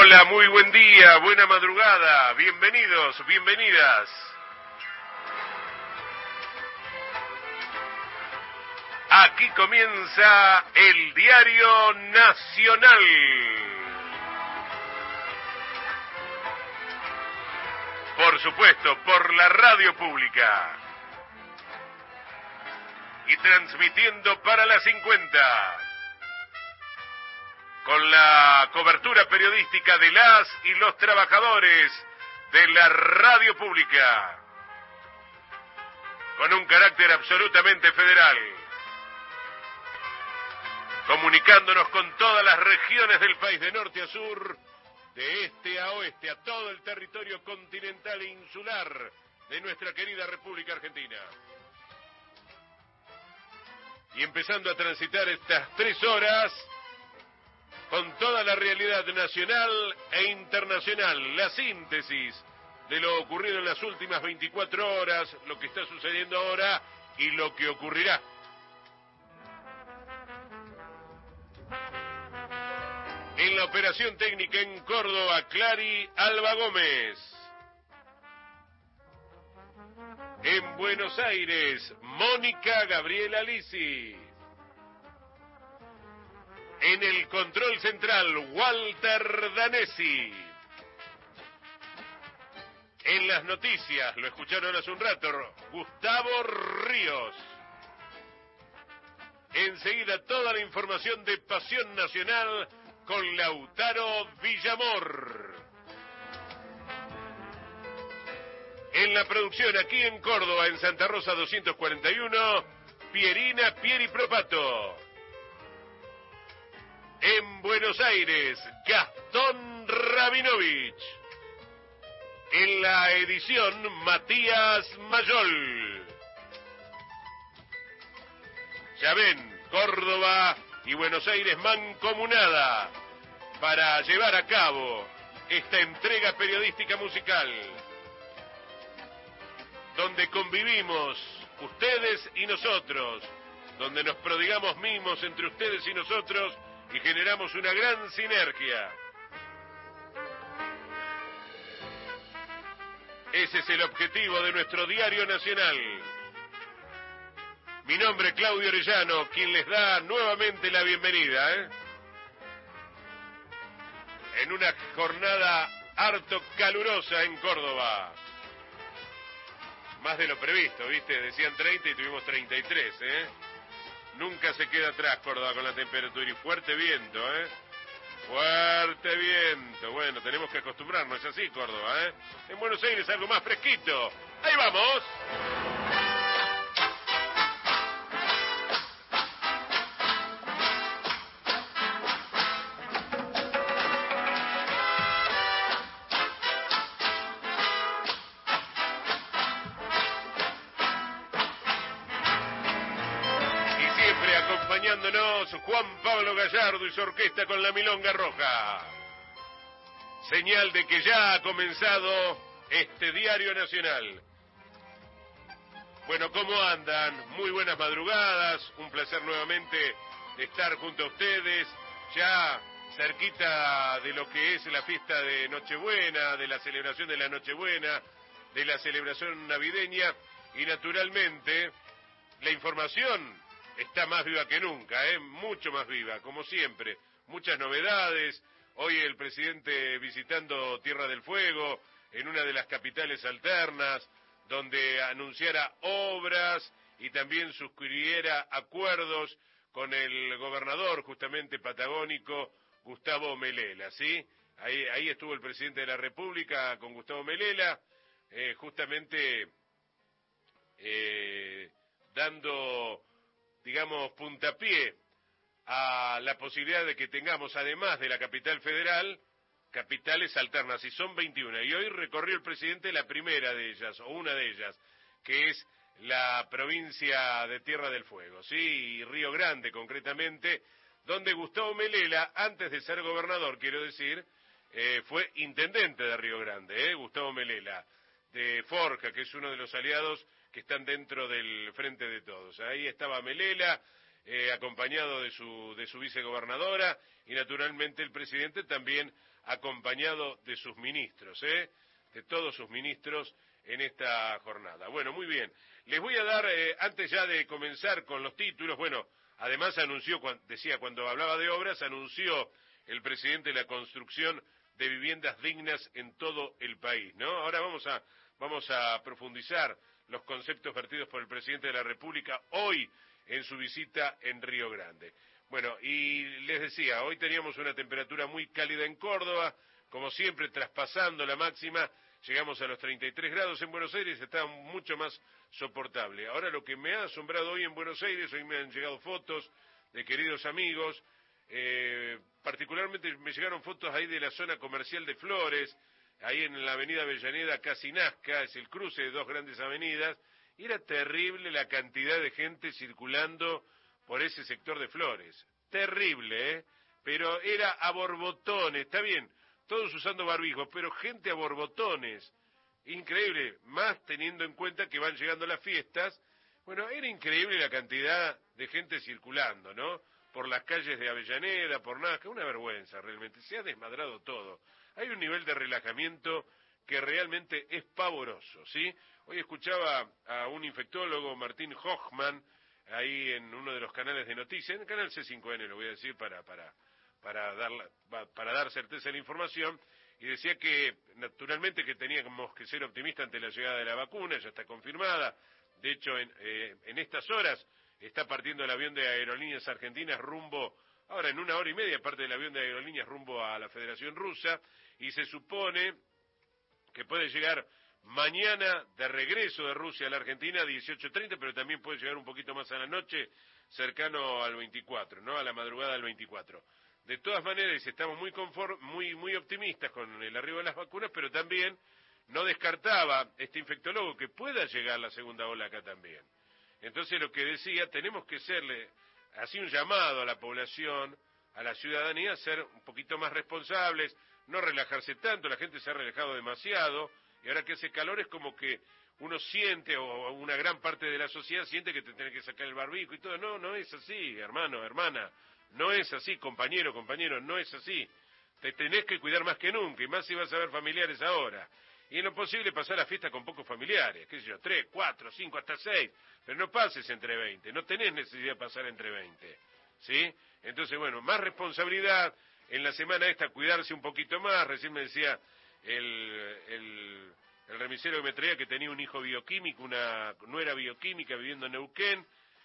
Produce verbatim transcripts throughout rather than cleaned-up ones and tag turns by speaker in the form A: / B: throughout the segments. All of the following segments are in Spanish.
A: Hola, muy buen día, buena madrugada, bienvenidos, bienvenidas. Aquí comienza el Diario Nacional. Por supuesto, por la radio pública. Y transmitiendo para la cincuenta. Con la cobertura periodística de las y los trabajadores de la radio pública. Con un carácter absolutamente federal. Comunicándonos con todas las regiones del país, de norte a sur, de este a oeste, a todo el territorio continental e insular de nuestra querida República Argentina. Y empezando a transitar estas tres horas con toda la realidad nacional e internacional, la síntesis de lo ocurrido en las últimas veinticuatro horas, lo que está sucediendo ahora y lo que ocurrirá. En la operación técnica en Córdoba, Clary Alba Gómez. En Buenos Aires, Mónica Gabriela Lisi. En el control central, Walter Danesi. En las noticias, lo escucharon hace un rato, Gustavo Ríos. Enseguida toda la información de Pasión Nacional con Lautaro Villamor. En la producción aquí en Córdoba, en Santa Rosa doscientos cuarenta y uno, Pierina Pieri Propato. En Buenos Aires, Gastón Rabinovich. En la edición, Matías Mayol. Ya ven, Córdoba y Buenos Aires mancomunada para llevar a cabo esta entrega periodística musical, donde convivimos ustedes y nosotros, donde nos prodigamos mimos entre ustedes y nosotros y generamos una gran sinergia. Ese es el objetivo de nuestro Diario Nacional. Mi nombre es Claudio Orellano, quien les da nuevamente la bienvenida, ¿eh? En una jornada harto calurosa en Córdoba. Más de lo previsto, ¿viste? Decían treinta y tuvimos treinta y tres, ¿eh? Nunca se queda atrás Córdoba con la temperatura y fuerte viento, ¿eh? Fuerte viento. Bueno, tenemos que acostumbrarnos, es así Córdoba, ¿eh? En Buenos Aires algo más fresquito. ¡Ahí vamos! Juan Pablo Gallardo y su orquesta con la Milonga Roja. Señal de que ya ha comenzado este Diario Nacional. Bueno, ¿cómo andan? Muy buenas madrugadas, un placer nuevamente estar junto a ustedes, ya cerquita de lo que es la fiesta de Nochebuena, de la celebración de la Nochebuena, de la celebración navideña, y naturalmente la información está más viva que nunca, ¿eh? Mucho más viva, como siempre. Muchas novedades. Hoy el presidente visitando Tierra del Fuego, en una de las capitales alternas, donde anunciara obras y también suscribiera acuerdos con el gobernador, justamente patagónico, Gustavo Melella, ¿sí? Ahí, ahí estuvo el presidente de la República con Gustavo Melella, eh, justamente eh, dando, digamos, puntapié a la posibilidad de que tengamos, además de la capital federal, capitales alternas, y son veintiuna. Y hoy recorrió el presidente la primera de ellas, o una de ellas, que es la provincia de Tierra del Fuego, sí, y Río Grande concretamente, donde Gustavo Melella, antes de ser gobernador, quiero decir, eh, fue intendente de Río Grande, eh, Gustavo Melella, de Forja, que es uno de los aliados que están dentro del Frente de Todos. Ahí estaba Melella, eh, acompañado de su, de su vicegobernadora, y naturalmente el presidente también acompañado de sus ministros, ¿eh? de todos sus ministros en esta jornada. Bueno, muy bien. Les voy a dar, eh, antes ya de comenzar con los títulos, bueno, además anunció, decía, cuando hablaba de obras, anunció el presidente la construcción de viviendas dignas en todo el país, ¿no? Ahora vamos a, vamos a profundizar los conceptos vertidos por el presidente de la República hoy en su visita en Río Grande. Bueno, y les decía, hoy teníamos una temperatura muy cálida en Córdoba, como siempre traspasando la máxima, llegamos a los treinta y tres grados en Buenos Aires, está mucho más soportable. Ahora lo que me ha asombrado hoy en Buenos Aires, hoy me han llegado fotos de queridos amigos, eh, particularmente me llegaron fotos ahí de la zona comercial de Flores, ahí en la avenida Avellaneda, casi Nazca, es el cruce de dos grandes avenidas, y era terrible la cantidad de gente circulando por ese sector de Flores. Terrible, ¿eh? Pero era a borbotones, está bien, todos usando barbijos, pero gente a borbotones. Increíble, más teniendo en cuenta que van llegando las fiestas. Bueno, era increíble la cantidad de gente circulando, ¿no? Por las calles de Avellaneda, por Nazca, una vergüenza realmente, se ha desmadrado todo. Hay un nivel de relajamiento que realmente es pavoroso, ¿sí? Hoy escuchaba a un infectólogo, Martín Hochman, ahí en uno de los canales de noticias, en el canal C cinco N, lo voy a decir para, para, para, dar, para dar certeza a la información, y decía que naturalmente que teníamos que ser optimistas ante la llegada de la vacuna, ya está confirmada. De hecho, en, eh, en estas horas está partiendo el avión de Aerolíneas Argentinas rumbo, ahora en una hora y media parte del avión de Aerolíneas rumbo a la Federación Rusa, y se supone que puede llegar mañana de regreso de Rusia a la Argentina a dieciocho treinta, pero también puede llegar un poquito más a la noche, cercano al veinticuatro, ¿no? A la madrugada del veinticuatro. De todas maneras, estamos muy conform, muy muy optimistas con el arribo de las vacunas, pero también no descartaba este infectólogo que pueda llegar la segunda ola acá también. Entonces lo que decía, tenemos que serle así un llamado a la población, a la ciudadanía, a ser un poquito más responsables, no relajarse tanto, la gente se ha relajado demasiado, y ahora que hace calor es como que uno siente, o una gran parte de la sociedad siente que te tiene que sacar el barbijo y todo. No, no es así, hermano, hermana, no es así, compañero, compañero, no es así. Te tenés que cuidar más que nunca, y más si vas a ver familiares ahora. Y en lo posible pasar la fiesta con pocos familiares, qué sé yo, tres, cuatro, cinco, hasta seis, pero no pases entre veinte, no tenés necesidad de pasar entre veinte, ¿sí? Entonces, bueno, más responsabilidad, en la semana esta cuidarse un poquito más. Recién me decía el, el, el remisero que me traía que tenía un hijo bioquímico, una nuera bioquímica viviendo en Neuquén,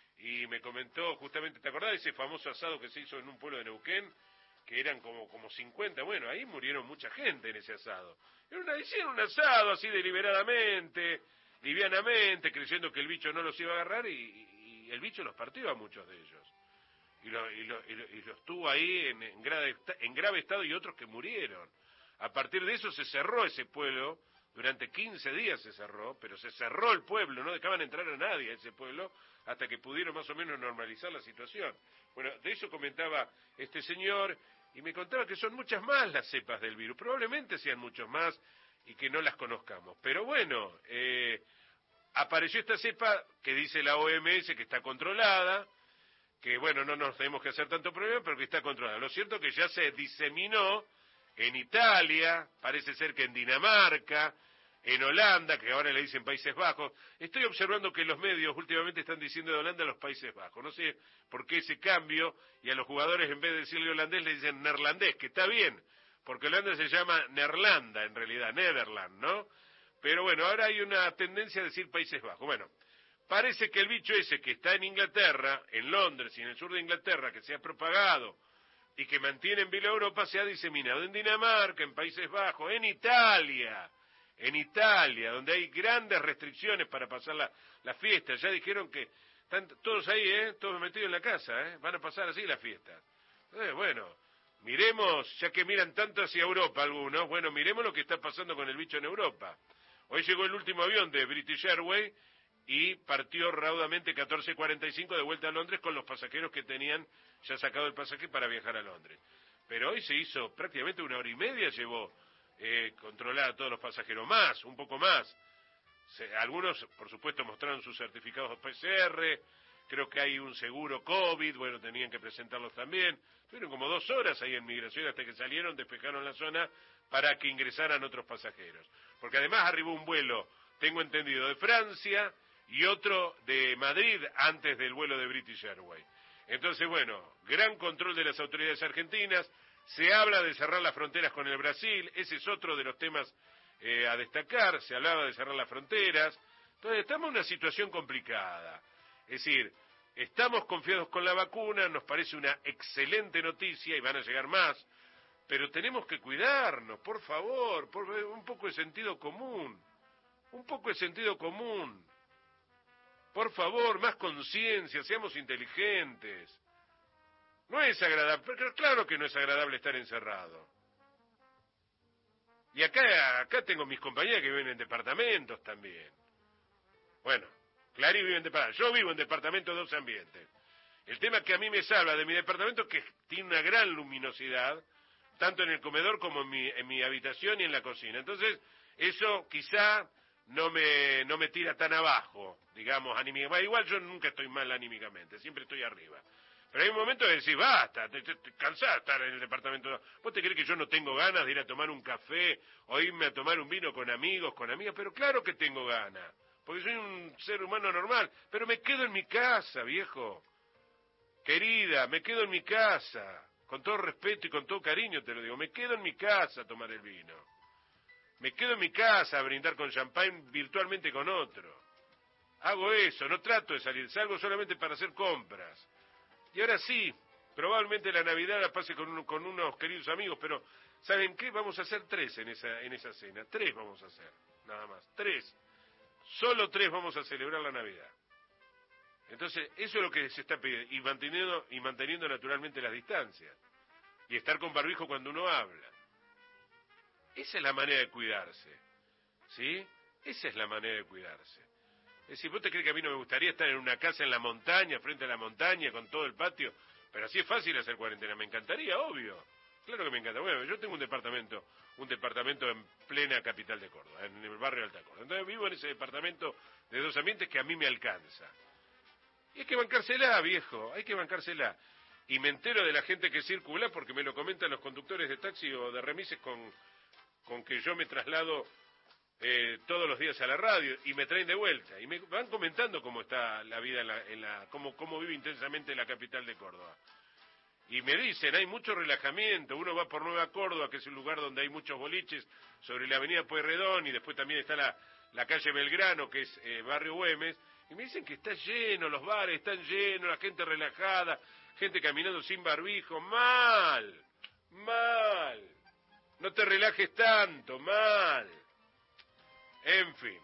A: y me comentó justamente, ¿te acordás de ese famoso asado que se hizo en un pueblo de Neuquén? Que eran como, como cincuenta, bueno, ahí murieron mucha gente en ese asado. Era una, hicieron un asado así deliberadamente, livianamente, creyendo que el bicho no los iba a agarrar, y, y el bicho los partió a muchos de ellos. Y, lo, y, lo, y, lo, y los tuvo ahí en, en, grave, en grave estado, y otros que murieron. A partir de eso se cerró ese pueblo, durante quince días se cerró, pero se cerró el pueblo, no dejaban entrar a nadie a ese pueblo, hasta que pudieron más o menos normalizar la situación. Bueno, de eso comentaba este señor, y me contaba que son muchas más las cepas del virus, probablemente sean muchos más, y que no las conozcamos. Pero bueno, eh, apareció esta cepa que dice la O M S que está controlada, que bueno, no nos tenemos que hacer tanto problema, pero que está controlada. Lo cierto es que ya se diseminó en Italia, parece ser que en Dinamarca, en Holanda, que ahora le dicen Países Bajos. Estoy observando que los medios últimamente están diciendo de Holanda a los Países Bajos. No sé por qué ese cambio, y a los jugadores en vez de decirle holandés le dicen neerlandés, que está bien, porque Holanda se llama Neerlanda en realidad, Netherland, ¿no? Pero bueno, ahora hay una tendencia a decir Países Bajos. Bueno, parece que el bicho ese que está en Inglaterra, en Londres y en el sur de Inglaterra, que se ha propagado y que mantiene en vilo Europa, se ha diseminado en Dinamarca, en Países Bajos, en Italia, en Italia, donde hay grandes restricciones para pasar la, la fiesta. Ya dijeron que están todos ahí, ¿eh? Todos metidos en la casa, ¿eh? Van a pasar así la fiesta. Eh, bueno, miremos, ya que miran tanto hacia Europa algunos, bueno, miremos lo que está pasando con el bicho en Europa. Hoy llegó el último avión de British Airways y partió raudamente catorce cuarenta y cinco de vuelta a Londres con los pasajeros que tenían ya sacado el pasaje para viajar a Londres. Pero hoy se hizo prácticamente una hora y media, llevó eh, controlar a todos los pasajeros, más, un poco más. Se, algunos, por supuesto, mostraron sus certificados P C R, creo que hay un seguro COVID, bueno, tenían que presentarlos también. Estuvieron como dos horas ahí en migración hasta que salieron, despejaron la zona para que ingresaran otros pasajeros. Porque además arribó un vuelo, tengo entendido, de Francia y otro de Madrid antes del vuelo de British Airways. Entonces, bueno, gran control de las autoridades argentinas. Se habla de cerrar las fronteras con el Brasil, ese es otro de los temas eh, a destacar, se hablaba de cerrar las fronteras. Entonces, estamos en una situación complicada. Es decir, estamos confiados con la vacuna, nos parece una excelente noticia y van a llegar más, pero tenemos que cuidarnos, por favor, por un poco de sentido común, un poco de sentido común. Por favor, más conciencia, seamos inteligentes. No es agradable, pero claro que no es agradable estar encerrado. Y acá, acá tengo mis compañeras que viven en departamentos también. Bueno, Clary vive en departamento, yo vivo en departamento de dos ambientes. El tema que a mí me salva de mi departamento es que tiene una gran luminosidad, tanto en el comedor como en mi, en mi habitación y en la cocina. Entonces, eso quizá no me, no me tira tan abajo, digamos, anímicamente. Igual yo nunca estoy mal anímicamente, siempre estoy arriba. Pero hay un momento de decir, basta, te, te, te cansás de estar en el departamento. ¿Vos te crees que yo no tengo ganas de ir a tomar un café o irme a tomar un vino con amigos, con amigas? Pero claro que tengo ganas, porque soy un ser humano normal, pero me quedo en mi casa, viejo. Querida, me quedo en mi casa, con todo respeto y con todo cariño te lo digo, me quedo en mi casa a tomar el vino. Me quedo en mi casa a brindar con champán virtualmente con otro. Hago eso, no trato de salir, salgo solamente para hacer compras. Y ahora sí, probablemente la Navidad la pase con, uno, con unos queridos amigos, pero ¿saben qué? Vamos a hacer tres en esa, en esa cena, tres vamos a hacer, nada más, tres. Solo tres vamos a celebrar la Navidad. Entonces, eso es lo que se está pidiendo, y manteniendo, y manteniendo naturalmente las distancias, y estar con barbijo cuando uno habla. Esa es la manera de cuidarse, ¿sí? Esa es la manera de cuidarse. Es decir, ¿vos te crees que a mí no me gustaría estar en una casa en la montaña, frente a la montaña, con todo el patio? Pero así es fácil hacer cuarentena, me encantaría, obvio. Claro que me encanta. Bueno, yo tengo un departamento, un departamento en plena capital de Córdoba, en el barrio de Alta Córdoba. Entonces vivo en ese departamento de dos ambientes que a mí me alcanza. Y hay que bancársela, viejo, hay que bancársela. Y me entero de la gente que circula porque me lo comentan los conductores de taxi o de remises con, con que yo me traslado eh, todos los días a la radio y me traen de vuelta. Y me van comentando cómo está la vida, en la, en la cómo, cómo vive intensamente en la capital de Córdoba. Y me dicen, hay mucho relajamiento, uno va por Nueva Córdoba, que es un lugar donde hay muchos boliches, sobre la avenida Pueyrredón, y después también está la, la calle Belgrano, que es eh, barrio Güemes, y me dicen que está lleno, los bares están llenos, la gente relajada, gente caminando sin barbijo, mal, mal, no te relajes tanto, mal, en fin.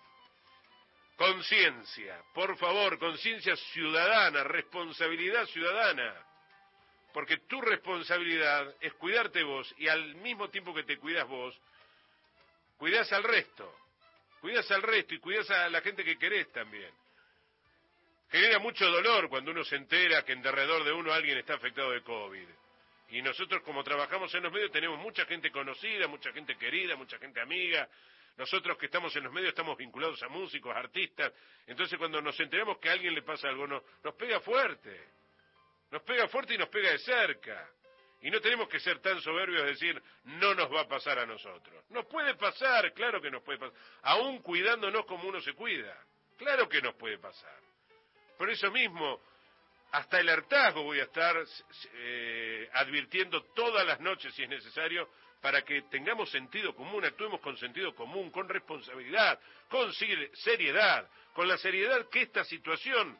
A: Conciencia, por favor, conciencia ciudadana, responsabilidad ciudadana. Porque tu responsabilidad es cuidarte vos y al mismo tiempo que te cuidas vos, cuidás al resto. Cuidás al resto y cuidás a la gente que querés también. Genera mucho dolor cuando uno se entera que en derredor de uno alguien está afectado de COVID. Y nosotros, como trabajamos en los medios, tenemos mucha gente conocida, mucha gente querida, mucha gente amiga. Nosotros que estamos en los medios estamos vinculados a músicos, artistas. Entonces cuando nos enteramos que a alguien le pasa algo, no, nos pega fuerte. Nos pega fuerte y nos pega de cerca. Y no tenemos que ser tan soberbios de decir, no nos va a pasar a nosotros. Nos puede pasar, claro que nos puede pasar. Aún cuidándonos como uno se cuida. Claro que nos puede pasar. Por eso mismo, hasta el hartazgo voy a estar eh, advirtiendo todas las noches, si es necesario, para que tengamos sentido común, actuemos con sentido común, con responsabilidad, con seriedad, con la seriedad que esta situación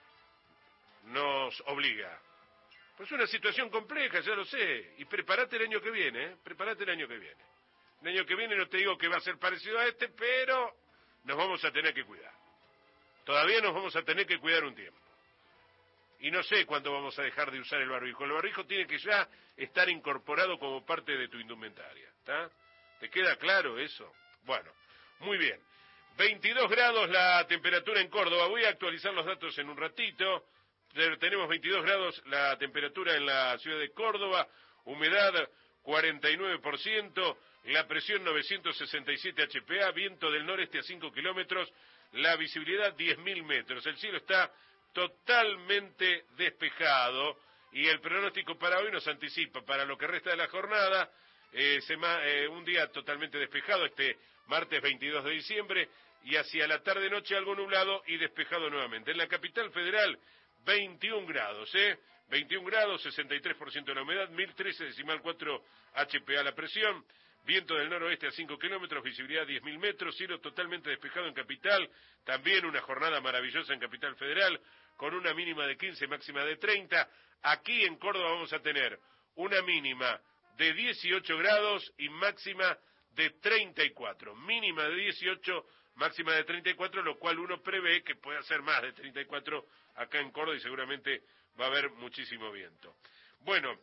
A: nos obliga. Pues es una situación compleja, ya lo sé, y prepárate el año que viene, ¿eh? Prepárate el año que viene. El año que viene no te digo que va a ser parecido a este, pero nos vamos a tener que cuidar. Todavía nos vamos a tener que cuidar un tiempo. Y no sé cuándo vamos a dejar de usar el barbijo. El barbijo tiene que ya estar incorporado como parte de tu indumentaria, ¿está? ¿Te queda claro eso? Bueno, muy bien. veintidós grados la temperatura en Córdoba. Voy a actualizar los datos en un ratito. Tenemos veintidós grados la temperatura en la ciudad de Córdoba, humedad cuarenta y nueve por ciento, la presión novecientos sesenta y siete hectopascales, viento del noreste a cinco kilómetros, la visibilidad diez mil metros. El cielo está totalmente despejado, y el pronóstico para hoy nos anticipa para lo que resta de la jornada, eh, sema, eh, un día totalmente despejado, este martes veintidós de diciembre, y hacia la tarde-noche algo nublado y despejado nuevamente. En la capital federal, veintiún grados, ¿eh? veintiún grados, sesenta y tres por ciento de la humedad, mil trece decimal cuatro H P A la presión, viento del noroeste a cinco kilómetros, visibilidad diez mil metros, cielo totalmente despejado en capital, también una jornada maravillosa en capital federal, con una mínima de quince, máxima de treinta. Aquí en Córdoba vamos a tener una mínima de dieciocho grados y máxima de treinta y cuatro, mínima de dieciocho, máxima de treinta y cuatro, lo cual uno prevé que pueda ser más de treinta y cuatro acá en Córdoba y seguramente va a haber muchísimo viento. Bueno,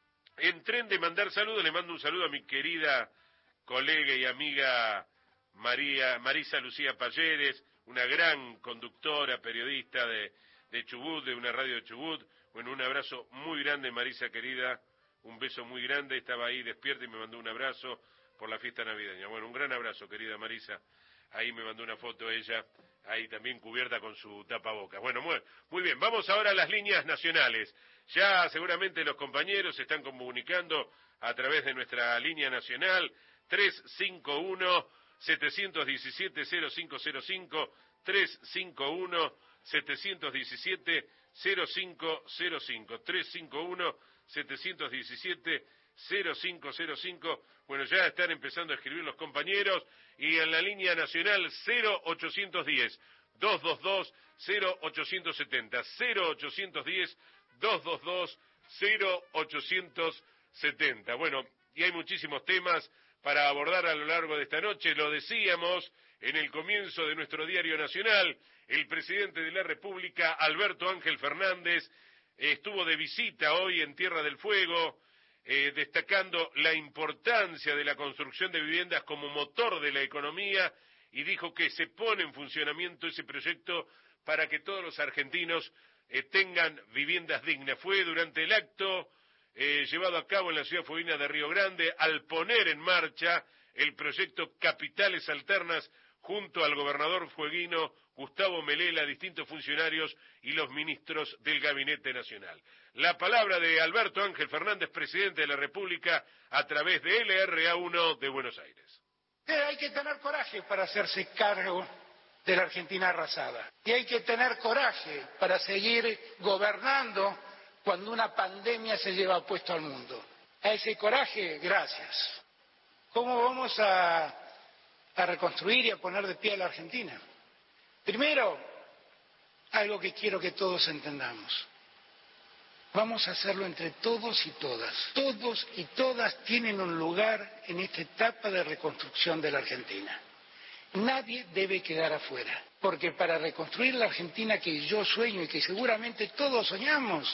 A: en tren de mandar saludos, le mando un saludo a mi querida colega y amiga María Marisa Lucía Palleres, una gran conductora, periodista de, de Chubut, de una radio de Chubut. Bueno, un abrazo muy grande, Marisa querida, un beso muy grande, estaba ahí despierta y me mandó un abrazo por la fiesta navideña. Bueno, un gran abrazo, querida Marisa. Ahí me mandó una foto ella, ahí también cubierta con su tapabocas. Bueno, muy, muy bien, vamos ahora a las líneas nacionales. Ya seguramente los compañeros se están comunicando a través de nuestra línea nacional, tres cinco uno, siete uno siete, cero cinco cero cinco, tres cinco uno, siete uno siete, cero cinco cero cinco, tres cinco uno, siete uno siete, cero cinco cero cinco. Bueno, ya están empezando a escribir los compañeros, y en la línea nacional cero ochocientos diez, doscientos veintidós, cero ochocientos setenta, cero ochocientos diez, doscientos veintidós, cero ochocientos setenta. Bueno, y hay muchísimos temas para abordar a lo largo de esta noche. Lo decíamos en el comienzo de nuestro diario nacional, el presidente de la República, Alberto Ángel Fernández, estuvo de visita hoy en Tierra del Fuego, eh, destacando la importancia de la construcción de viviendas como motor de la economía, y dijo que se pone en funcionamiento ese proyecto para que todos los argentinos eh, tengan viviendas dignas. Fue durante el acto eh, llevado a cabo en la ciudad fueguina de Río Grande, al poner en marcha el proyecto Capitales Alternas, junto al gobernador fueguino Gustavo Melela, distintos funcionarios y los ministros del Gabinete Nacional. La palabra de Alberto Ángel Fernández, presidente de la República, a través de L R A uno de Buenos Aires.
B: Pero hay que tener coraje para hacerse cargo de la Argentina arrasada. Y hay que tener coraje para seguir gobernando cuando una pandemia se lleva puesto al mundo. A ese coraje, gracias. ¿Cómo vamos a, a reconstruir y a poner de pie a la Argentina? Primero, algo que quiero que todos entendamos. Vamos a hacerlo entre todos y todas. Todos y todas tienen un lugar en esta etapa de reconstrucción de la Argentina. Nadie debe quedar afuera, porque para reconstruir la Argentina que yo sueño y que seguramente todos soñamos,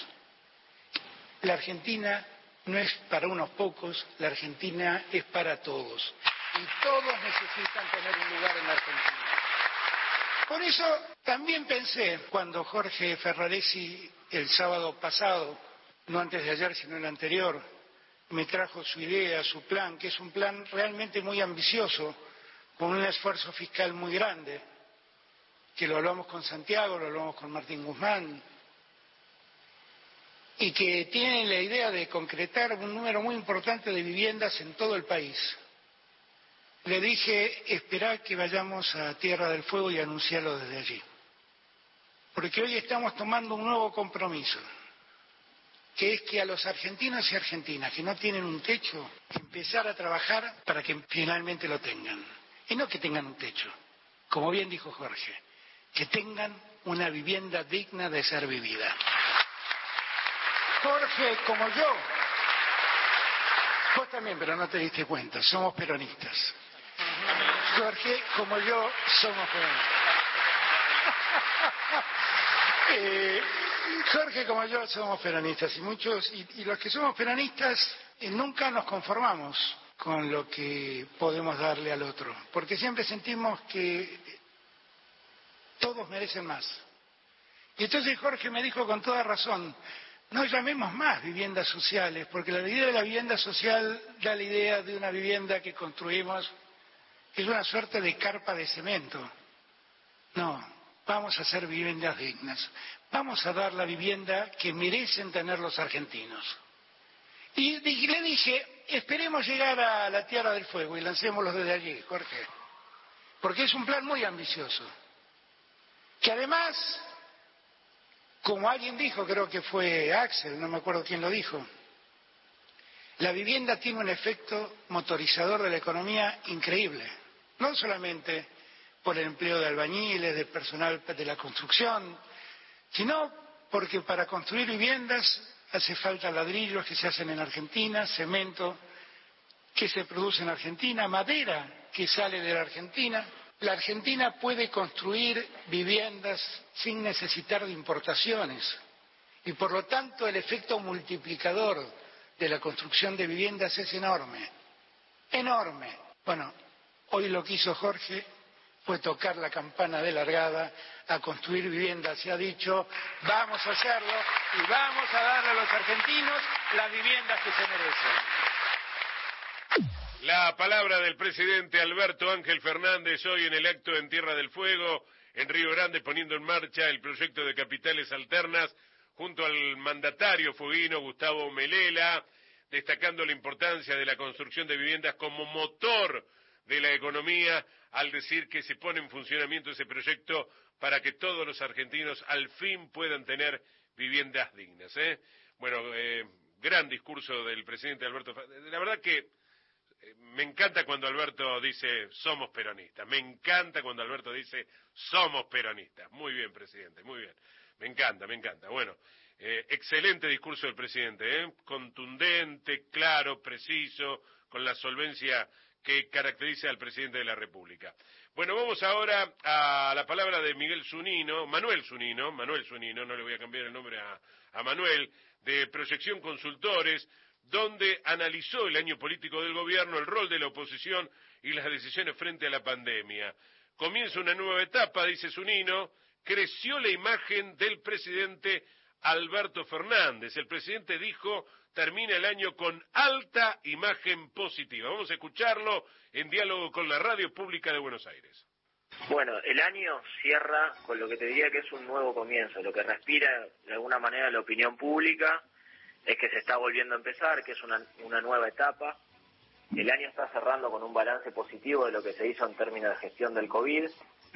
B: la Argentina no es para unos pocos, la Argentina es para todos. Y todos necesitan tener un lugar en la Argentina. Por eso también pensé, cuando Jorge Ferraresi el sábado pasado, no antes de ayer sino el anterior, me trajo su idea, su plan, que es un plan realmente muy ambicioso, con un esfuerzo fiscal muy grande, que lo hablamos con Santiago, lo hablamos con Martín Guzmán, y que tiene la idea de concretar un número muy importante de viviendas en todo el país. Le dije, esperá que vayamos a Tierra del Fuego y anunciarlo desde allí. Porque hoy estamos tomando un nuevo compromiso, que es que a los argentinos y argentinas que no tienen un techo, empezar a trabajar para que finalmente lo tengan. Y no que tengan un techo, como bien dijo Jorge, que tengan una vivienda digna de ser vivida. Jorge, como yo, vos también, pero no te diste cuenta, somos peronistas. Jorge, como yo, somos peronistas. eh, Jorge, como yo, somos peronistas y muchos, y, y los que somos peronistas eh, nunca nos conformamos con lo que podemos darle al otro, porque siempre sentimos que todos merecen más. Y entonces Jorge me dijo con toda razón, no llamemos más viviendas sociales, porque la idea de la vivienda social da la idea de una vivienda que construimos, que es una suerte de carpa de cemento. No, vamos a hacer viviendas dignas, vamos a dar la vivienda que merecen tener los argentinos. Y, y le dije, esperemos llegar a la Tierra del Fuego y lancémoslos desde allí, Jorge, porque es un plan muy ambicioso, que además, como alguien dijo, creo que fue Axel, no me acuerdo quién lo dijo, la vivienda tiene un efecto motorizador de la economía increíble, no solamente por el empleo de albañiles, de personal de la construcción, sino porque para construir viviendas hace falta ladrillos que se hacen en Argentina, cemento que se produce en Argentina, madera que sale de la Argentina. La Argentina puede construir viviendas sin necesitar de importaciones y por lo tanto el efecto multiplicador de la construcción de viviendas es enorme, enorme. Bueno, hoy lo que hizo Jorge fue tocar la campana de largada a construir viviendas. Se ha dicho, vamos a hacerlo y vamos a darle a los argentinos las viviendas que se merecen.
A: La palabra del presidente Alberto Ángel Fernández hoy en el acto en Tierra del Fuego, en Río Grande, poniendo en marcha el proyecto de capitales alternas, junto al mandatario fueguino Gustavo Melela, destacando la importancia de la construcción de viviendas como motor de la economía, al decir que se pone en funcionamiento ese proyecto para que todos los argentinos al fin puedan tener viviendas dignas, ¿eh? Bueno, eh, gran discurso del presidente Alberto Fernández. La verdad que eh, me encanta cuando Alberto dice somos peronistas, me encanta cuando Alberto dice somos peronistas. Muy bien, presidente, muy bien. Me encanta, me encanta. Bueno, eh, excelente discurso del presidente, ¿eh? Contundente, claro, preciso, con la solvencia que caracteriza al presidente de la República. Bueno, vamos ahora a la palabra de Miguel Zunino, Manuel Zunino, Manuel Zunino, no le voy a cambiar el nombre a, a Manuel, de Proyección Consultores, donde analizó el año político del gobierno, el rol de la oposición y las decisiones frente a la pandemia. Comienza una nueva etapa, dice Zunino. Creció la imagen del presidente Alberto Fernández. El presidente dijo, termina el año con alta imagen positiva. Vamos a escucharlo en diálogo con la Radio Pública de Buenos Aires.
C: Bueno, el año cierra con lo que te diría que es un nuevo comienzo. Lo que respira de alguna manera la opinión pública es que se está volviendo a empezar, que es una, una nueva etapa. El año está cerrando con un balance positivo de lo que se hizo en términos de gestión del COVID.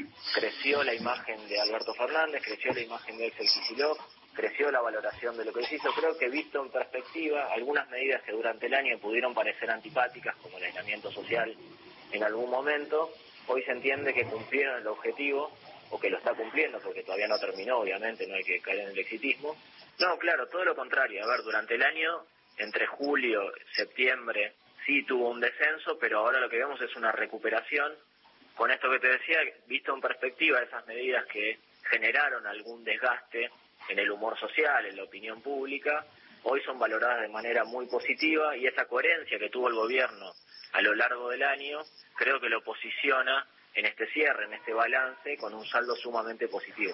C: Creció la imagen de Alberto Fernández, creció la imagen de Axel Kicillof, creció la valoración de lo que se hizo. Creo que visto en perspectiva, algunas medidas que durante el año pudieron parecer antipáticas, como el aislamiento social en algún momento, hoy se entiende que cumplieron el objetivo, o que lo está cumpliendo, porque todavía no terminó, obviamente, no hay que caer en el exitismo. No, claro, todo lo contrario. A ver, durante el año, entre julio, septiembre, sí tuvo un descenso, pero ahora lo que vemos es una recuperación. Con esto que te decía, visto en perspectiva esas medidas que generaron algún desgaste en el humor social, en la opinión pública, hoy son valoradas de manera muy positiva, y esa coherencia que tuvo el gobierno a lo largo del año, creo que lo posiciona en este cierre, en este balance, con un saldo sumamente positivo.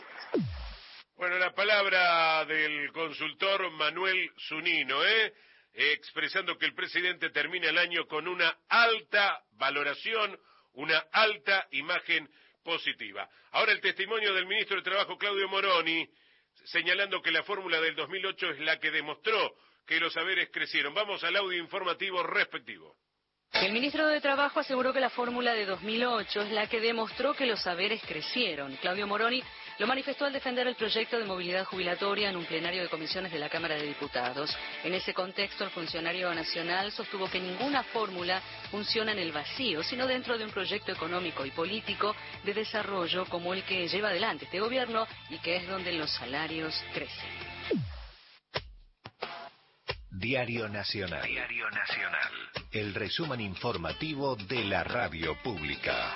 A: Bueno, la palabra del consultor Manuel Zunino, ¿eh? Eh, expresando que el presidente termina el año con una alta valoración, una alta imagen positiva. Ahora el testimonio del ministro de Trabajo, Claudio Moroni, señalando que la fórmula del dos mil ocho es la que demostró que los saberes crecieron. Vamos al audio informativo respectivo.
D: El ministro de Trabajo aseguró que la fórmula de dos mil ocho es la que demostró que los saberes crecieron. Claudio Moroni lo manifestó al defender el proyecto de movilidad jubilatoria en un plenario de comisiones de la Cámara de Diputados. En ese contexto, el funcionario nacional sostuvo que ninguna fórmula funciona en el vacío, sino dentro de un proyecto económico y político de desarrollo como el que lleva adelante este gobierno y que es donde los salarios crecen.
E: Diario Nacional. Diario Nacional. El resumen informativo de la radio pública.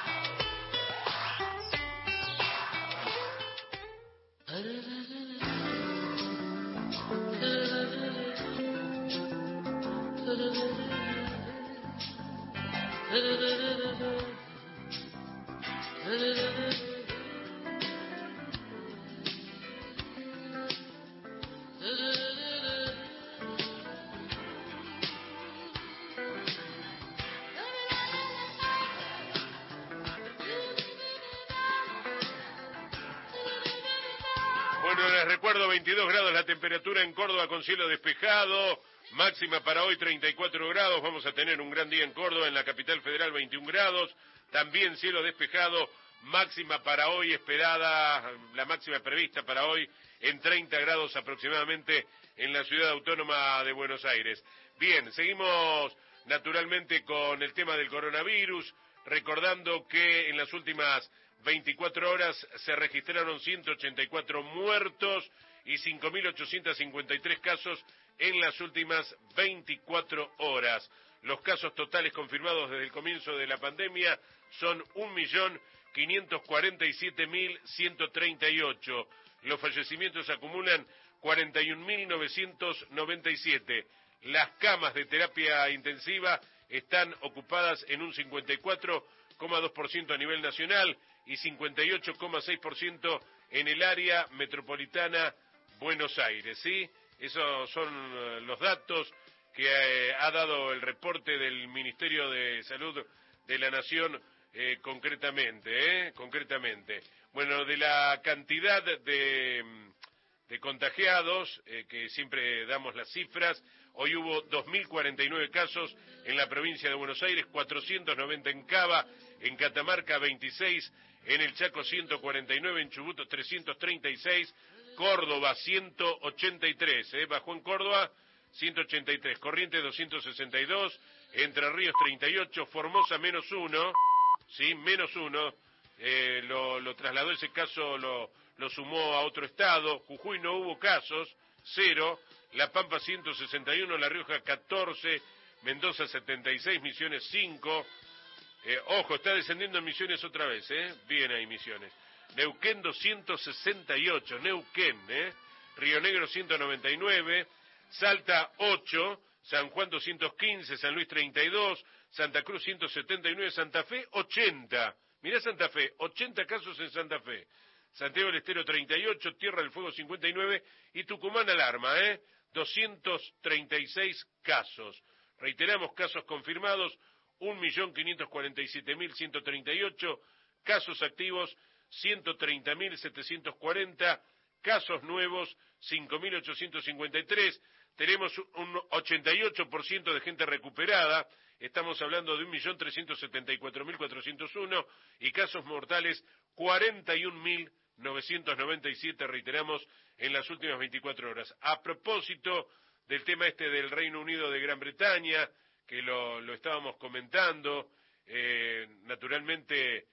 A: Bueno, les recuerdo, veintidós grados la temperatura en Córdoba con cielo despejado, máxima para hoy treinta y cuatro grados, vamos a tener un gran día en Córdoba, en la capital federal veintiún grados, también cielo despejado, máxima para hoy esperada, la máxima prevista para hoy en treinta grados aproximadamente en la ciudad autónoma de Buenos Aires. Bien, seguimos naturalmente con el tema del coronavirus, recordando que en las últimas veinticuatro horas se registraron ciento ochenta y cuatro muertos y cinco mil ochocientos cincuenta y tres casos en las últimas veinticuatro horas. Los casos totales confirmados desde el comienzo de la pandemia son un millón quinientos cuarenta y siete mil ciento treinta y ocho. Los fallecimientos acumulan cuarenta y un mil novecientos noventa y siete. Las camas de terapia intensiva están ocupadas en un cincuenta y cuatro coma dos por ciento a nivel nacional y cincuenta y ocho coma seis por ciento en el área metropolitana Buenos Aires, ¿sí? Esos son los datos que eh, ha dado el reporte del Ministerio de Salud de la Nación eh, concretamente, ¿eh? Concretamente. Bueno, de la cantidad de, de contagiados, eh, que siempre damos las cifras, hoy hubo dos mil cuarenta y nueve casos en la provincia de Buenos Aires, cuatrocientos noventa en Cava, en Catamarca veintiséis, en el Chaco ciento cuarenta y nueve, en Chubut trescientos treinta y seis, Córdoba ciento ochenta y tres, ¿eh? Bajó en Córdoba ciento ochenta y tres, Corrientes doscientos sesenta y dos, Entre Ríos treinta y ocho, Formosa menos uno, sí, menos uno, eh, lo, lo trasladó ese caso, lo, lo sumó a otro estado, Jujuy no hubo casos, cero, La Pampa ciento sesenta y uno, La Rioja catorce, Mendoza setenta y seis, Misiones cinco, eh, ojo, está descendiendo en Misiones otra vez, ¿eh? Bien ahí Misiones. Neuquén doscientos sesenta y ocho, Neuquén, ¿eh? Río Negro ciento noventa y nueve, Salta ocho, San Juan doscientos quince, San Luis treinta y dos, Santa Cruz ciento setenta y nueve, Santa Fe ochenta, mirá Santa Fe, ochenta casos en Santa Fe, Santiago del Estero treinta y ocho, Tierra del Fuego cincuenta y nueve y Tucumán alarma, ¿eh? doscientos treinta y seis casos. Reiteramos, casos confirmados, un millón quinientos cuarenta y siete mil ciento treinta y ocho, casos activos, ciento treinta mil setecientos cuarenta, casos nuevos, cinco mil ochocientos cincuenta y tres, tenemos un ochenta y ocho por ciento de gente recuperada, estamos hablando de un millón trescientos setenta y cuatro mil cuatrocientos uno, y casos mortales, cuarenta y un mil novecientos noventa y siete, reiteramos, en las últimas veinticuatro horas. A propósito del tema este del Reino Unido de Gran Bretaña, que lo, lo estábamos comentando, eh, naturalmente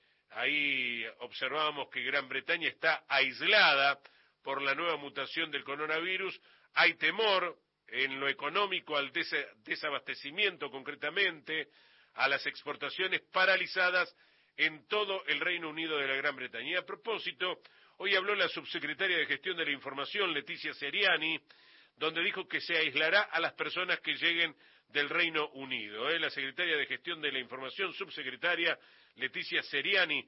A: ahí observábamos que Gran Bretaña está aislada por la nueva mutación del coronavirus, hay temor en lo económico al des desabastecimiento concretamente, a las exportaciones paralizadas en todo el Reino Unido de la Gran Bretaña. Y a propósito, hoy habló la subsecretaria de Gestión de la Información, Leticia Seriani, donde dijo que se aislará a las personas que lleguen del Reino Unido. ¿eh? La secretaria de Gestión de la Información, subsecretaria Leticia Seriani,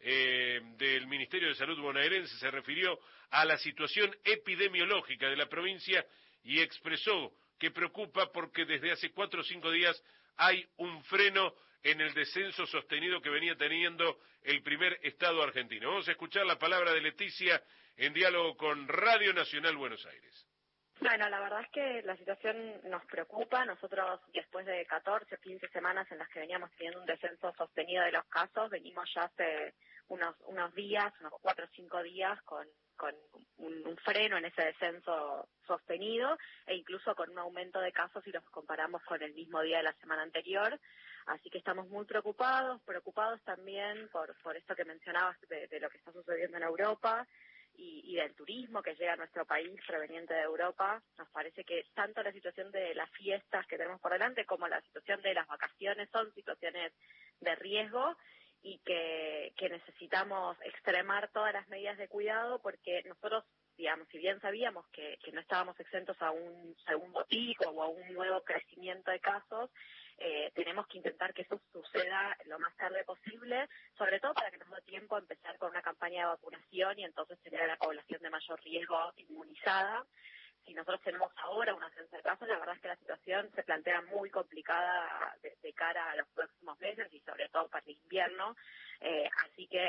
A: eh, del Ministerio de Salud bonaerense, se refirió a la situación epidemiológica de la provincia y expresó que preocupa porque desde hace cuatro o cinco días hay un freno en el descenso sostenido que venía teniendo el primer estado argentino. Vamos a escuchar la palabra de Leticia en diálogo con Radio Nacional Buenos Aires.
F: Bueno, la verdad es que la situación nos preocupa. Nosotros, después de catorce o quince semanas en las que veníamos teniendo un descenso sostenido de los casos, venimos ya hace unos unos días, unos cuatro o cinco días, con, con un, un freno en ese descenso sostenido e incluso con un aumento de casos si los comparamos con el mismo día de la semana anterior. Así que estamos muy preocupados, preocupados también por, por esto que mencionabas de, de lo que está sucediendo en Europa. Y, y del turismo que llega a nuestro país proveniente de Europa. Nos parece que tanto la situación de las fiestas que tenemos por delante como la situación de las vacaciones son situaciones de riesgo y que, que necesitamos extremar todas las medidas de cuidado porque nosotros, digamos, si bien sabíamos que, que no estábamos exentos a un segundo pico o a un nuevo crecimiento de casos, Eh, tenemos que intentar que eso suceda lo más tarde posible, sobre todo para que nos dé tiempo a empezar con una campaña de vacunación y entonces tener a la población de mayor riesgo inmunizada. Si nosotros tenemos ahora un ascenso de casos, la verdad es que la situación se plantea muy complicada de, de cara a los próximos meses y sobre todo para el invierno, eh, así que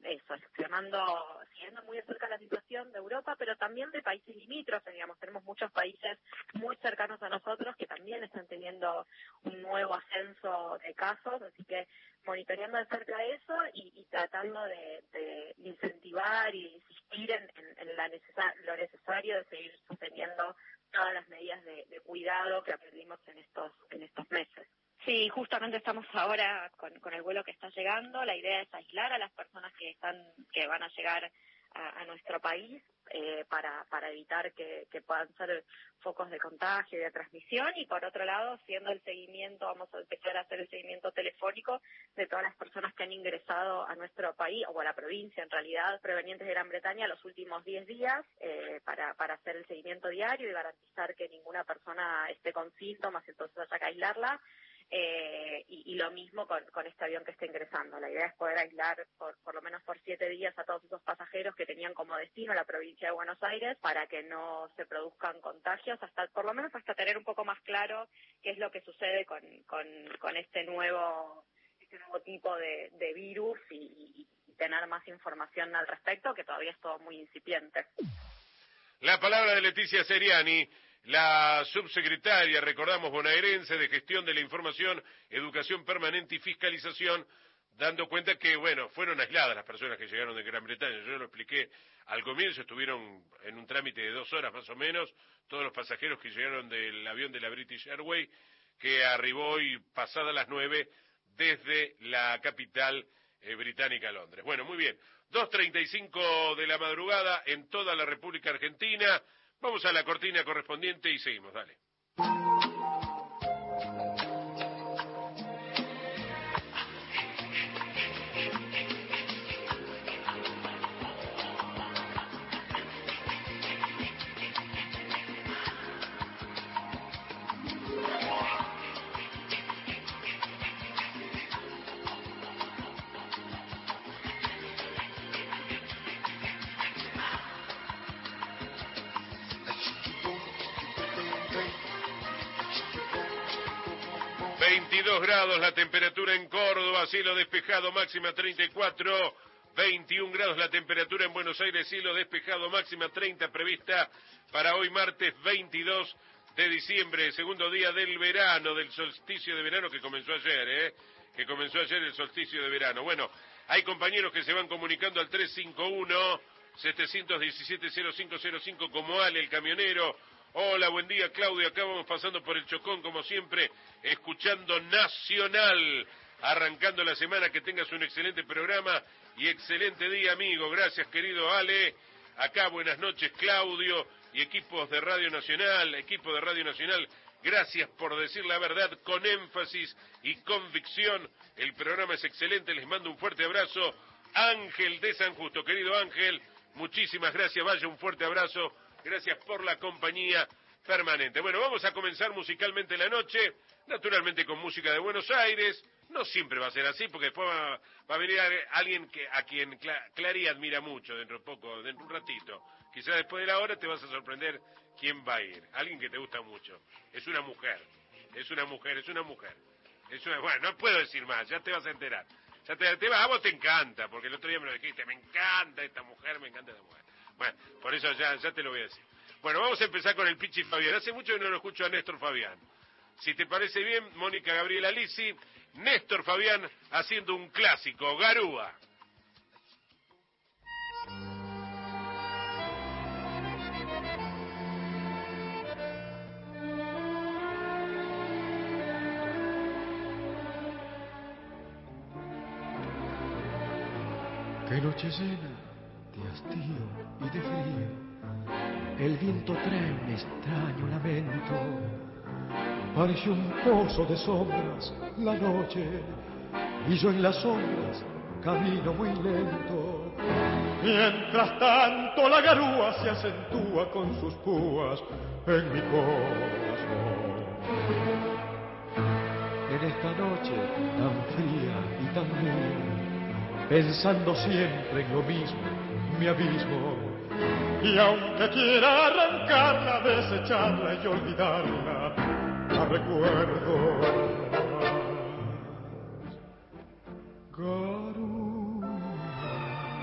F: eso, extremando, siguiendo muy de cerca la situación de Europa, pero también de países limítrofes, digamos, tenemos muchos países muy cercanos a nosotros que también están teniendo un nuevo ascenso de casos, así que monitoreando de cerca eso y, y tratando de, de incentivar y insistir en, en, en la necesa- lo necesario de seguir sosteniendo todas las medidas de, de cuidado que aprendimos en estos en estos meses. Sí, justamente estamos ahora con, con el vuelo que está llegando. La idea es aislar a las personas que están que van a llegar a, a nuestro país eh, para para evitar que, que puedan ser focos de contagio y de transmisión. Y por otro lado, haciendo el seguimiento, vamos a empezar a hacer el seguimiento telefónico de todas las personas que han ingresado a nuestro país, o a la provincia en realidad, provenientes de Gran Bretaña los últimos diez días, eh, para, para hacer el seguimiento diario y garantizar que ninguna persona esté con síntomas, entonces haya que aislarla. Eh, y, y lo mismo con, con este avión que está ingresando. La idea es poder aislar por, por lo menos por siete días a todos esos pasajeros que tenían como destino la provincia de Buenos Aires para que no se produzcan contagios, hasta por lo menos hasta tener un poco más claro qué es lo que sucede con, con, con este nuevo este nuevo tipo de, de virus y, y tener más información al respecto, que todavía es todo muy incipiente.
A: La palabra de Leticia Seriani, la subsecretaria, recordamos, bonaerense de Gestión de la Información, Educación Permanente y Fiscalización, dando cuenta que, bueno, fueron aisladas las personas que llegaron de Gran Bretaña. Yo lo expliqué al comienzo, estuvieron en un trámite de dos horas más o menos, todos los pasajeros que llegaron del avión de la British Airways, que arribó hoy pasadas las nueve desde la capital eh, británica, Londres. Bueno, muy bien, dos treinta y cinco de la madrugada en toda la República Argentina. Vamos a la cortina correspondiente y seguimos, dale. veintidós grados la temperatura en Córdoba, cielo despejado, máxima treinta y cuatro, veintiún grados la temperatura en Buenos Aires, cielo despejado, máxima treinta, prevista para hoy martes veintidós de diciembre, segundo día del verano, del solsticio de verano que comenzó ayer, ¿eh? Que comenzó ayer el solsticio de verano. Bueno, hay compañeros que se van comunicando al tres cinco uno, siete uno siete, cero cinco cero cinco, como Ale, el camionero. Hola, buen día, Claudio. Acá vamos pasando por el Chocón, como siempre, escuchando Nacional, arrancando la semana. Que tengas un excelente programa y excelente día, amigo. Gracias, querido Ale. Acá, buenas noches, Claudio y equipos de Radio Nacional, equipo de Radio Nacional. Gracias por decir la verdad con énfasis y convicción. El programa es excelente. Les mando un fuerte abrazo. Ángel de San Justo, querido Ángel, muchísimas gracias. Vaya, un fuerte abrazo. Gracias por la compañía permanente. Bueno, vamos a comenzar musicalmente la noche, naturalmente con música de Buenos Aires. No siempre va a ser así, porque después va, va a venir alguien que, a quien Cla, Clary admira mucho dentro de poco, dentro de un ratito. Quizás después de la hora te vas a sorprender quién va a ir. Alguien que te gusta mucho. Es una mujer, es una mujer, es una mujer. Es una, bueno, no puedo decir más, ya te vas a enterar. Ya te, te, a vos te encanta, porque el otro día me lo dijiste, me encanta esta mujer, me encanta esta mujer. Bueno, por eso ya, ya te lo voy a decir. Bueno, vamos a empezar con el Pichi Fabián. Hace mucho que no lo escucho a Néstor Fabián. Si te parece bien, Mónica Gabriela Lisi, Néstor Fabián haciendo un clásico, Garúa.
G: Qué noche llena de hastío y de frío, el viento trae un extraño lamento. Parece un pozo de sombras la noche, y yo en las sombras camino muy lento. Mientras tanto la garúa se acentúa con sus púas en mi corazón. En esta noche tan fría y tan mía, pensando siempre en lo mismo, mi abismo. Y aunque quiera arrancarla, desecharla y olvidarla, la recuerdo más. Garúa,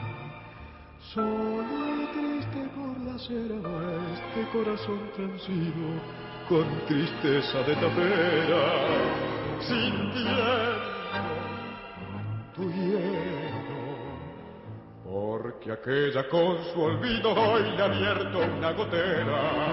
G: Solo y triste por la acera va este corazón transido con tristeza de tapera, sintiendo tu hielo, porque aquella con su olvido hoy le ha abierto una gotera.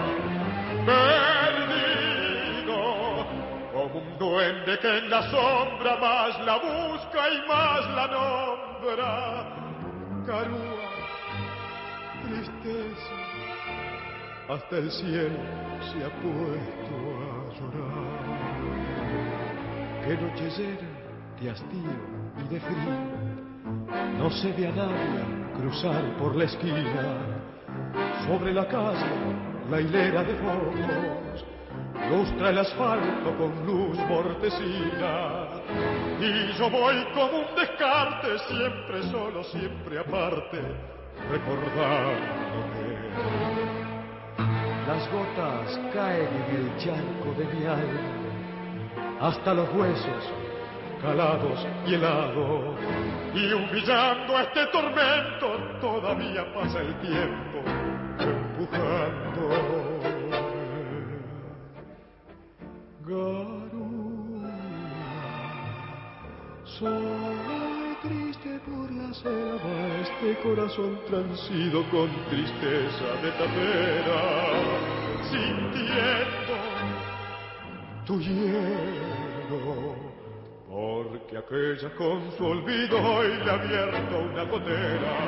G: Perdido como un duende que en la sombra más la busca y más la nombra. Carúa, tristeza, hasta el cielo se ha puesto a llorar. Qué noche llena de hastío y de frío, no se ve a nadie cruzar por la esquina. Sobre la calle la hilera de focos lustra el asfalto con luz mortecina, y yo voy como un descarte, siempre solo, siempre aparte, recordándote. Las gotas caen en el charco de mi alma, hasta los huesos calados y helados, y humillando a este tormento todavía pasa el tiempo empujando. Garúa, sola y triste por la selva, este corazón transido con tristeza de tapera, sintiendo tu hielo, porque aquella con su olvido hoy le ha abierto una gotera.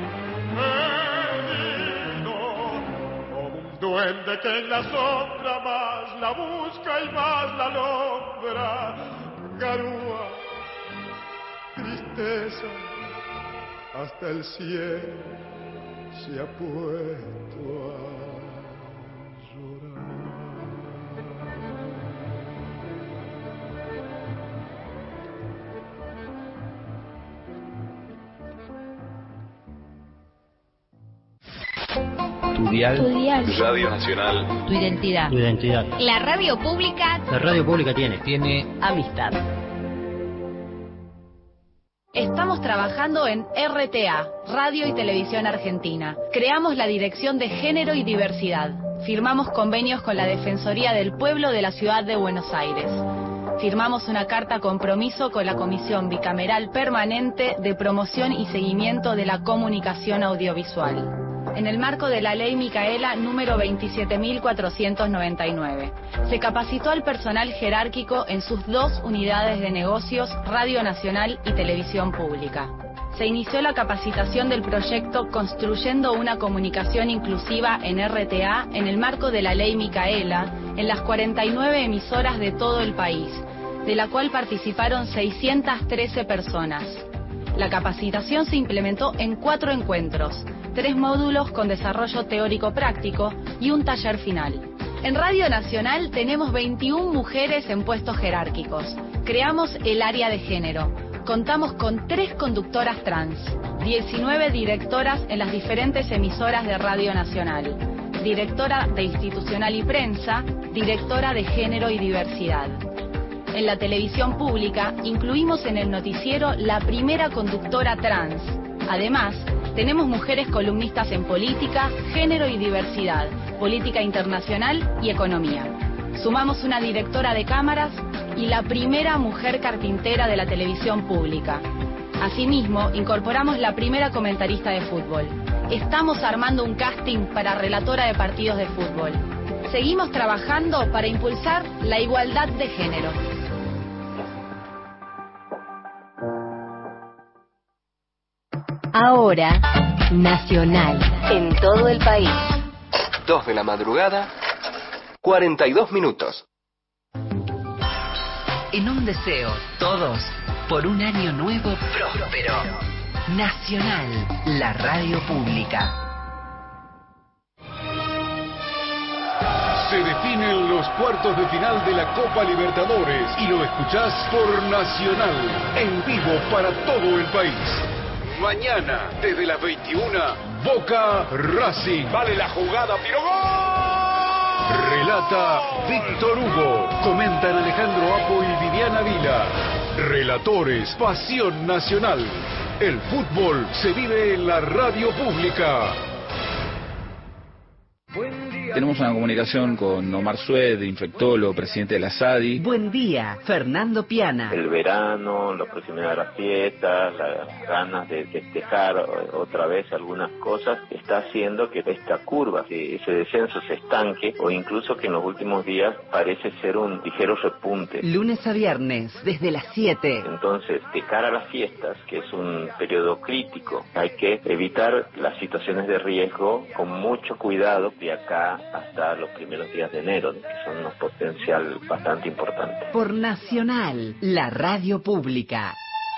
G: Perdido como un duende que en la sombra más la busca y más la nombra. Garúa, tristeza, hasta el cielo se ha puesto a llorar.
H: Tu dial.
I: Tu dial.
H: Radio Nacional.
I: Tu identidad.
H: Tu identidad.
I: La radio pública.
H: La radio pública tiene.
I: Tiene amistad.
J: Estamos trabajando en R T A, Radio y Televisión Argentina. Creamos la Dirección de Género y Diversidad. Firmamos convenios con la Defensoría del Pueblo de la Ciudad de Buenos Aires. Firmamos una carta compromiso con la Comisión Bicameral Permanente de Promoción y Seguimiento de la Comunicación Audiovisual, en el marco de la Ley Micaela número veintisiete mil cuatrocientos noventa y nueve. Se capacitó al personal jerárquico en sus dos unidades de negocios, Radio Nacional y Televisión Pública. Se inició la capacitación del proyecto Construyendo una Comunicación Inclusiva en R T A en el marco de la Ley Micaela en las cuarenta y nueve emisoras de todo el país, de la cual participaron seiscientas trece personas. La capacitación se implementó en cuatro encuentros, tres módulos con desarrollo teórico-práctico y un taller final. En Radio Nacional tenemos veintiuna mujeres en puestos jerárquicos. Creamos el área de género. Contamos con tres conductoras trans, diecinueve directoras en las diferentes emisoras de Radio Nacional, directora de Institucional y Prensa, directora de Género y Diversidad. En la televisión pública incluimos en el noticiero la primera conductora trans. Además, tenemos mujeres columnistas en política, género y diversidad, política internacional y economía. Sumamos una directora de cámaras y la primera mujer carpintera de la televisión pública. Asimismo, incorporamos la primera comentarista de fútbol. Estamos armando un casting para relatora de partidos de fútbol. Seguimos trabajando para impulsar la igualdad de género.
I: Ahora, nacional, en todo el país.
E: Dos de la madrugada, cuarenta y dos minutos.
K: En un deseo, todos, por un año nuevo próspero. Nacional, la radio pública.
L: Se definen los cuartos de final de la Copa Libertadores y lo escuchás por Nacional, en vivo para todo el país. Mañana, desde las veintiuna, Boca Racing. Vale la jugada, tiro gol. Relata Víctor Hugo. Comentan Alejandro Apo y Viviana Vila. Relatores Pasión Nacional. El fútbol se vive en la radio pública.
M: Tenemos una comunicación con Omar Sued, infectólogo, presidente de la S A D I.
K: Buen día, Fernando Piana.
N: El verano, la proximidad de las fiestas, las ganas de festejar otra vez algunas cosas, está haciendo que esta curva, que ese descenso se estanque, o incluso que en los últimos días parece ser un ligero repunte.
K: Lunes a viernes, desde las siete.
N: Entonces, de cara a las fiestas, que es un periodo crítico, hay que evitar las situaciones de riesgo con mucho cuidado de acá hasta los primeros días de enero, que son un potencial bastante importante.
K: Por Nacional, la radio pública.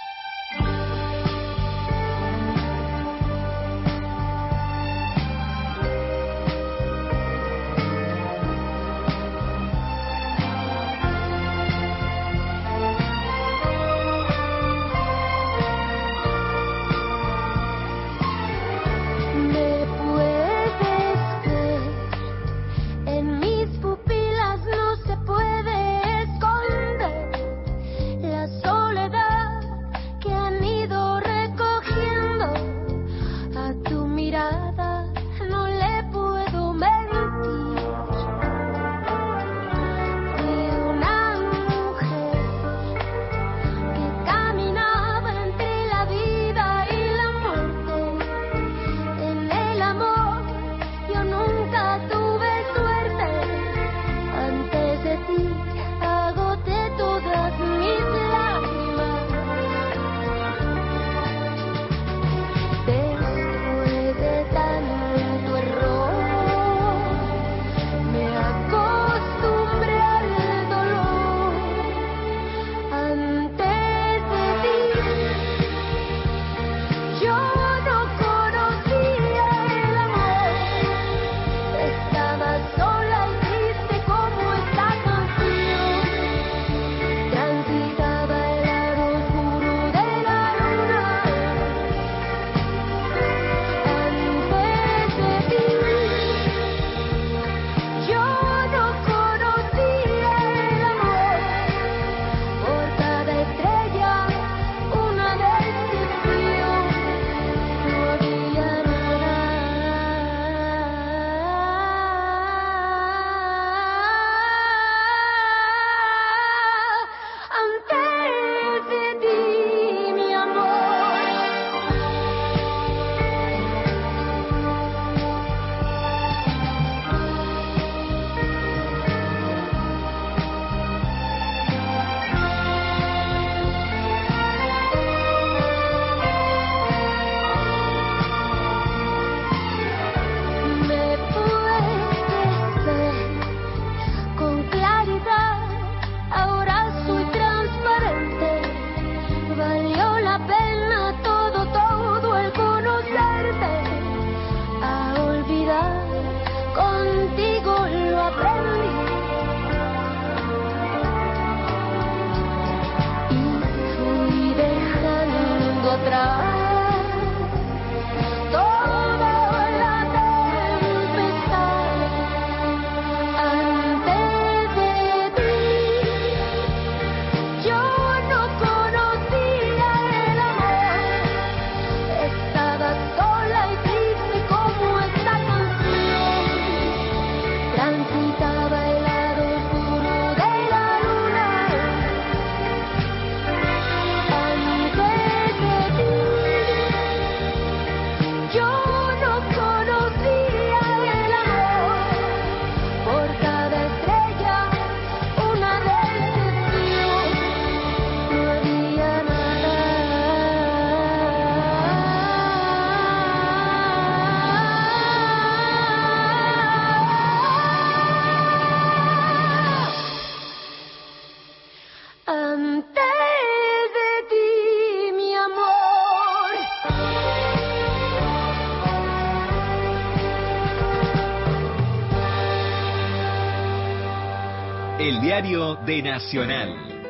E: El diario de Nacional.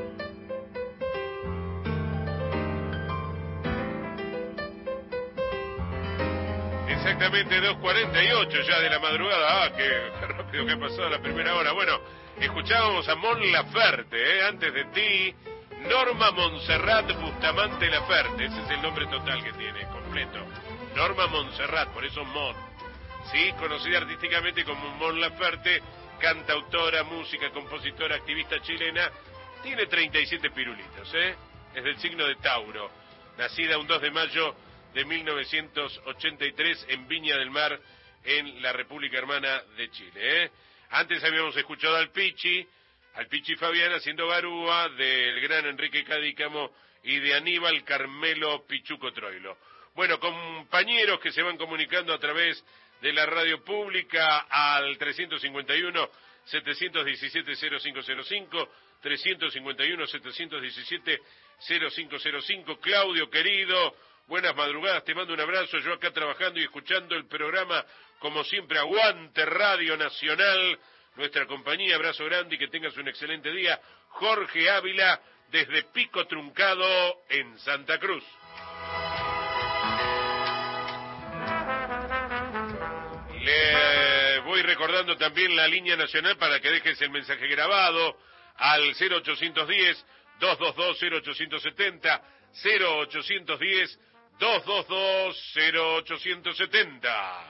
A: Exactamente dos cuarenta y ocho ya de la madrugada. Ah, qué, qué rápido que ha pasado la primera hora. Bueno, escuchábamos a Mon Laferte, ¿eh? Antes de ti, Norma Montserrat Bustamante Laferte, ese es el nombre total que tiene, completo. Norma Montserrat, por eso Mon. Sí, conocida artísticamente como Mon Laferte, cantautora, música, compositora, activista chilena, tiene treinta y siete pirulitos, ¿eh? Es del signo de Tauro, nacida un dos de mayo de mil novecientos ochenta y tres en Viña del Mar, en la República Hermana de Chile, ¿eh? Antes habíamos escuchado al Pichi, al Pichi Fabián haciendo Garúa, del gran Enrique Cadícamo y de Aníbal Carmelo Pichuco Troilo. Bueno, compañeros que se van comunicando a través de la radio pública al trescientos cincuenta y uno, setecientos diecisiete, cero cinco cero cinco, trescientos cincuenta y uno, setecientos diecisiete, cero cinco cero cinco. Claudio, querido, buenas madrugadas, te mando un abrazo, yo acá trabajando y escuchando el programa, como siempre, aguante Radio Nacional, nuestra compañía, abrazo grande y que tengas un excelente día. Jorge Ávila, desde Pico Truncado, en Santa Cruz. Le voy recordando también la línea nacional para que dejes el mensaje grabado al cero ochocientos diez, doscientos veintidós, cero ochocientos setenta, cero ochocientos diez, doscientos veintidós, cero ochocientos setenta.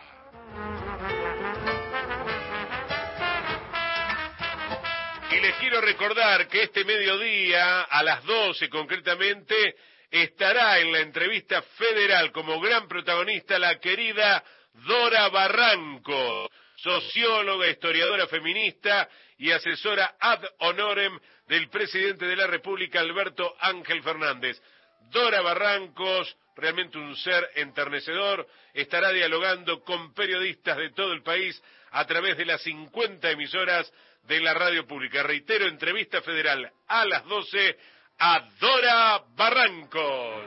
A: Y les quiero recordar que este mediodía, a las doce concretamente, estará en la entrevista federal como gran protagonista la querida Dora Barranco, socióloga, historiadora feminista y asesora ad honorem del presidente de la República, Alberto Ángel Fernández. Dora Barrancos, realmente un ser enternecedor, estará dialogando con periodistas de todo el país a través de las cincuenta emisoras de la radio pública. Reitero, entrevista federal a las doce a Dora Barrancos.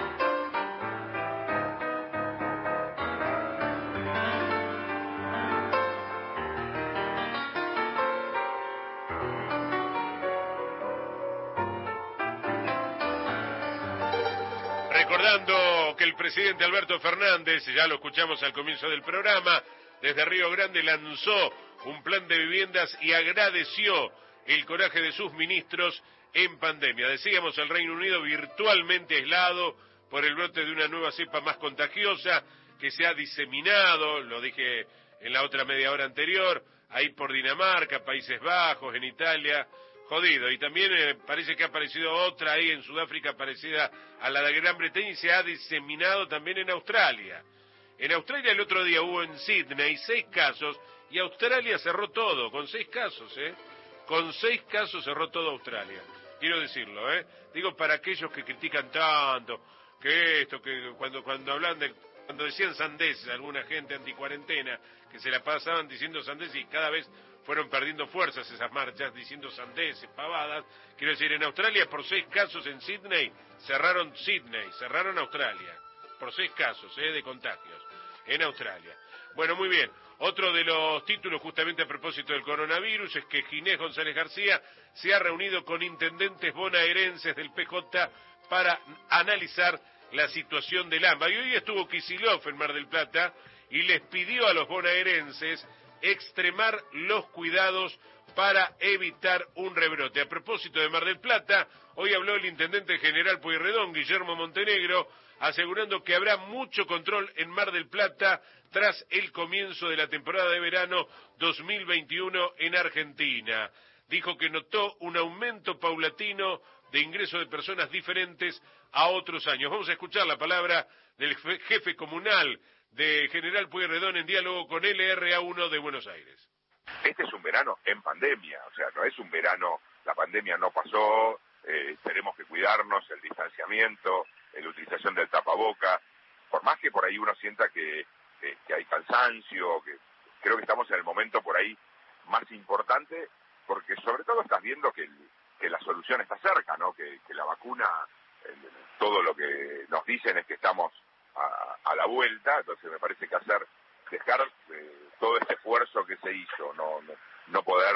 A: Recordando que el presidente Alberto Fernández, ya lo escuchamos al comienzo del programa, desde Río Grande lanzó un plan de viviendas y agradeció el coraje de sus ministros en pandemia. Decíamos, el Reino Unido virtualmente aislado por el brote de una nueva cepa más contagiosa que se ha diseminado, lo dije en la otra media hora anterior, ahí por Dinamarca, Países Bajos, en Italia, jodido. Y también eh, parece que ha aparecido otra ahí en Sudáfrica parecida a la de Gran Bretaña y se ha diseminado también en Australia. En Australia el otro día hubo en Sydney seis casos y Australia cerró todo, con seis casos, ¿eh? Con seis casos cerró todo Australia. Quiero decirlo, ¿eh? Digo, para aquellos que critican tanto, que esto, que cuando cuando hablan de, cuando decían sandeces, alguna gente anticuarentena, que se la pasaban diciendo sandeces y cada vez fueron perdiendo fuerzas esas marchas, diciendo sandeces, pavadas. Quiero decir, en Australia, por seis casos en Sydney, cerraron Sydney, cerraron Australia, por seis casos, ¿eh? De contagios, en Australia. Bueno, muy bien. Otro de los títulos, justamente a propósito del coronavirus, es que Ginés González García se ha reunido con intendentes bonaerenses del P J para analizar la situación del AMBA. Y hoy estuvo Kicillof en Mar del Plata y les pidió a los bonaerenses extremar los cuidados para evitar un rebrote. A propósito de Mar del Plata, hoy habló el intendente general Pueyrredón, Guillermo Montenegro, asegurando que habrá mucho control en Mar del Plata tras el comienzo de la temporada de verano dos mil veintiuno en Argentina. Dijo que notó un aumento paulatino de ingreso de personas diferentes a otros años. Vamos a escuchar la palabra del jefe comunal de General Pueyrredón en diálogo con L R A uno de Buenos Aires.
O: Este es un verano en pandemia, o sea, no es un verano, la pandemia no pasó, eh, tenemos que cuidarnos, el distanciamiento, la utilización del tapaboca, por más que por ahí uno sienta que, que, que hay cansancio, que creo que estamos en el momento por ahí más importante, porque sobre todo estás viendo que, el, que la solución está cerca, ¿no? Que, que la vacuna, el, todo lo que nos dicen es que estamos a, a la vuelta, entonces me parece que hacer, dejar eh, todo este esfuerzo que se hizo, no, no, no poder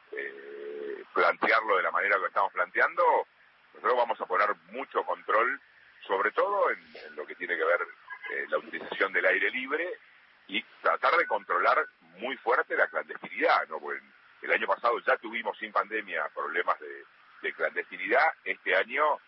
O: eh, plantearlo de la manera que estamos planteando, nosotros vamos a poner mucho control, sobre todo en, en lo que tiene que ver eh, la utilización del aire libre y tratar de controlar muy fuerte la clandestinidad, ¿no? Porque el año pasado ya tuvimos sin pandemia problemas de, de clandestinidad. Este año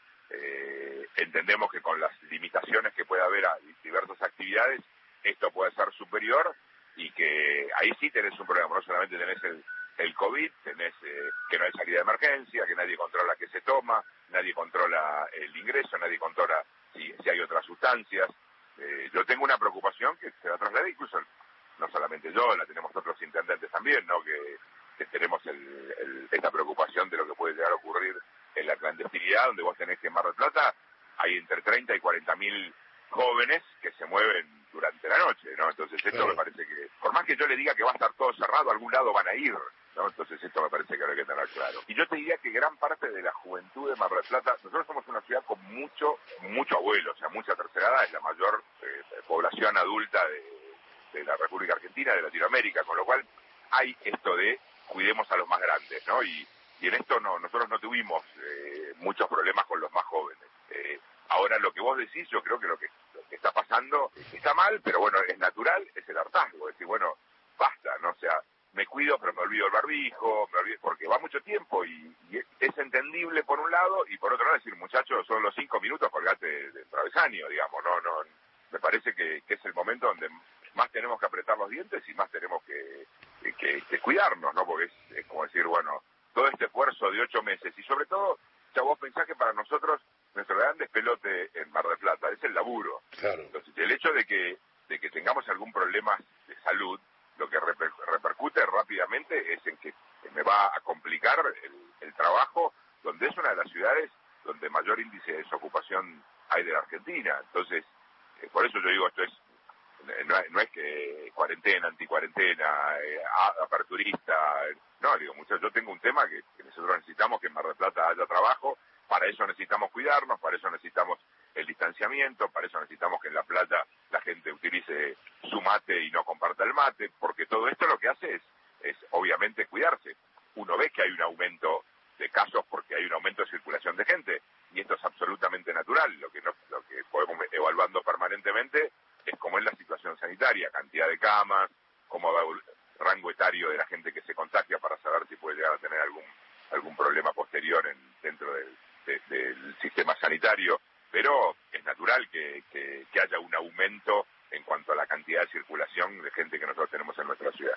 O: eh, entendemos que con las limitaciones que puede haber a diversas actividades, esto puede ser superior y que ahí sí tenés un problema, no solamente tenés el, el COVID, tenés eh, que no hay salida de emergencia, que nadie controla qué se toma, nadie controla el ingreso, nadie controla si, si hay otras sustancias. Eh, yo tengo una preocupación que se va a trasladar, incluso no solamente yo, la tenemos otros intendentes también, ¿no? Que, que tenemos el, el, esta preocupación de lo que puede llegar a ocurrir en la clandestinidad, donde vos tenés que en Mar del Plata hay entre treinta y cuarenta mil jóvenes que se mueven durante la noche, ¿no? Entonces esto claro. me parece que, por más que yo le diga que va a estar todo cerrado, a algún lado van a ir, ¿no? Entonces esto me parece que hay que tener claro. Y yo te diría que gran parte de la juventud de Mar del Plata, nosotros somos una ciudad con mucho, mucho abuelo, o sea, mucha tercera edad, es la mayor eh, población adulta de, de la República Argentina, de Latinoamérica, con lo cual hay esto de cuidemos a los más grandes, ¿no? Y, y en esto no, nosotros no tuvimos eh, muchos problemas con los más jóvenes. Eh, ahora lo que vos decís, yo creo que lo que, lo que está pasando está mal, pero bueno, es natural, es el hartazgo, es decir, bueno, basta, ¿no? O sea, me cuido pero me olvido el barbijo, me olvido, porque va mucho tiempo y, y es entendible por un lado y por otro lado decir, muchachos, son los cinco minutos, colgate del travesaño, digamos, no, no, me parece que, que es el momento donde más tenemos que apretar los dientes y más tenemos que, que, que cuidarnos, ¿no? Porque es, es como decir, bueno, todo este esfuerzo de ocho meses y sobre todo, ya vos pensás que para nosotros nuestro gran despelote en Mar del Plata es el laburo.
A: Claro.
O: Entonces, el hecho de que, de que tengamos algún problema de salud, lo que reper, repercute rápidamente es en que me va a complicar el, el trabajo, donde es una de las ciudades donde mayor índice de desocupación hay de la Argentina. Entonces, eh, por eso yo digo, esto es no, no es que cuarentena, anticuarentena, eh, aperturista, no, digo, muchachos, yo tengo un tema que, que nosotros necesitamos que en Mar del Plata haya trabajo, para eso necesitamos cuidarnos, para eso necesitamos el distanciamiento, para eso necesitamos que en la playa la gente utilice su mate y no comparta el mate, porque todo esto lo que hace es, es obviamente cuidarse. Uno ve que hay un aumento de casos porque hay un aumento de circulación de gente, y esto es absolutamente natural. Lo que, no, lo que podemos evaluando permanentemente es cómo es la situación sanitaria, cantidad de camas, cómo va el rango etario de la gente que se contagia para saber si puede llegar a tener algún algún problema posterior en, dentro del, de, del sistema sanitario, pero es natural que, que, que haya un aumento en cuanto a la cantidad de circulación de gente que nosotros tenemos en nuestra ciudad.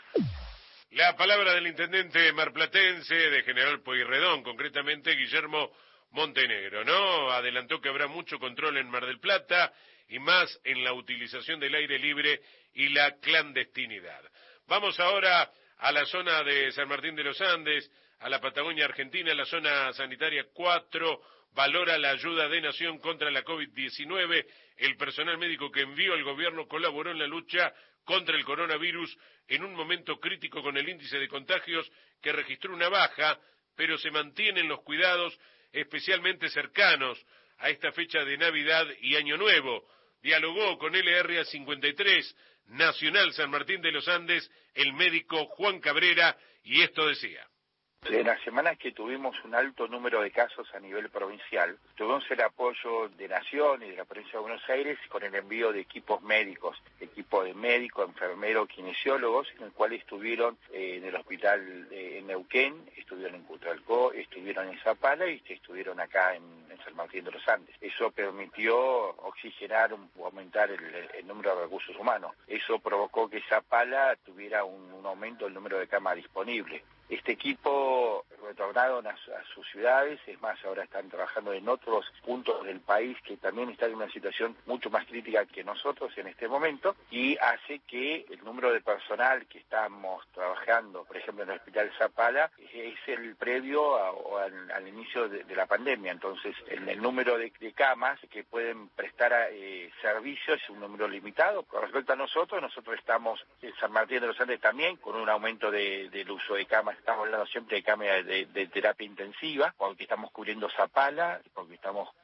A: La palabra del intendente marplatense de General Pueyrredón, concretamente Guillermo Montenegro, ¿no? Adelantó que habrá mucho control en Mar del Plata y más en la utilización del aire libre y la clandestinidad. Vamos ahora a la zona de San Martín de los Andes, a la Patagonia Argentina. La zona sanitaria cuatro valora la ayuda de Nación contra la COVID diecinueve. El personal médico que envió el gobierno colaboró en la lucha contra el coronavirus en un momento crítico con el índice de contagios que registró una baja, pero se mantienen los cuidados especialmente cercanos a esta fecha de Navidad y Año Nuevo. Dialogó con L R A cincuenta y tres, Nacional San Martín de los Andes, el médico Juan Cabrera, y esto decía.
P: En las semanas que tuvimos un alto número de casos a nivel provincial, tuvimos el apoyo de Nación y de la provincia de Buenos Aires con el envío de equipos médicos, equipo de médicos, enfermeros, kinesiólogos, en el cual estuvieron eh, en el hospital de en Neuquén, estuvieron en Cutralcó, estuvieron en Zapala y estuvieron acá en, en San Martín de los Andes. Eso permitió oxigenar o aumentar el, el número de recursos humanos. Eso provocó que Zapala tuviera un, un aumento del número de camas disponibles. Este equipo retornaron a, a sus ciudades, es más, ahora están trabajando en otros puntos del país que también están en una situación mucho más crítica que nosotros en este momento, y hace que el número de personal que estamos trabajando, por ejemplo en el Hospital Zapala, es el previo a, o al, al inicio de, de la pandemia. Entonces el, el número de, de camas que pueden prestar eh, servicios es un número limitado. Con respecto a nosotros, nosotros estamos en San Martín de los Andes también con un aumento de, del uso de camas. Estamos hablando siempre de cámaras de, de terapia intensiva, porque estamos cubriendo Zapala, porque estamos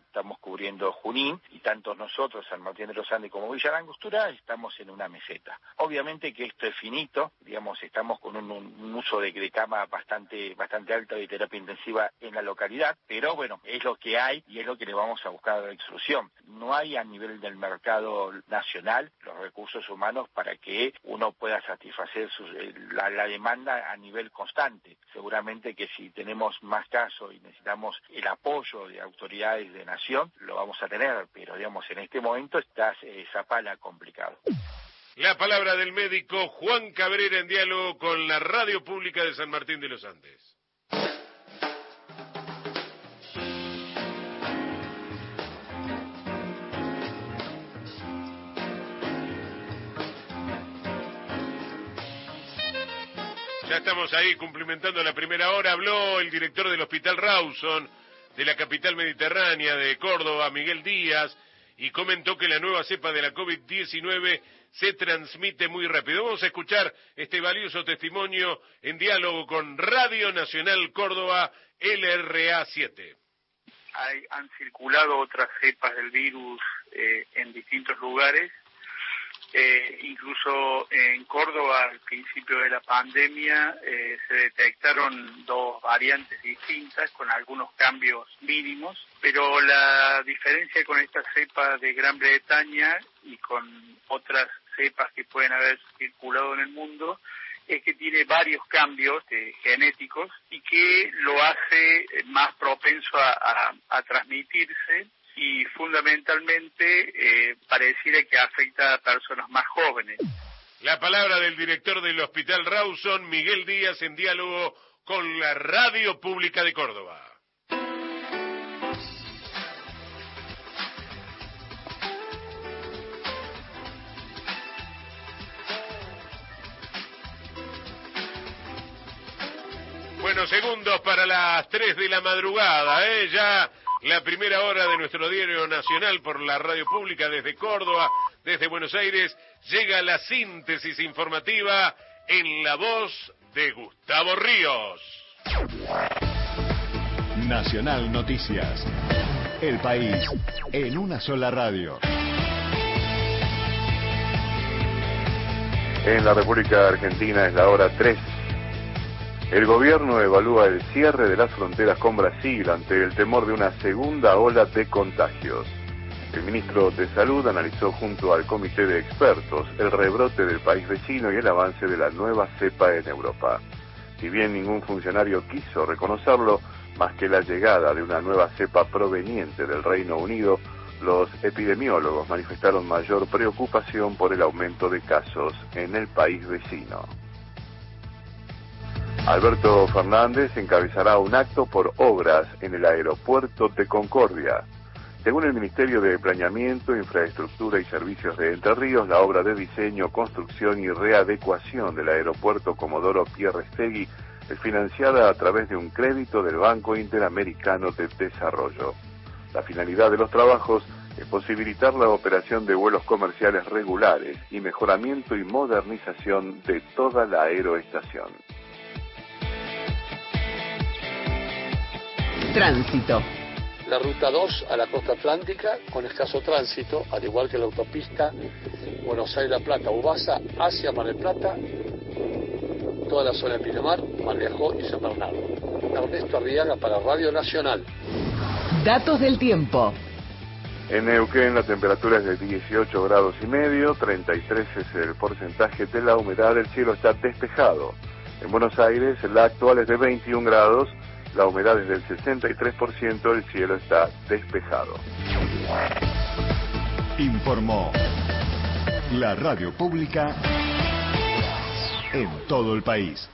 P: estamos cubriendo Junín, y tanto nosotros, San Martín de los Andes como Villa Langostura, estamos en una meseta. Obviamente que esto es finito, digamos, estamos con un, un uso de, de cama bastante bastante alto de terapia intensiva en la localidad, pero bueno, es lo que hay y es lo que le vamos a buscar la solución. No hay a nivel del mercado nacional los recursos humanos para que uno pueda satisfacer su, la, la demanda a nivel constante. Seguramente que si tenemos más casos y necesitamos el apoyo de autoridades de nación, lo vamos a tener, pero digamos, en este momento está eh, Zapala complicado.
A: La palabra del médico Juan Cabrera en diálogo con la Radio Pública de San Martín de los Andes. Ya estamos ahí cumplimentando la primera hora. Habló el director del Hospital Rawson de la capital mediterránea de Córdoba, Miguel Díaz, y comentó que la nueva cepa de la COVID diecinueve se transmite muy rápido. Vamos a escuchar este valioso testimonio en diálogo con Radio Nacional Córdoba, L R A siete.
Q: Hay, han circulado otras cepas del virus eh, en distintos lugares. Eh, incluso en Córdoba, al principio de la pandemia, eh, se detectaron dos variantes distintas con algunos cambios mínimos, pero la diferencia con esta cepa de Gran Bretaña y con otras cepas que pueden haber circulado en el mundo es que tiene varios cambios eh, genéticos y que lo hace más propenso a, a, a transmitirse. Y fundamentalmente eh, pareciera que afecta a personas más jóvenes.
A: La palabra del director del Hospital Rawson, Miguel Díaz, en diálogo con la Radio Pública de Córdoba. Bueno, segundos para las tres de la madrugada, ¿eh? Ya la primera hora de nuestro diario nacional por la Radio Pública desde Córdoba, desde Buenos Aires, llega la síntesis informativa en la voz de Gustavo Ríos.
E: Nacional Noticias. El país en una sola radio.
R: En la República Argentina es la hora tres. El gobierno evalúa el cierre de las fronteras con Brasil ante el temor de una segunda ola de contagios. El ministro de Salud analizó junto al comité de expertos el rebrote del país vecino y el avance de la nueva cepa en Europa. Si bien ningún funcionario quiso reconocerlo, más que la llegada de una nueva cepa proveniente del Reino Unido, los epidemiólogos manifestaron mayor preocupación por el aumento de casos en el país vecino. Alberto Fernández encabezará un acto por obras en el aeropuerto de Concordia. Según el Ministerio de Planeamiento, Infraestructura y Servicios de Entre Ríos, la obra de diseño, construcción y readecuación del aeropuerto Comodoro Pierrestegui es financiada a través de un crédito del Banco Interamericano de Desarrollo. La finalidad de los trabajos es posibilitar la operación de vuelos comerciales regulares y mejoramiento y modernización de toda la aeroestación.
S: Tránsito. La ruta dos a la costa atlántica con escaso tránsito, al igual que la autopista Buenos Aires-La Plata-Ubasa hacia Mar del Plata, toda la zona de Pinamar, Mar de Ajó y San Bernardo. Ernesto Arriaga para Radio Nacional.
K: Datos del tiempo.
R: En Neuquén la temperatura es de dieciocho grados y medio, treinta y tres es el porcentaje de la humedad, el cielo está despejado. En Buenos Aires la actual es de veintiún grados, la humedad es del sesenta y tres por ciento, el cielo está despejado.
E: Informó la Radio Pública en todo el país.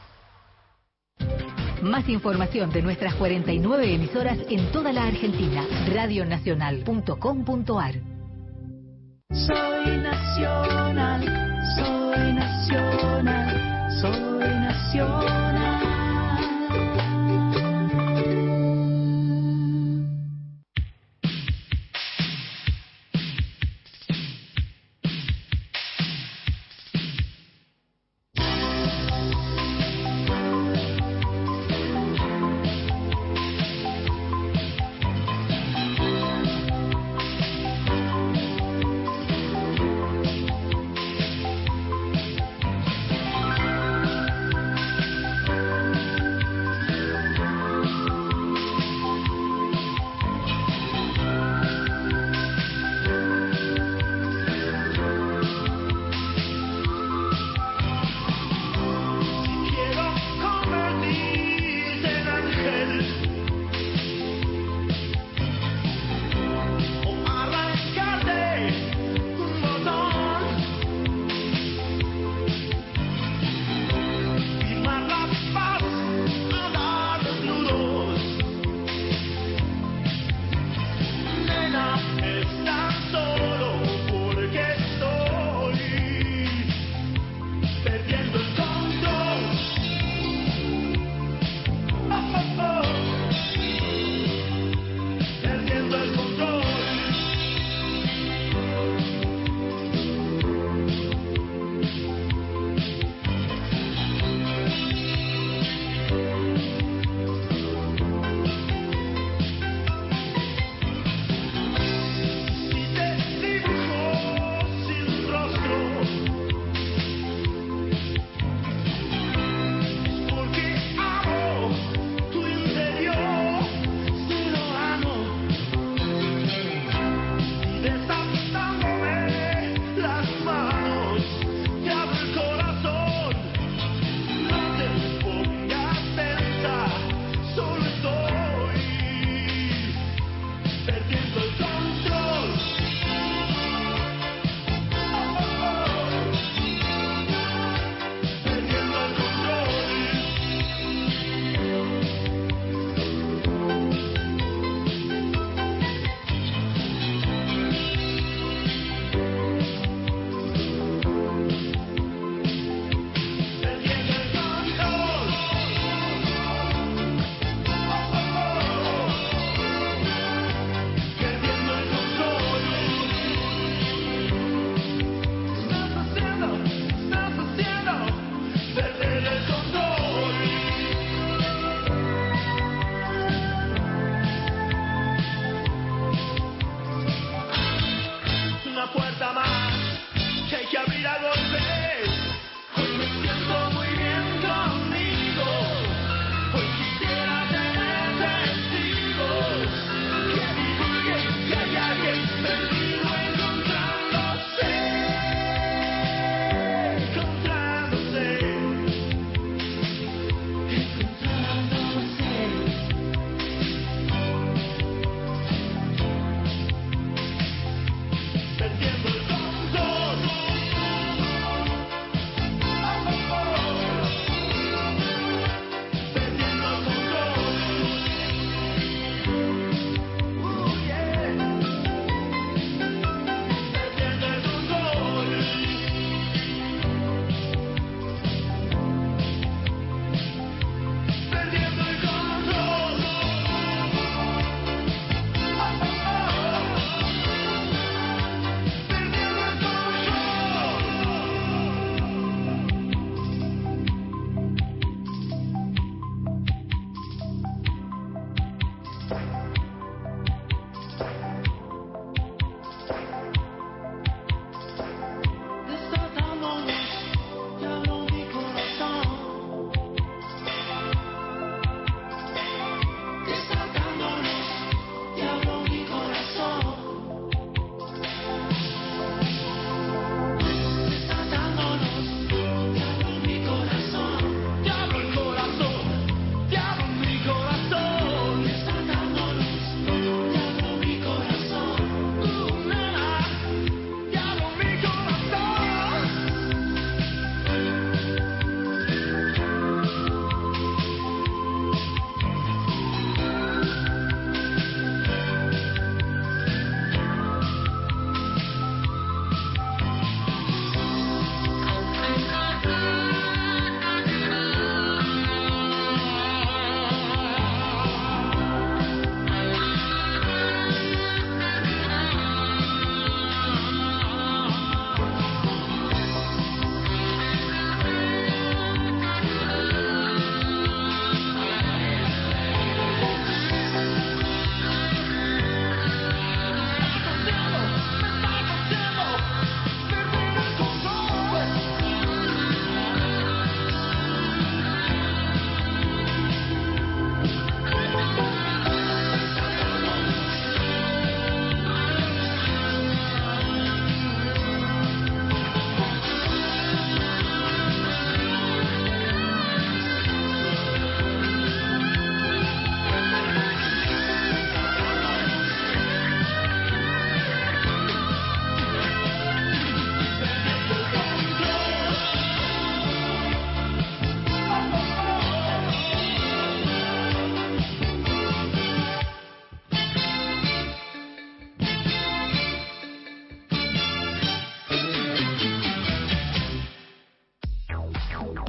I: Más información de nuestras cuarenta y nueve emisoras en toda la Argentina. radio nacional punto com punto ar.
T: Soy nacional, soy nacional, soy nacional.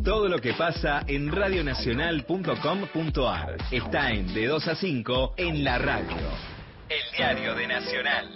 U: Todo lo que pasa en radio nacional punto com punto a r está en de dos a cinco en la radio. El diario de Nacional.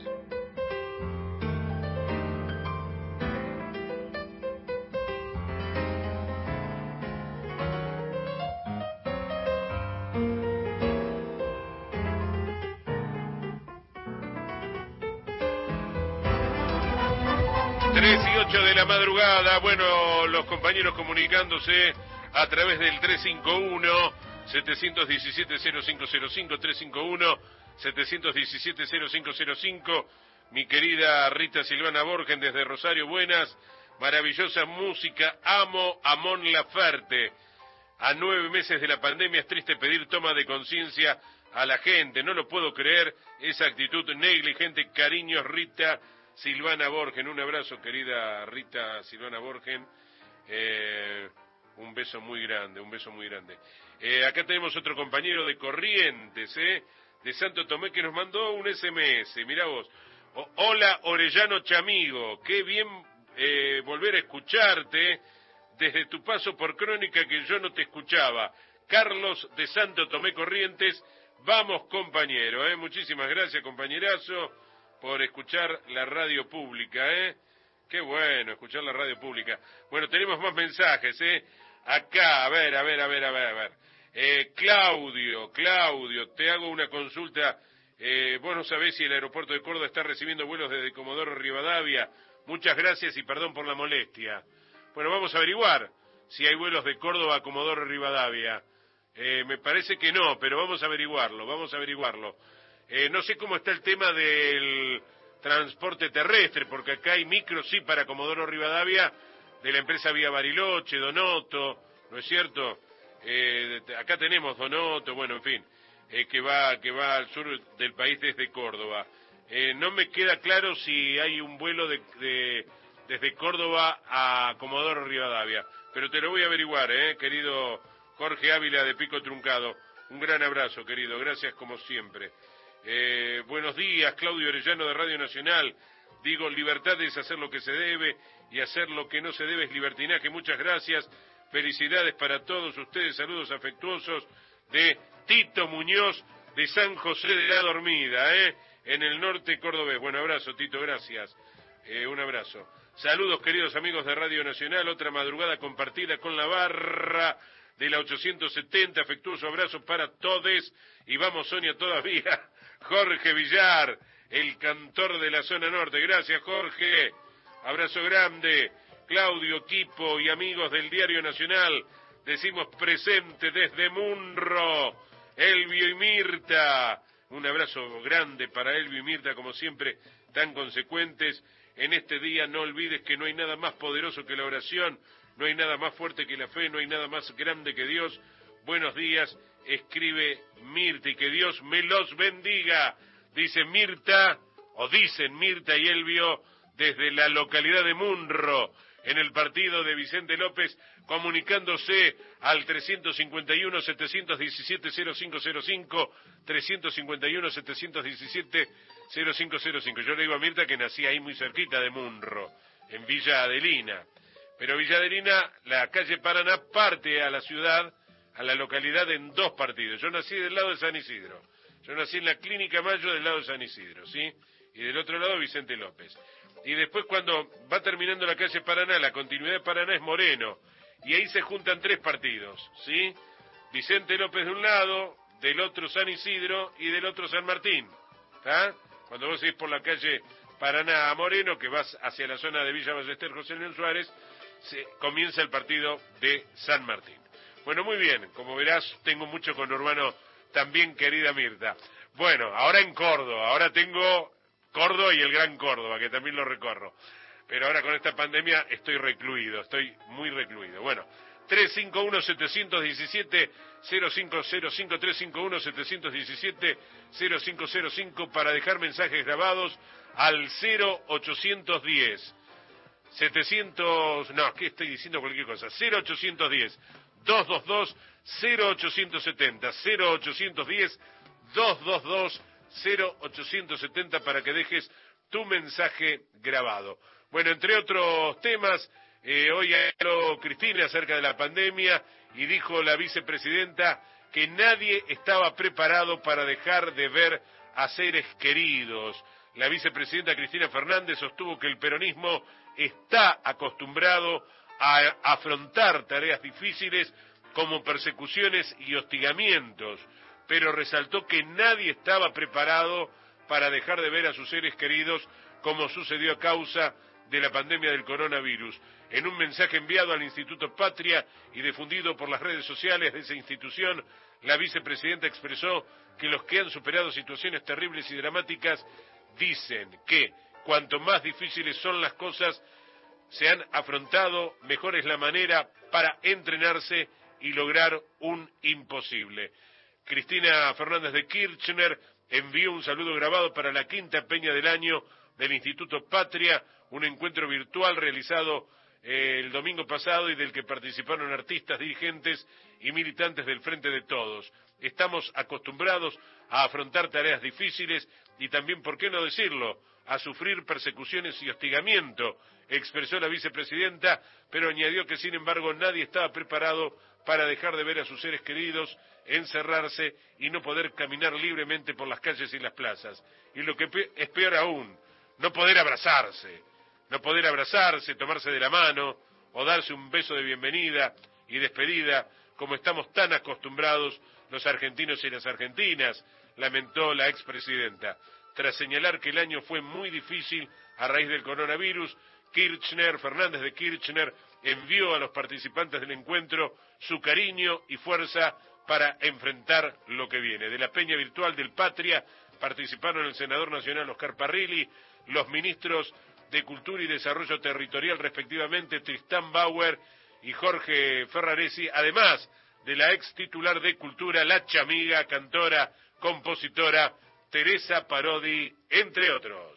A: tres y ocho de la madrugada, bueno, los compañeros comunicándose a través del tres cinco uno, siete uno siete, cero cinco cero cinco, tres cinco uno, siete uno siete, cero cinco cero cinco, mi querida Rita Silvana Borgen desde Rosario, buenas, maravillosa música, amo a Mon Laferte, a nueve meses de la pandemia es triste pedir toma de conciencia a la gente, no lo puedo creer, esa actitud negligente, cariños Rita Silvana Borgen, un abrazo querida Rita Silvana Borgen, eh, un beso muy grande, un beso muy grande. Eh, acá tenemos otro compañero de Corrientes, eh, de Santo Tomé, que nos mandó un ese eme ese, mirá vos. O, hola Orellano Chamigo, qué bien eh, volver a escucharte desde tu paso por Crónica que yo no te escuchaba. Carlos de Santo Tomé Corrientes, vamos compañero, eh, muchísimas gracias compañerazo por escuchar la radio pública, ¿eh? Qué bueno, escuchar la radio pública. Bueno, tenemos más mensajes, ¿eh? Acá, a ver, a ver, a ver, a ver, a ver. Eh, Claudio, Claudio, te hago una consulta. Eh, vos no sabés si el aeropuerto de Córdoba está recibiendo vuelos desde Comodoro Rivadavia. Muchas gracias y perdón por la molestia. Bueno, vamos a averiguar si hay vuelos de Córdoba a Comodoro Rivadavia. Eh, me parece que no, pero vamos a averiguarlo, vamos a averiguarlo. Eh, no sé cómo está el tema del transporte terrestre, porque acá hay micros, sí, para Comodoro Rivadavia, de la empresa Vía Bariloche, Donoto, ¿no es cierto? Eh, acá tenemos Donoto, bueno, en fin, eh, que va que va al sur del país desde Córdoba. Eh, no me queda claro si hay un vuelo de, de desde Córdoba a Comodoro Rivadavia, pero te lo voy a averiguar, eh, querido Jorge Ávila de Pico Truncado. Un gran abrazo, querido, gracias como siempre. Eh, buenos días, Claudio Orellano de Radio Nacional. Digo, libertad es hacer lo que se debe y hacer lo que no se debe es libertinaje. Muchas gracias, felicidades para todos ustedes, saludos afectuosos de Tito Muñoz de San José de la Dormida, ¿eh? En el norte cordobés. Bueno, abrazo, Tito, gracias. Eh, un abrazo. Saludos, queridos amigos de Radio Nacional, otra madrugada compartida con la barra de la ochocientos setenta, afectuoso abrazo para todes, y vamos Sonia todavía, Jorge Villar, el cantor de la zona norte, gracias Jorge, abrazo grande, Claudio, equipo y amigos del Diario Nacional, decimos presente desde Munro, Elvio y Mirta, un abrazo grande para Elvio y Mirta, como siempre, tan consecuentes, en este día no olvides que no hay nada más poderoso que la oración, no hay nada más fuerte que la fe, no hay nada más grande que Dios. Buenos días, escribe Mirta, y que Dios me los bendiga, dice Mirta, o dicen Mirta y Elvio, desde la localidad de Munro, en el partido de Vicente López, comunicándose al trescientos cincuenta y uno, setecientos diecisiete, cero cinco cero cinco, trescientos cincuenta y uno, setecientos diecisiete, cero cinco cero cinco. Yo le digo a Mirta que nací ahí muy cerquita de Munro, en Villa Adelina. Pero Villa Adelina, la calle Paraná, parte a la ciudad, a la localidad en dos partidos. Yo nací del lado de San Isidro. Yo nací en la Clínica Mayo del lado de San Isidro, ¿sí? Y del otro lado Vicente López. Y después cuando va terminando la calle Paraná, la continuidad de Paraná es Moreno. Y ahí se juntan tres partidos, ¿sí? Vicente López de un lado, del otro San Isidro y del otro San Martín. ¿Está? Cuando vos seguís por la calle Paraná a Moreno, que vas hacia la zona de Villa Ballester, José León Suárez, se comienza el partido de San Martín. Bueno, muy bien, como verás, tengo mucho conurbano también, querida Mirta. Bueno, ahora en Córdoba, ahora tengo Córdoba y el Gran Córdoba, que también lo recorro. Pero ahora con esta pandemia estoy recluido, estoy muy recluido. Bueno, tres cinco uno, siete uno siete, cero cinco cero cinco, tres cinco uno, siete uno siete, cero cinco cero cinco para dejar mensajes grabados al cero ochocientos diez. setecientos, no, ¿qué estoy diciendo? Cualquier cosa. cero ochocientos diez, doscientos veintidós, cero ochocientos setenta, cero ochocientos diez, doscientos veintidós, cero ochocientos setenta para que dejes tu mensaje grabado. Bueno, entre otros temas, Eh, hoy habló Cristina acerca de la pandemia y dijo la vicepresidenta que nadie estaba preparado para dejar de ver a seres queridos. La vicepresidenta Cristina Fernández sostuvo que el peronismo está acostumbrado a afrontar tareas difíciles como persecuciones y hostigamientos, pero resaltó que nadie estaba preparado para dejar de ver a sus seres queridos como sucedió a causa de la pandemia del coronavirus. En un mensaje enviado al Instituto Patria y difundido por las redes sociales de esa institución, la vicepresidenta expresó que los que han superado situaciones terribles y dramáticas dicen que cuanto más difíciles son las cosas se han afrontado, mejor es la manera para entrenarse y lograr un imposible. Cristina Fernández de Kirchner envió un saludo grabado para la quinta peña del año del Instituto Patria, un encuentro virtual realizado eh, el domingo pasado y del que participaron artistas, dirigentes y militantes del Frente de Todos. Estamos acostumbrados a afrontar tareas difíciles y también, ¿por qué no decirlo?, a sufrir persecuciones y hostigamiento, expresó la vicepresidenta, pero añadió que sin embargo nadie estaba preparado para dejar de ver a sus seres queridos, encerrarse y no poder caminar libremente por las calles y las plazas. Y lo que es peor aún, no poder abrazarse, no poder abrazarse, tomarse de la mano o darse un beso de bienvenida y despedida, como estamos tan acostumbrados los argentinos y las argentinas, lamentó la expresidenta. Tras señalar que el año fue muy difícil a raíz del coronavirus, Kirchner, Fernández de Kirchner, envió a los participantes del encuentro su cariño y fuerza para enfrentar lo que viene. De la peña virtual del Patria participaron el senador nacional Oscar Parrilli, los ministros de Cultura y Desarrollo Territorial respectivamente Tristán Bauer y Jorge Ferraresi, además de la ex titular de Cultura, la chamiga, cantora, compositora Teresa Parodi, entre otros.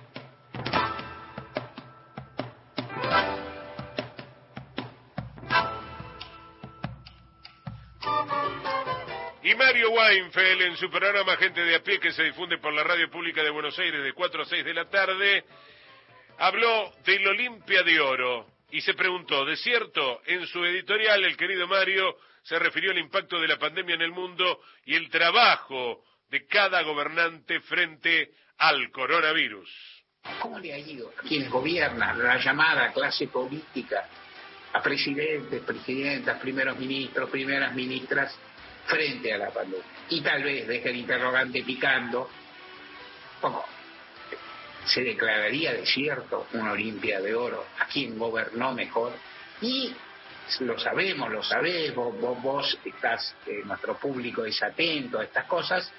A: Y Mario Weinfeld, en su programa Gente de a Pie, que se difunde por la Radio Pública de Buenos Aires de cuatro a seis de la tarde, habló del Olimpia de Oro y se preguntó, ¿de cierto? En su editorial, el querido Mario se refirió al impacto de la pandemia en el mundo y el trabajo de cada gobernante frente al coronavirus.
B: ¿Cómo le ha ido a quienes gobiernan, la llamada clase política, a presidentes, presidentas, primeros ministros, primeras ministras, frente a la pandemia? Y tal vez deje el interrogante picando, ¿cómo se declararía desierto una Olimpia de Oro? ¿A quién gobernó mejor? Y lo sabemos, lo sabés, vos, vos, vos estás, eh, nuestro público es atento a estas cosas.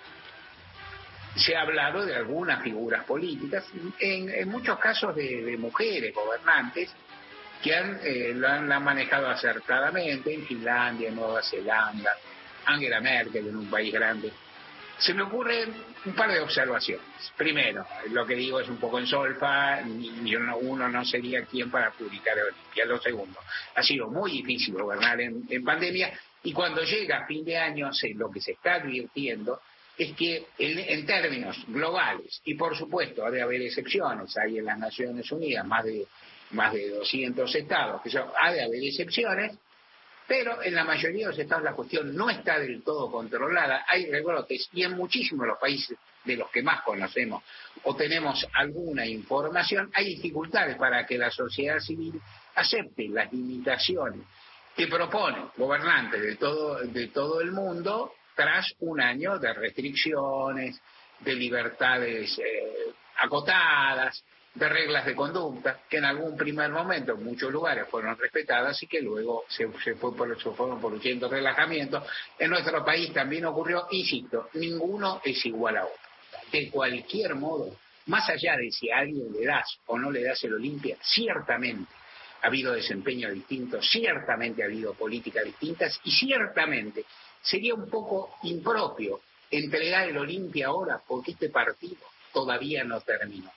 B: Se ha hablado de algunas figuras políticas, en, en muchos casos de, de mujeres gobernantes, que han, eh, lo han, lo han manejado acertadamente en Finlandia, en Nueva Zelanda, Angela Merkel en un país grande. Se me ocurren un par de observaciones. Primero, lo que digo es un poco en solfa, ni uno, uno no sería quien para publicar Olimpia. Lo segundo, ha sido muy difícil gobernar en, en pandemia, y cuando llega a fin de año se, lo que se está advirtiendo es que en, en términos globales, y por supuesto ha de haber excepciones, hay en las Naciones Unidas más de, más de doscientos estados, que son, ha de haber excepciones, pero en la mayoría de los estados la cuestión no está del todo controlada, hay rebrotes, y en muchísimos de los países de los que más conocemos o tenemos alguna información, hay dificultades para que la sociedad civil acepte las limitaciones que proponen gobernantes de todo, de todo el mundo tras un año de restricciones, de libertades eh, acotadas, de reglas de conducta, que en algún primer momento en muchos lugares fueron respetadas y que luego se, se, fue por, se fueron produciendo relajamientos. En nuestro país también ocurrió, insisto, ninguno es igual a otro. De cualquier modo, más allá de si a alguien le das o no le das el Olimpia, ciertamente ha habido desempeños distintos, ciertamente ha habido políticas distintas y ciertamente sería un poco impropio entregar el Olimpia ahora porque este partido todavía no terminó.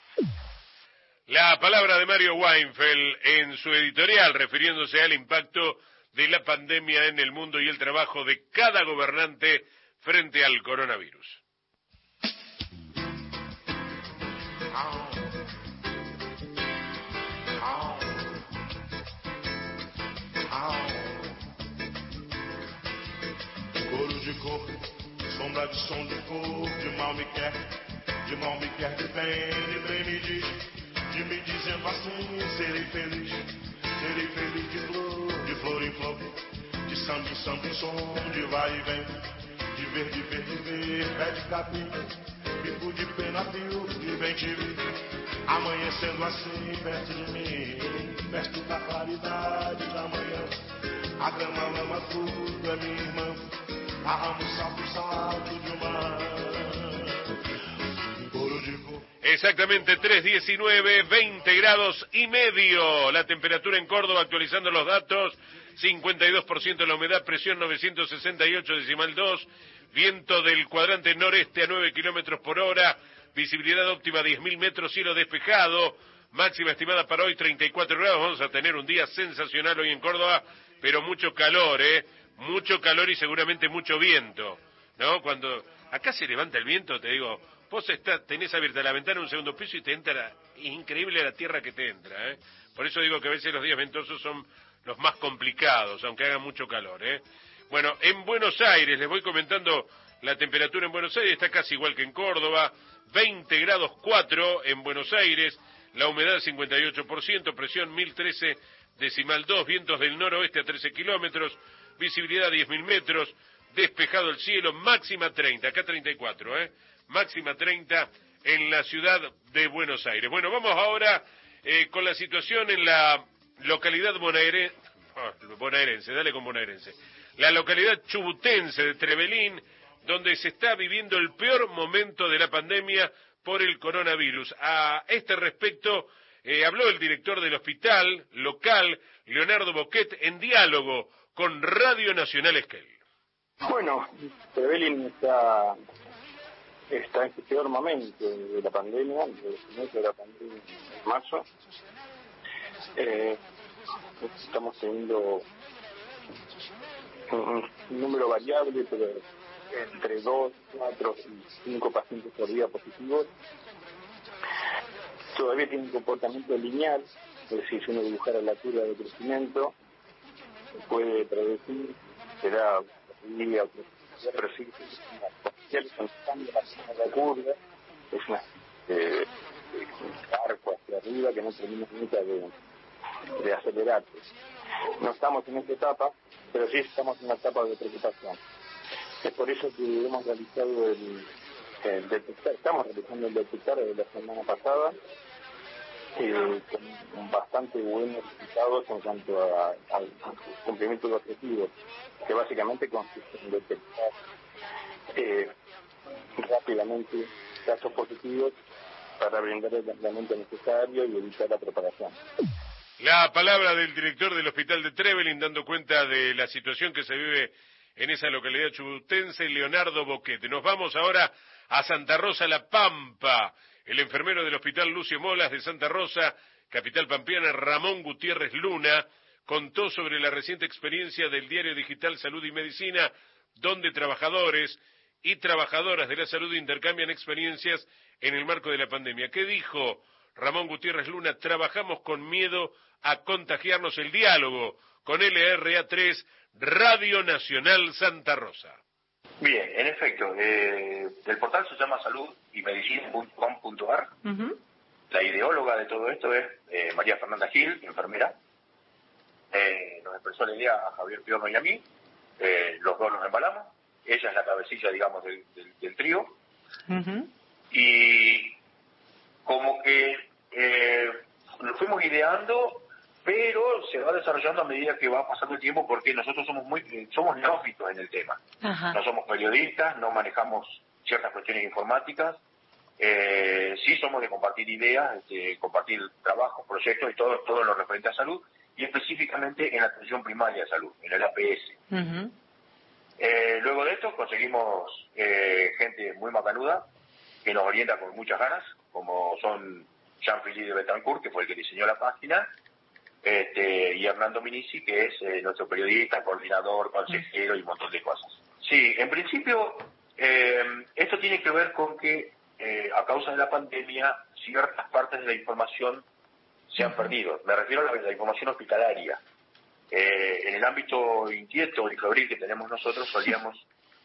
A: La palabra de Mario Weinfeld en su editorial refiriéndose al impacto de la pandemia en el mundo y el trabajo de cada gobernante frente al coronavirus.
C: cor, sombra de som de cor, de mal me quer, de mal me quer de bem, de bem me diz, de me dizendo assim, serei feliz, serei feliz de flor, de flor em flor, de samba em samba em som, de vai e vem, de ver, de ver, de ver, pé de capim, bico de pena fio, de bem te vi, amanhecendo assim, perto de mim, perto da claridade da manhã, a grama lama tudo é minha irmã, a ramo salto, salto de uma, um coro de cor.
A: Exactamente, tres diecinueve, veinte grados y medio. La temperatura en Córdoba, actualizando los datos, cincuenta y dos por ciento la humedad, presión novecientos sesenta y ocho decimal dos, viento del cuadrante noreste a nueve kilómetros por hora, visibilidad óptima diez mil metros, cielo despejado, máxima estimada para hoy treinta y cuatro grados. Vamos a tener un día sensacional hoy en Córdoba, pero mucho calor, ¿eh? Mucho calor y seguramente mucho viento, ¿no? Cuando acá se levanta el viento, te digo, vos está, tenés abierta la ventana en un segundo piso y te entra, es increíble la tierra que te entra, ¿eh? Por eso digo que a veces los días ventosos son los más complicados, aunque haga mucho calor, ¿eh? Bueno, en Buenos Aires, les voy comentando la temperatura en Buenos Aires, está casi igual que en Córdoba, veinte grados cuatro en Buenos Aires, la humedad cincuenta y ocho por ciento, presión mil trece decimal dos, vientos del noroeste a trece kilómetros, visibilidad diez mil metros, despejado el cielo, máxima treinta, acá treinta y cuatro, ¿eh? Máxima treinta en la ciudad de Buenos Aires. Bueno, vamos ahora eh, con la situación en la localidad bonaerense, oh, bonaerense, dale con bonaerense, la localidad chubutense de Trevelin, donde se está viviendo el peor momento de la pandemia por el coronavirus. A este respecto, eh, habló el director del hospital local, Leonardo Boquet, en diálogo con Radio Nacional Esquel.
V: Bueno, Trevelin está, está en su peor momento de la pandemia, desde el comienzo de la pandemia en marzo. Eh, estamos teniendo un, un número variable, pero entre dos, cuatro y cinco pacientes por día positivos. Todavía tiene un comportamiento lineal, es decir, si uno dibujara la curva de crecimiento, puede predecir, será día, pero sí, la curva es una eh, un arco hacia arriba que no termina nunca de, de acelerarse. No estamos en esta etapa, pero sí estamos en una etapa de preocupación. Es por eso que hemos realizado el, el detectar, estamos realizando el detectar de la semana pasada, eh, con bastante buenos resultados en cuanto al cumplimiento de objetivos, que básicamente consiste en detectar eh, rápidamente casos positivos para brindar el tratamiento necesario y evitar la propagación.
A: La palabra del director del hospital de Trevelin, dando cuenta de la situación que se vive en esa localidad chubutense, Leonardo Boquete. Nos vamos ahora a Santa Rosa, La Pampa. El enfermero del hospital Lucio Molas de Santa Rosa, capital pampeana, Ramón Gutiérrez Luna, contó sobre la reciente experiencia del diario digital Salud y Medicina, donde trabajadores y trabajadoras de la salud intercambian experiencias en el marco de la pandemia. ¿Qué dijo Ramón Gutiérrez Luna? Trabajamos con miedo a contagiarnos. El diálogo con L R A tres, Radio Nacional Santa Rosa.
W: Bien, en efecto, eh, el portal se llama salud y medicina punto com punto a r. Uh-huh. La ideóloga de todo esto es eh, María Fernanda Gil, enfermera. Eh, nos expresó la idea a Javier Piorno y a mí. Eh, los dos nos embalamos. Ella es la cabecilla, digamos, del, del, del trío. Uh-huh. Y como que eh, lo fuimos ideando, pero se va desarrollando a medida que va pasando el tiempo, porque nosotros somos muy somos neófitos en el tema. Ajá. No somos periodistas, no manejamos ciertas cuestiones informáticas, eh, sí somos de compartir ideas, de compartir trabajos, proyectos y todo, todo en lo referente a salud, y específicamente en la atención primaria de salud, en el A P S. Uh-huh. Eh, luego de esto conseguimos eh, gente muy macanuda, que nos orienta con muchas ganas, como son Jean-Philippe de Betancourt, que fue el que diseñó la página, Este, y Hernando Minici, que es eh, nuestro periodista, coordinador, consejero y un montón de cosas. Sí, en principio, eh, esto tiene que ver con que eh, a causa de la pandemia ciertas partes de la información se han perdido. Me refiero a la, la información hospitalaria. Eh, en el ámbito inquieto y febril que tenemos nosotros, solíamos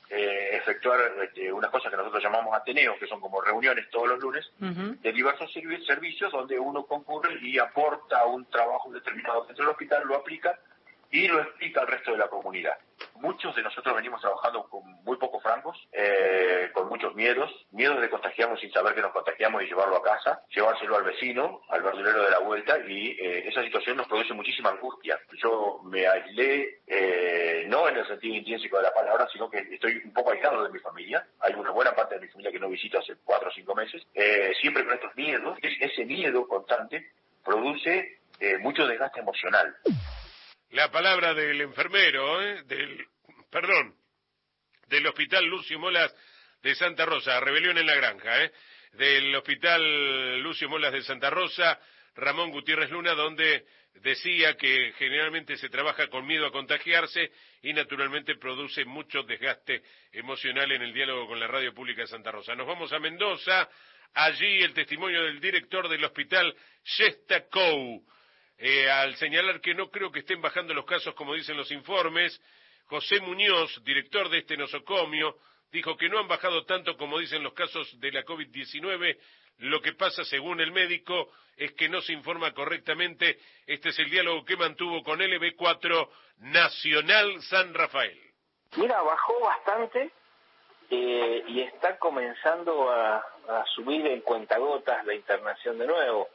W: eh, efectuar este, unas cosas que nosotros llamamos ateneos, que son como reuniones todos los lunes, uh-huh. de diversos servi- servicios donde uno concurre y aporta un trabajo determinado dentro del hospital, lo aplica y lo explica al resto de la comunidad. Muchos de nosotros venimos trabajando con muy pocos francos, eh, con muchos miedos, miedos de contagiarnos sin saber que nos contagiamos y llevarlo a casa, llevárselo al vecino, al verdulero de la vuelta, y eh, esa situación nos produce muchísima angustia. Yo me aislé, eh, no en el sentido intrínseco de la palabra, sino que estoy un poco aislado de mi familia. Hay una buena parte de mi familia que no visito hace cuatro o cinco meses, eh, siempre con estos miedos. Ese miedo constante produce eh, mucho desgaste emocional.
A: La palabra del enfermero, ¿eh? del, perdón, del Hospital Lucio Molas de Santa Rosa, rebelión en la granja, ¿eh? del Hospital Lucio Molas de Santa Rosa, Ramón Gutiérrez Luna, donde decía que generalmente se trabaja con miedo a contagiarse y naturalmente produce mucho desgaste emocional en el diálogo con la radio pública de Santa Rosa. Nos vamos a Mendoza, allí el testimonio del director del Hospital Yestacou. Eh, al señalar que no creo que estén bajando los casos como dicen los informes, José Muñoz, director de este nosocomio, dijo que no han bajado tanto como dicen los casos de la COVID diecinueve. Lo que pasa, según el médico, es que no se informa correctamente. Este es el diálogo que mantuvo con L B cuatro Nacional San Rafael.
D: Mira, bajó bastante eh, y está comenzando a, a subir en cuentagotas la internación de nuevo.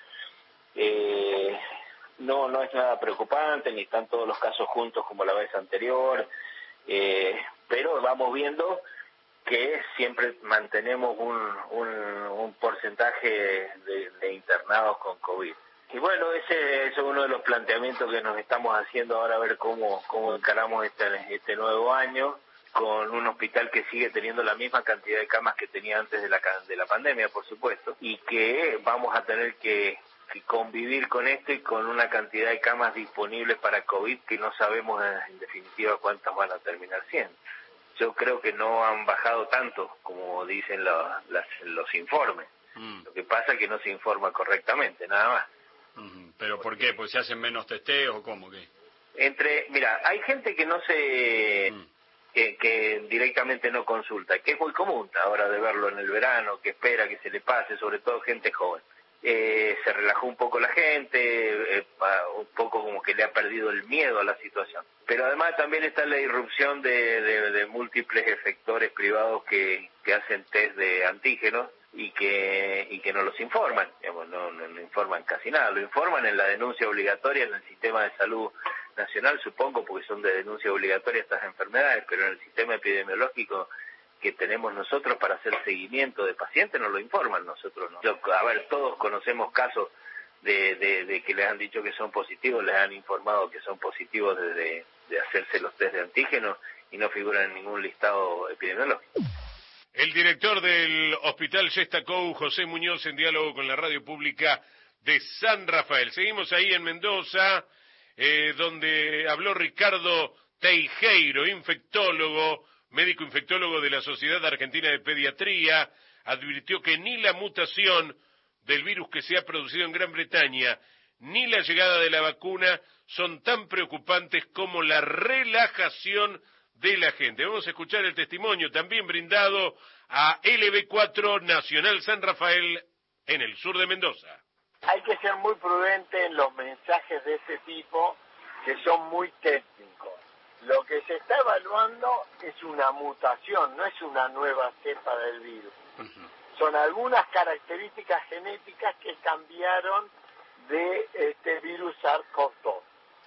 D: Eh, no no es nada preocupante, ni están todos los casos juntos como la vez anterior, eh, pero vamos viendo que siempre mantenemos un, un, un porcentaje de, de internados con COVID. Y bueno, ese, ese es uno de los planteamientos que nos estamos haciendo ahora, a ver cómo, cómo encaramos este, este nuevo año, con un hospital que sigue teniendo la misma cantidad de camas que tenía antes de la, de la pandemia, por supuesto, y que vamos a tener que y convivir con esto y con una cantidad de camas disponibles para COVID que no sabemos en definitiva cuántas van a terminar siendo. Yo creo que no han bajado tanto como dicen lo, las, los informes. Mm. Lo que pasa es que no se informa correctamente, nada más.
F: Mm, ¿Pero por qué? ¿Pues se hacen menos testeos o cómo? ¿Qué?
D: Entre, mira, hay gente que no se... Mm. Que, que directamente no consulta, que es muy común ahora de verlo en el verano, que espera que se le pase, sobre todo gente joven. Eh, se relajó un poco la gente, eh, un poco como que le ha perdido el miedo a la situación. Pero además también está la irrupción de, de, de múltiples efectores privados que, que hacen test de antígenos y que y que no los informan, digamos, no, no, no informan casi nada, lo informan en la denuncia obligatoria en el sistema de salud nacional, supongo, porque son de denuncia obligatoria estas enfermedades, pero en el sistema epidemiológico que tenemos nosotros para hacer seguimiento de pacientes no lo informan, nosotros no. Yo, a ver, todos conocemos casos de, de, de que les han dicho que son positivos, les han informado que son positivos de, de, de hacerse los test de antígenos y no figuran en ningún listado epidemiológico.
A: El director del Hospital Yestacou, José Muñoz, en diálogo con la radio pública de San Rafael. Seguimos ahí en Mendoza, eh, donde habló Ricardo Teijeiro, infectólogo, médico infectólogo de la Sociedad Argentina de Pediatría, advirtió que ni la mutación del virus que se ha producido en Gran Bretaña, ni la llegada de la vacuna son tan preocupantes como la relajación de la gente. Vamos a escuchar el testimonio también brindado a L B cuatro Nacional San Rafael en el sur de Mendoza.
G: Hay que ser muy prudente en los mensajes de ese tipo que son muy técnicos. Lo que se está evaluando es una mutación, no es una nueva cepa del virus. Uh-huh. Son algunas características genéticas que cambiaron de este virus SARS-CoV dos.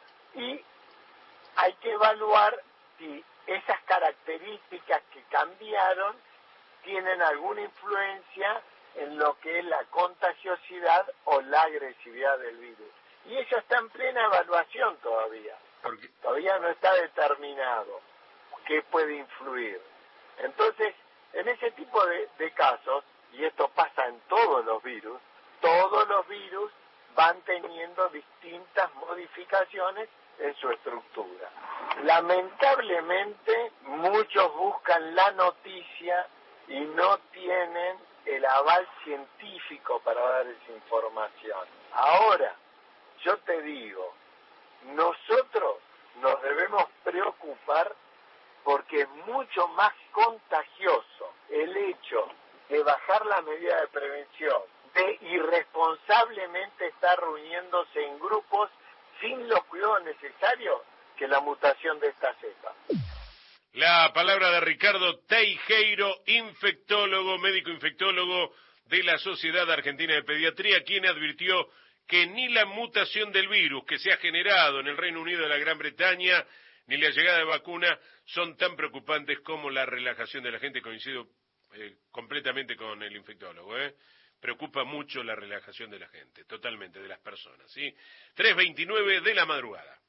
G: Y hay que evaluar si esas características que cambiaron tienen alguna influencia en lo que es la contagiosidad o la agresividad del virus. Y eso está en plena evaluación todavía. Porque todavía no está determinado qué puede influir. Entonces, en ese tipo de, de casos, y esto pasa en todos los virus, todos los virus van teniendo distintas modificaciones en su estructura. Lamentablemente, muchos buscan la noticia y no tienen el aval científico para dar esa información. Ahora, yo te digo, nosotros nos debemos preocupar porque es mucho más contagioso el hecho de bajar la medida de prevención, de irresponsablemente estar reuniéndose en grupos sin los cuidados necesarios, que la mutación de esta cepa.
A: La palabra de Ricardo Teijeiro, infectólogo, médico infectólogo de la Sociedad Argentina de Pediatría, quien advirtió que ni la mutación del virus que se ha generado en el Reino Unido de la Gran Bretaña, ni la llegada de vacuna son tan preocupantes como la relajación de la gente. Coincido eh, completamente con el infectólogo, ¿eh? Preocupa mucho la relajación de la gente, totalmente, de las personas, ¿sí? tres veintinueve de la madrugada.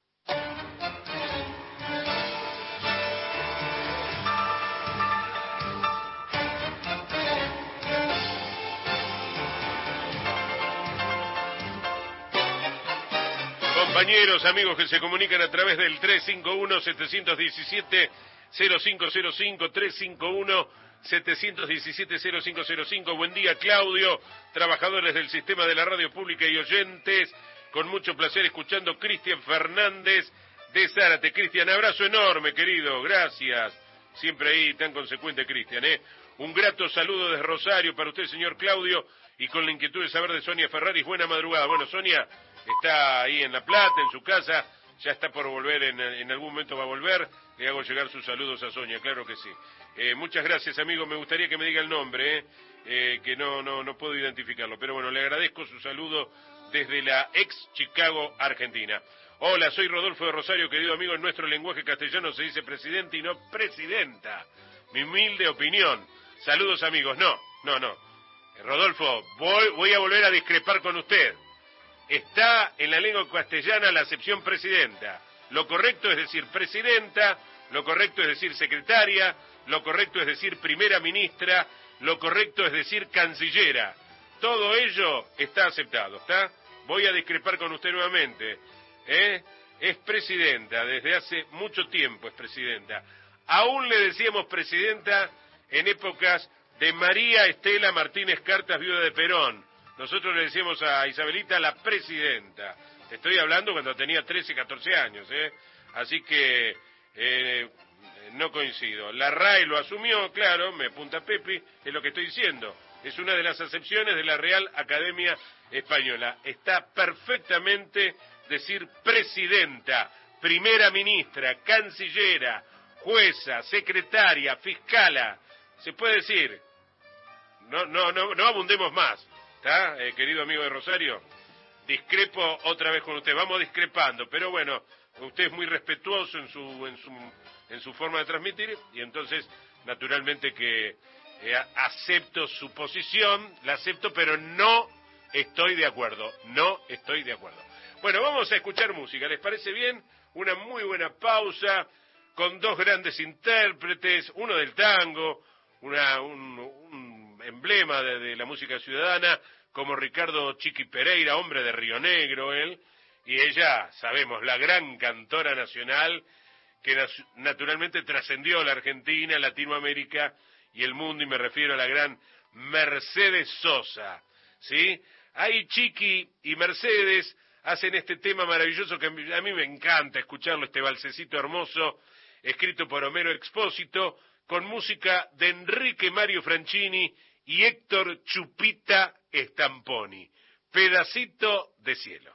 A: Compañeros, amigos que se comunican a través del tres cinco uno, siete uno siete, cero cinco cero cinco, tres cinco uno, siete uno siete, cero cinco cero cinco. Buen día, Claudio, trabajadores del sistema de la radio pública y oyentes, con mucho placer escuchando Cristian Fernández de Zárate. Cristian, abrazo enorme, querido, gracias. Siempre ahí tan consecuente, Cristian, ¿eh? Un grato saludo desde Rosario para usted, señor Claudio, y con la inquietud de saber de Sonia Ferraris. Buena madrugada. Bueno, Sonia está ahí en La Plata, en su casa, ya está por volver, en, en algún momento va a volver. Le hago llegar sus saludos a Sonia, claro que sí. Eh, muchas gracias, amigo, me gustaría que me diga el nombre, eh, eh, que no, no, no puedo identificarlo, pero bueno, le agradezco su saludo desde la ex Chicago, Argentina. Hola, soy Rodolfo de Rosario, querido amigo, en nuestro lenguaje castellano se dice presidente y no presidenta. Mi humilde opinión. Saludos, amigos. No, no, no. Rodolfo, voy, voy a volver a discrepar con usted. Está en la lengua castellana la acepción presidenta. Lo correcto es decir presidenta, lo correcto es decir secretaria, lo correcto es decir primera ministra, lo correcto es decir cancillera. Todo ello está aceptado, ¿está? Voy a discrepar con usted nuevamente. ¿Eh? Es presidenta, desde hace mucho tiempo es presidenta. Aún le decíamos presidenta en épocas de María Estela Martínez Cartas, viuda de Perón. Nosotros le decíamos a Isabelita la presidenta. Estoy hablando cuando tenía trece, catorce años, ¿eh? Así que eh, no coincido. La R A E lo asumió, claro, me apunta Pepi, es lo que estoy diciendo. Es una de las acepciones de la Real Academia Española. Está perfectamente decir presidenta, primera ministra, cancillera, jueza, secretaria, fiscala. Se puede decir. No, no, no, no abundemos más. ¿Está, eh, querido amigo de Rosario? Discrepo otra vez con usted, vamos discrepando, pero bueno, usted es muy respetuoso en su en su en su forma de transmitir y entonces naturalmente que eh, acepto su posición, la acepto, pero no estoy de acuerdo, no estoy de acuerdo. Bueno, vamos a escuchar música, ¿les parece bien? Una muy buena pausa con dos grandes intérpretes, uno del tango, una un, un emblema de, de la música ciudadana, como Ricardo Chiqui Pereira, hombre de Río Negro, él, y ella, sabemos, la gran cantora nacional, que naturalmente trascendió la Argentina, Latinoamérica y el mundo, y me refiero a la gran Mercedes Sosa, ¿sí? Ahí Chiqui y Mercedes hacen este tema maravilloso que a mí me encanta escucharlo, este balsecito hermoso, escrito por Homero Expósito, con música de Enrique Mario Franchini y Héctor Chupita Stamponi. Pedacito de cielo.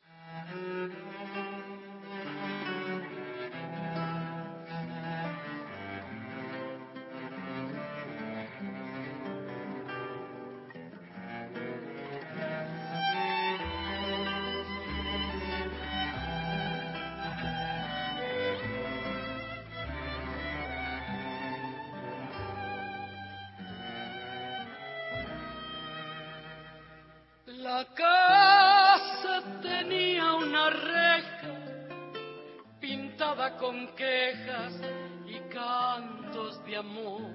H: La casa tenía una reja pintada con quejas y cantos de amor.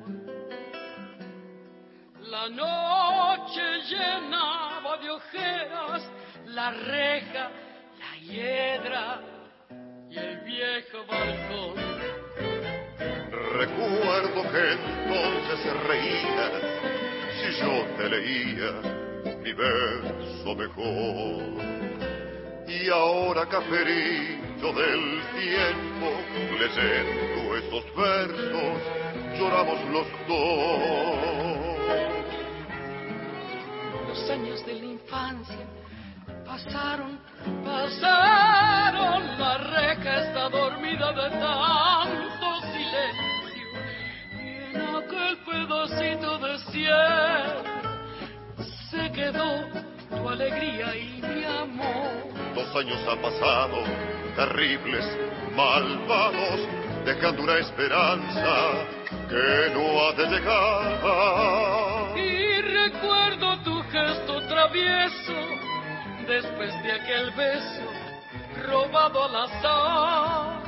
H: La noche llenaba de ojeras la reja, la hiedra y el viejo balcón.
C: Recuerdo que entonces reías si yo te leía mi verso mejor. Y ahora, caferito del tiempo, leyendo esos versos lloramos los dos.
H: Los años de la infancia pasaron, pasaron, la reja está dormida de tanto silencio, y en aquel pedacito de cielo se quedó tu alegría y mi amor.
C: Dos años han pasado, terribles, malvados, dejando una esperanza que no ha de llegar.
H: Y recuerdo tu gesto travieso, después de aquel beso robado al azar.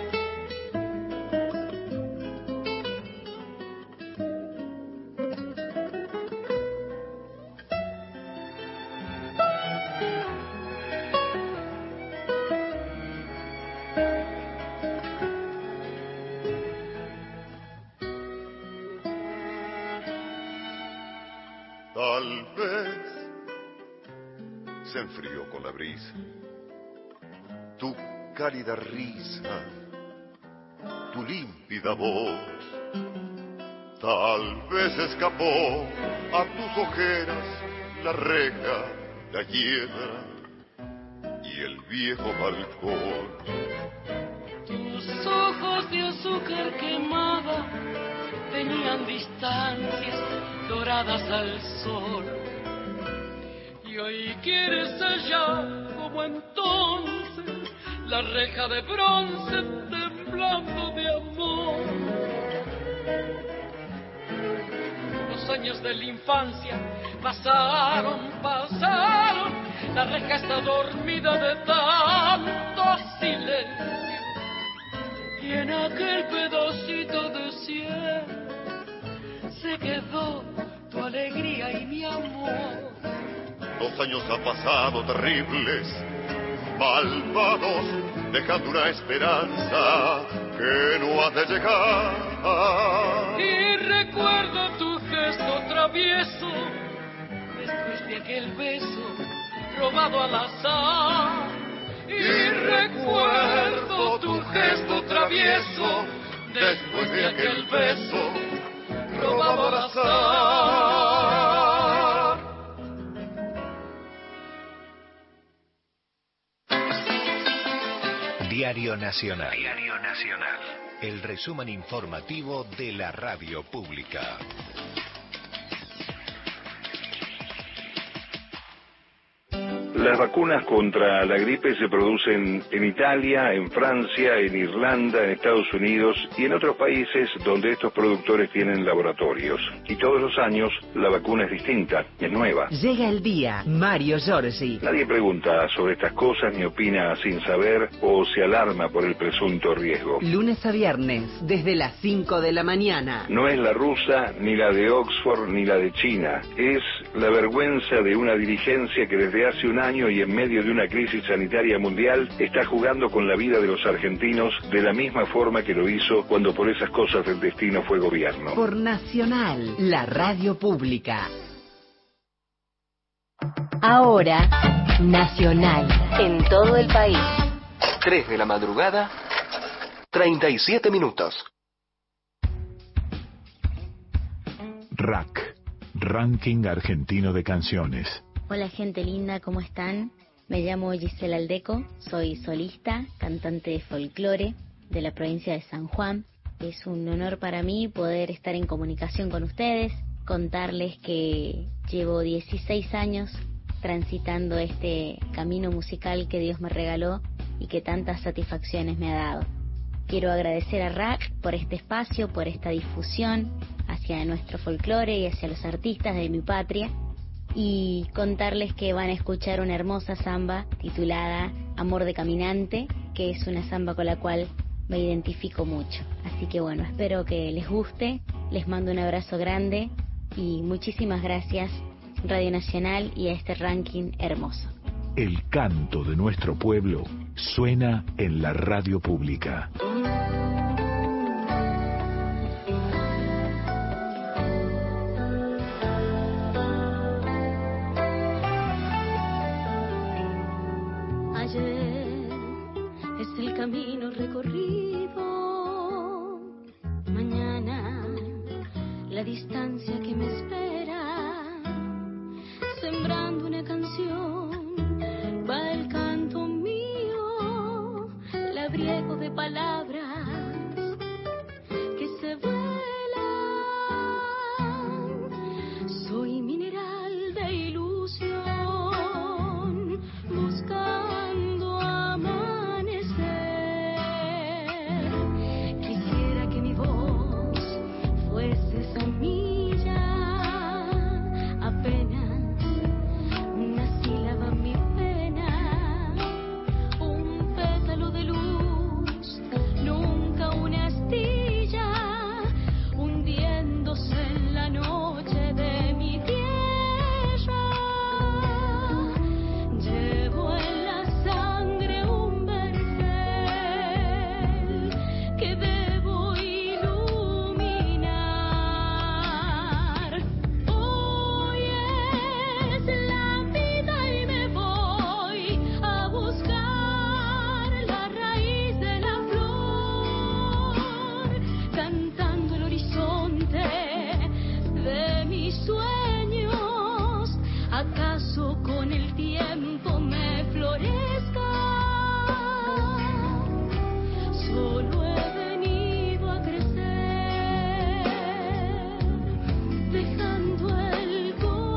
C: Tal vez se enfrió con la brisa tu cálida risa, tu límpida voz. Tal vez escapó a tus ojeras la reja, la hiedra y el viejo balcón.
H: Tus ojos de azúcar quemada tenían distancias doradas al sol. Y hoy quieres hallar como entonces la reja de bronce temblando de amor. Los años de la infancia pasaron, pasaron, la reja está dormida de tanto silencio, y en aquel pedacito de cielo se quedó tu alegría y mi amor.
C: Dos años han pasado terribles, malvados, dejando una esperanza que no ha de llegar.
H: Y recuerdo tu gesto travieso, después de aquel beso robado al azar. Y recuerdo tu gesto travieso, después de aquel beso robado al azar.
E: Diario Nacional. Diario Nacional. El resumen informativo de la radio pública.
J: Las vacunas contra la gripe se producen en Italia, en Francia, en Irlanda, en Estados Unidos y en otros países donde estos productores tienen laboratorios. Y todos los años la vacuna es distinta, es nueva.
K: Llega el día, Mario Giorgi.
J: Nadie pregunta sobre estas cosas ni opina sin saber o se alarma por el presunto riesgo.
K: Lunes a viernes, desde las cinco de la mañana.
J: No es la rusa, ni la de Oxford, ni la de China. Es la vergüenza de una dirigencia que desde hace un año y en medio de una crisis sanitaria mundial está jugando con la vida de los argentinos de la misma forma que lo hizo cuando por esas cosas del destino fue gobierno.
K: Por Nacional, la radio pública.
I: Ahora, Nacional, en todo el país.
L: tres de la madrugada, treinta y siete minutos.
M: R A C, Ranking Argentino de Canciones.
X: Hola gente linda, ¿cómo están? Me llamo Gisela Aldeco, soy solista, cantante de folclore de la provincia de San Juan. Es un honor para mí poder estar en comunicación con ustedes, contarles que llevo dieciséis años transitando este camino musical que Dios me regaló y que tantas satisfacciones me ha dado. Quiero agradecer a R A C por este espacio, por esta difusión hacia nuestro folclore y hacia los artistas de mi patria, y contarles que van a escuchar una hermosa samba titulada Amor de Caminante, que es una samba con la cual me identifico mucho. Así que bueno, espero que les guste, les mando un abrazo grande y muchísimas gracias Radio Nacional y a este ranking hermoso.
M: El canto de nuestro pueblo suena en la radio pública.
X: Ayer es el camino recorrido
T: la distancia que me espera, sembrando una canción, va el canto mío, labriego de palabras que se vuelan. Soy mineral de ilusión, buscando amanecer. Quisiera que mi voz fuese semilla, apenas una sílaba mi pena, un pétalo de luz, nunca una astilla, hundiéndose en la noche de mi tierra. Llevo en la sangre un vergel que debo iluminar. Hoy es la vida y me voy a buscar la raíz de la flor, cantando el horizonte de mis sueños. ¿Acaso con el tiempo me florezca? Solo he venido a crecer, dejando el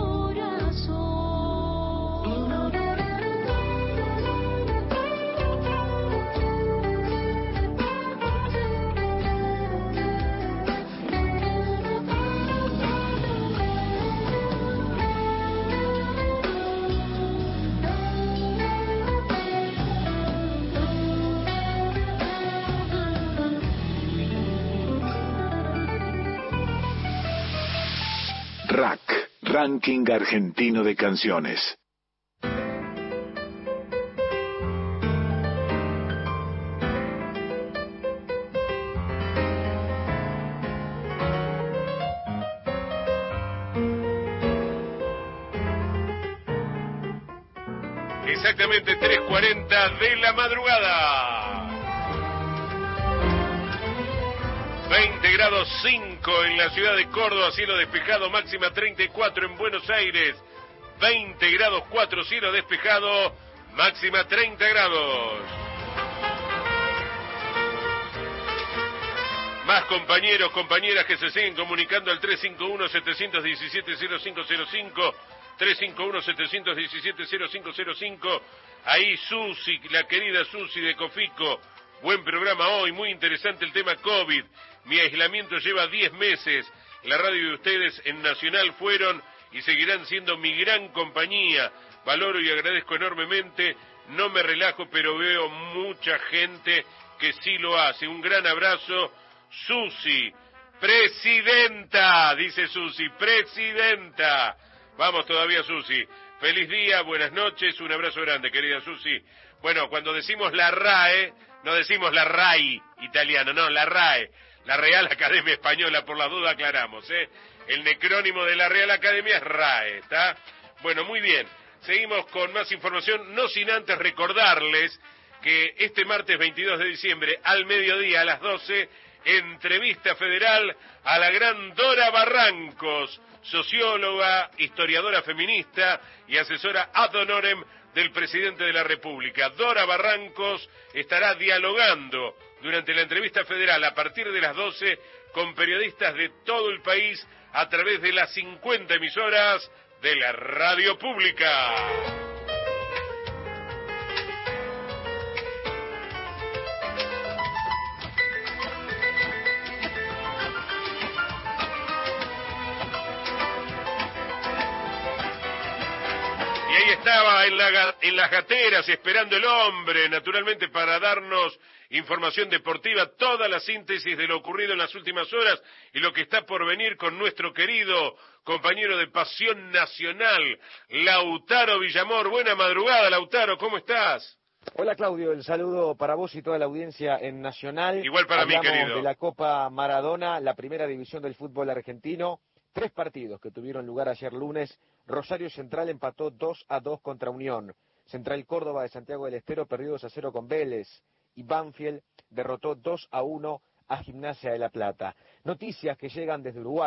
M: Rack, Ranking Argentino de Canciones.
A: Exactamente tres cuarenta de la madrugada. veinte grados cinco en la ciudad de Córdoba, cielo despejado, máxima treinta y cuatro en Buenos Aires. veinte grados cuatro, cielo despejado, máxima treinta grados. Más compañeros, compañeras que se siguen comunicando al tres cinco uno, siete uno siete, cero cinco cero cinco, tres cinco uno, siete uno siete, cero cinco cero cinco. Ahí Susi, la querida Susi de Cofico. Buen programa hoy, muy interesante el tema COVID. Mi aislamiento lleva diez meses. La radio de ustedes en Nacional fueron y seguirán siendo mi gran compañía. Valoro y agradezco enormemente. No me relajo, pero veo mucha gente que sí lo hace. Un gran abrazo, Susi. Presidenta, dice Susi, presidenta. Vamos todavía, Susi. Feliz día, buenas noches, un abrazo grande, querida Susi. Bueno, cuando decimos la RAE, no decimos la RAI italiano, no, la RAE, la Real Academia Española, por la duda aclaramos, ¿eh? El necrónimo de la Real Academia es RAE, ¿está? Bueno, muy bien, seguimos con más información, no sin antes recordarles que este martes veintidós de diciembre, al mediodía, a las doce, entrevista federal a la gran Dora Barrancos, socióloga, historiadora feminista y asesora ad honorem del presidente de la República. Dora Barrancos estará dialogando durante la entrevista federal a partir de las doce con periodistas de todo el país a través de las cincuenta emisoras de la radio pública. Y ahí estaba en, la, en las gateras esperando el hombre, naturalmente para darnos información deportiva, toda la síntesis de lo ocurrido en las últimas horas y lo que está por venir con nuestro querido compañero de Pasión Nacional, Lautaro Villamor. Buena madrugada, Lautaro, ¿cómo estás?
N: Hola Claudio, el saludo para vos y toda la audiencia en Nacional.
A: Igual para
N: Hablamos
A: mí, querido.
N: De la Copa Maradona, la primera división del fútbol argentino. Tres partidos que tuvieron lugar ayer lunes. Rosario Central empató dos a dos contra Unión. Central Córdoba de Santiago del Estero perdió dos a cero con Vélez. Y Banfield derrotó dos a uno a Gimnasia de La Plata. Noticias que llegan desde Uruguay.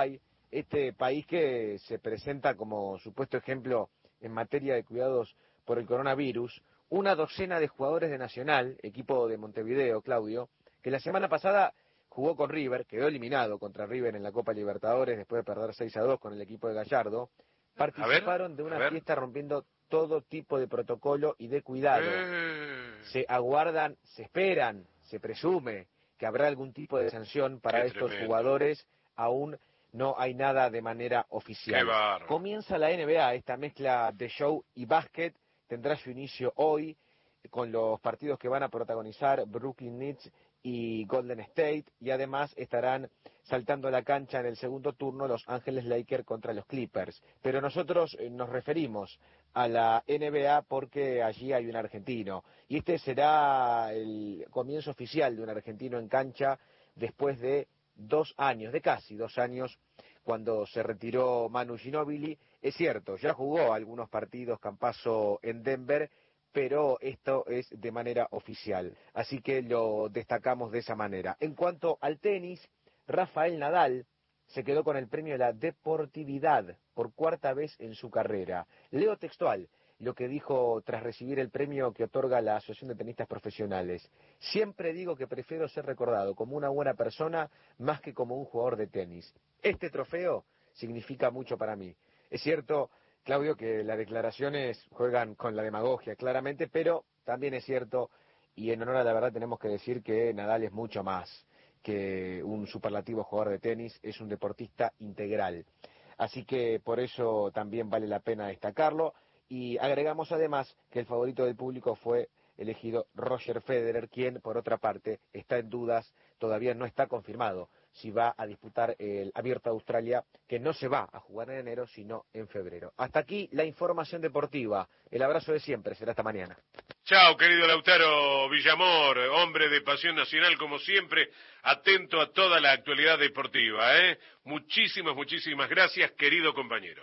N: este país que se presenta como supuesto ejemplo en materia de cuidados por el coronavirus, una docena de jugadores de Nacional, equipo de Montevideo, Claudio, que la semana pasada jugó con River, quedó eliminado contra River en la Copa Libertadores después de perder seis a dos con el equipo de Gallardo, participaron de una fiesta rompiendo todo tipo de protocolo y de cuidado.
A: Eh.
N: Se aguardan, se esperan, se presume que habrá algún tipo de sanción para
A: Qué
N: estos
A: tremendo.
N: jugadores, aún no hay nada de manera oficial.
A: Qué bárbaro.
N: Comienza la N B A, esta mezcla de show y básquet, tendrá su inicio hoy con los partidos que van a protagonizar Brooklyn Nets y Golden State, y además estarán saltando a la cancha en el segundo turno Los Ángeles Lakers contra los Clippers. Pero nosotros eh, nos referimos a la N B A porque allí hay un argentino, y este será el comienzo oficial de un argentino en cancha después de dos años, de casi dos años, cuando se retiró Manu Ginóbili. Es cierto, ya jugó algunos partidos Campazzo en Denver, pero esto es de manera oficial, así que lo destacamos de esa manera. En cuanto al tenis, Rafael Nadal se quedó con el premio de la deportividad por cuarta vez en su carrera. Leo textual lo que dijo tras recibir el premio que otorga la Asociación de Tenistas Profesionales. Siempre digo que prefiero ser recordado como una buena persona más que como un jugador de tenis. Este trofeo significa mucho para mí. Es cierto, Claudio, que las declaraciones juegan con la demagogia, claramente, pero también es cierto, y en honor a la verdad tenemos que decir que Nadal es mucho más que un superlativo jugador de tenis, es un deportista integral. Así que por eso también vale la pena destacarlo. Y agregamos además que el favorito del público fue elegido Roger Federer, quien por otra parte está en dudas, todavía no está confirmado si va a disputar el Abierto de Australia, que no se va a jugar en enero, sino en febrero. Hasta aquí la información deportiva. El abrazo de siempre, será hasta mañana.
A: Chao, querido Lautaro Villamor, hombre de Pasión Nacional, como siempre, atento a toda la actualidad deportiva, ¿eh? Muchísimas, muchísimas gracias, querido compañero.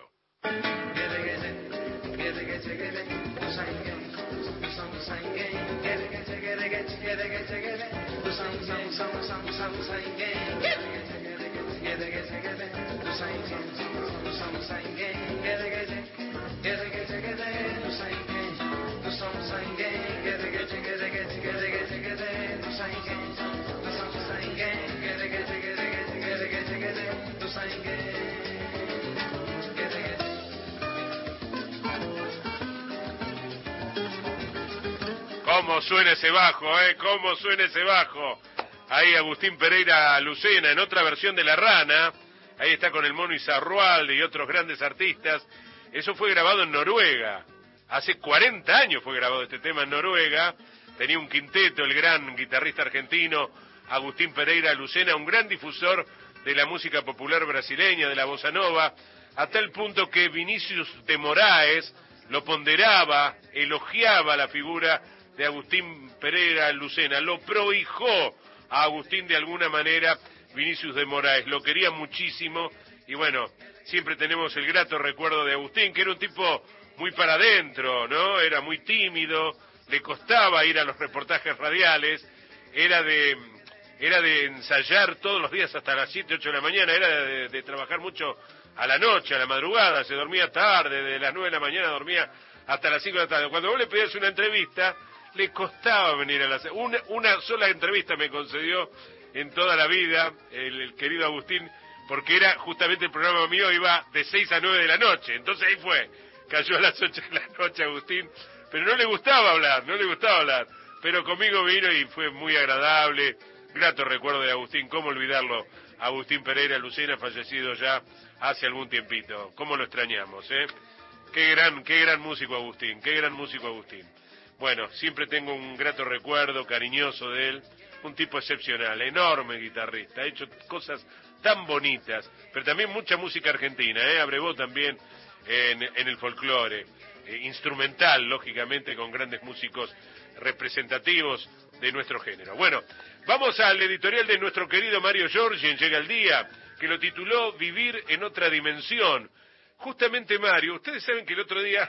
A: ¿Cómo suena ese bajo, eh? ¿Cómo suena ese bajo? Ahí Agustín Pereira Lucena, en otra versión de La Rana. Ahí está con el Mono Izarrualde y otros grandes artistas. Eso fue grabado en Noruega. Hace cuarenta años fue grabado este tema en Noruega. Tenía un quinteto, el gran guitarrista argentino Agustín Pereira Lucena, un gran difusor de la música popular brasileña, de la bossa nova, a tal punto que Vinicius de Moraes lo ponderaba, elogiaba la figura de Agustín Pereira Lucena, lo prohijó a Agustín de alguna manera Vinicius de Moraes, lo quería muchísimo, y bueno, siempre tenemos el grato recuerdo de Agustín, que era un tipo muy para adentro, ¿no? Era muy tímido, le costaba ir a los reportajes radiales, era de era de ensayar todos los días hasta las siete, ocho de la mañana, era de, de trabajar mucho a la noche, a la madrugada, se dormía tarde, de las nueve de la mañana dormía hasta las cinco de la tarde. Cuando vos le pedías una entrevista, le costaba venir a la... Una, una sola entrevista me concedió en toda la vida el, el querido Agustín, porque era justamente el programa mío, iba de seis a nueve de la noche, entonces ahí fue, cayó a las ocho de la noche Agustín, pero no le gustaba hablar, no le gustaba hablar, pero conmigo vino y fue muy agradable, grato recuerdo de Agustín, cómo olvidarlo, Agustín Pereira Lucena, fallecido ya hace algún tiempito, cómo lo extrañamos, ¿eh? Qué gran, qué gran músico Agustín, qué gran músico Agustín. Bueno, siempre tengo un grato recuerdo, cariñoso de él, un tipo excepcional, enorme guitarrista, ha hecho cosas tan bonitas, pero también mucha música argentina, ¿eh? Abrevó también en, en el folclore, eh, instrumental, lógicamente, con grandes músicos representativos de nuestro género. Bueno, vamos al editorial de nuestro querido Mario Giorgi en Llega el Día, que lo tituló Vivir en otra dimensión. Justamente, Mario, ustedes saben que el otro día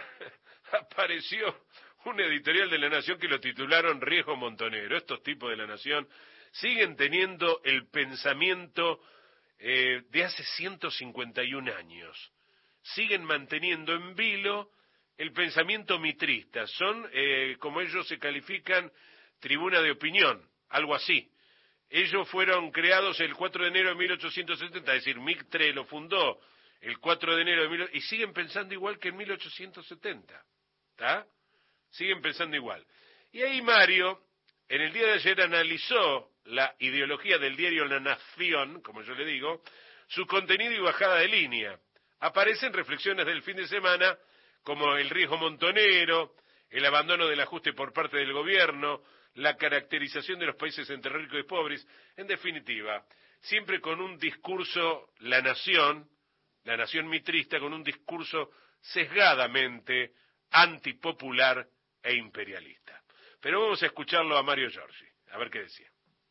A: apareció un editorial de La Nación que lo titularon Riesgo Montonero. Estos tipos de La Nación siguen teniendo el pensamiento eh, de hace ciento cincuenta y un años. Siguen manteniendo en vilo el pensamiento mitrista. Son, eh, como ellos se califican, tribuna de opinión, algo así. Ellos fueron creados el cuatro de enero de mil ochocientos setenta, es decir, Mitre lo fundó el cuatro de enero de mil ochocientos setenta, y siguen pensando igual que en mil ochocientos setenta, ¿está? Siguen pensando igual. Y ahí Mario, en el día de ayer, analizó la ideología del diario La Nación, como yo le digo, su contenido y bajada de línea. Aparecen reflexiones del fin de semana, como el riesgo montonero, el abandono del ajuste por parte del gobierno, la caracterización de los países entre ricos y pobres. En definitiva, siempre con un discurso, la nación, la nación mitrista, con un discurso sesgadamente antipopular e imperialista. Pero vamos a escucharlo a Mario Giorgi, a ver qué decía.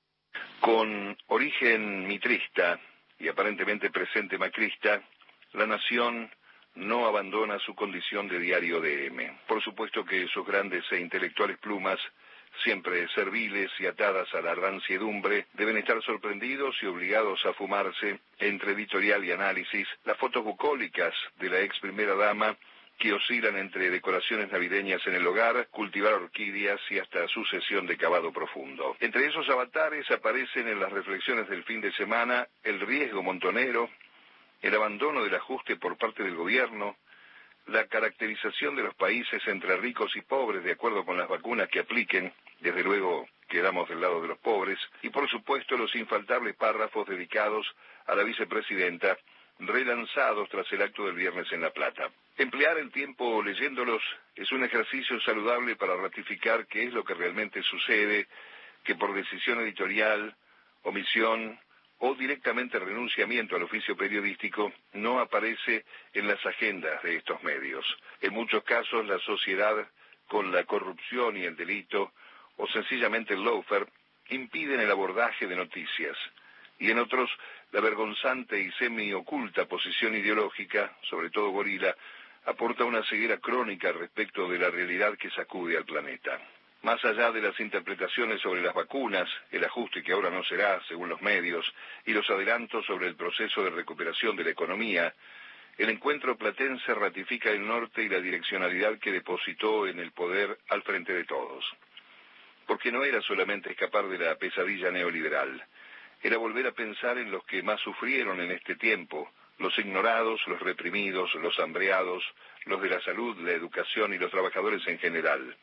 J: Con origen mitrista y aparentemente presente macrista, La Nación no abandona su condición de diario D M. Por supuesto que sus grandes e intelectuales plumas, siempre serviles y atadas a la ranciedumbre, deben estar sorprendidos y obligados a fumarse, entre editorial y análisis, las fotos bucólicas de la ex primera dama, que oscilan entre decoraciones navideñas en el hogar, cultivar orquídeas y hasta sucesión de cavado profundo. Entre esos avatares aparecen en las reflexiones del fin de semana el riesgo montonero, el abandono del ajuste por parte del gobierno, la caracterización de los países entre ricos y pobres de acuerdo con las vacunas que apliquen, desde luego quedamos del lado de los pobres, y por supuesto los infaltables párrafos dedicados a la vicepresidenta, relanzados tras el acto del viernes en La Plata. Emplear el tiempo leyéndolos es un ejercicio saludable para ratificar qué es lo que realmente sucede, que por decisión editorial, omisión o directamente renunciamiento al oficio periodístico no aparece en las agendas de estos medios. En muchos casos la sociedad, con la corrupción y el delito, o sencillamente el lawfare, impiden el abordaje de noticias. Y en otros, la vergonzante y semi-oculta posición ideológica, sobre todo gorila, aporta una ceguera crónica respecto de la realidad que sacude al planeta. Más allá de las interpretaciones sobre las vacunas, el ajuste que ahora no será, según los medios, y los adelantos sobre el proceso de recuperación de la economía, el encuentro platense ratifica el norte y la direccionalidad que depositó en el poder al frente de todos. Porque no era solamente escapar de la pesadilla neoliberal, era volver a pensar en los que más sufrieron en este tiempo, los ignorados, los reprimidos, los hambreados, los de la salud, la educación y los trabajadores en general.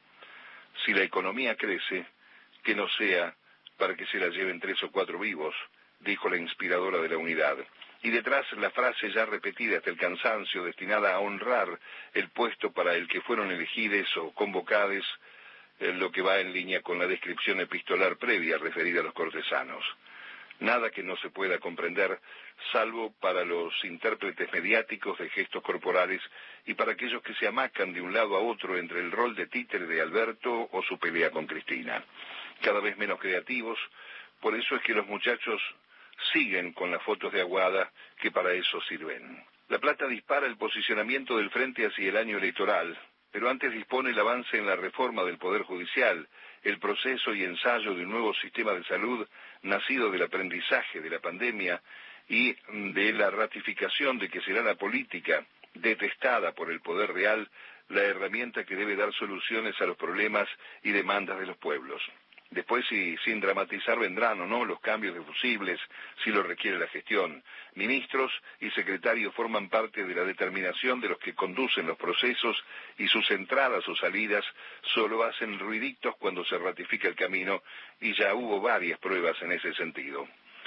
J: Si la economía crece, que no sea para que se la lleven tres o cuatro vivos, dijo la inspiradora de la unidad. Y detrás la frase ya repetida hasta el cansancio, destinada a honrar el puesto para el que fueron elegidos o convocados, eh, lo que va en línea con la descripción epistolar previa referida a los cortesanos. Nada que no se pueda comprender, salvo para los intérpretes mediáticos de gestos corporales y para aquellos que se amacan de un lado a otro entre el rol de títere de Alberto o su pelea con Cristina. Cada vez menos creativos, por eso es que los muchachos siguen con las fotos de Aguada, que para eso sirven. La Plata dispara el posicionamiento del frente hacia el año electoral, pero antes dispone el avance en la reforma del Poder Judicial, el proceso y ensayo de un nuevo sistema de salud nacido del aprendizaje de la pandemia y de la ratificación de que será la política, detestada por el poder real, la herramienta que debe dar soluciones a los problemas y demandas de los pueblos. Después, y sin dramatizar, vendrán o no los cambios de fusibles, si lo requiere la gestión. Ministros y secretarios forman parte de la determinación de los que conducen los procesos y sus entradas o salidas solo hacen ruiditos cuando se ratifica el camino, y ya hubo varias pruebas en ese sentido.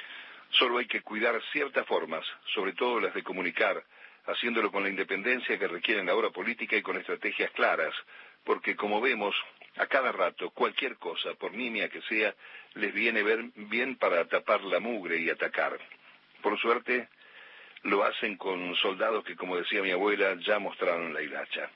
J: Solo hay que cuidar ciertas formas, sobre todo las de comunicar, haciéndolo con la independencia que requieren la hora política y con estrategias claras, porque como vemos, a cada rato, cualquier cosa, por nimia que sea, les viene ver bien para tapar la mugre y atacar. Por suerte, lo hacen con soldados que, como decía mi abuela, ya mostraron la hilacha.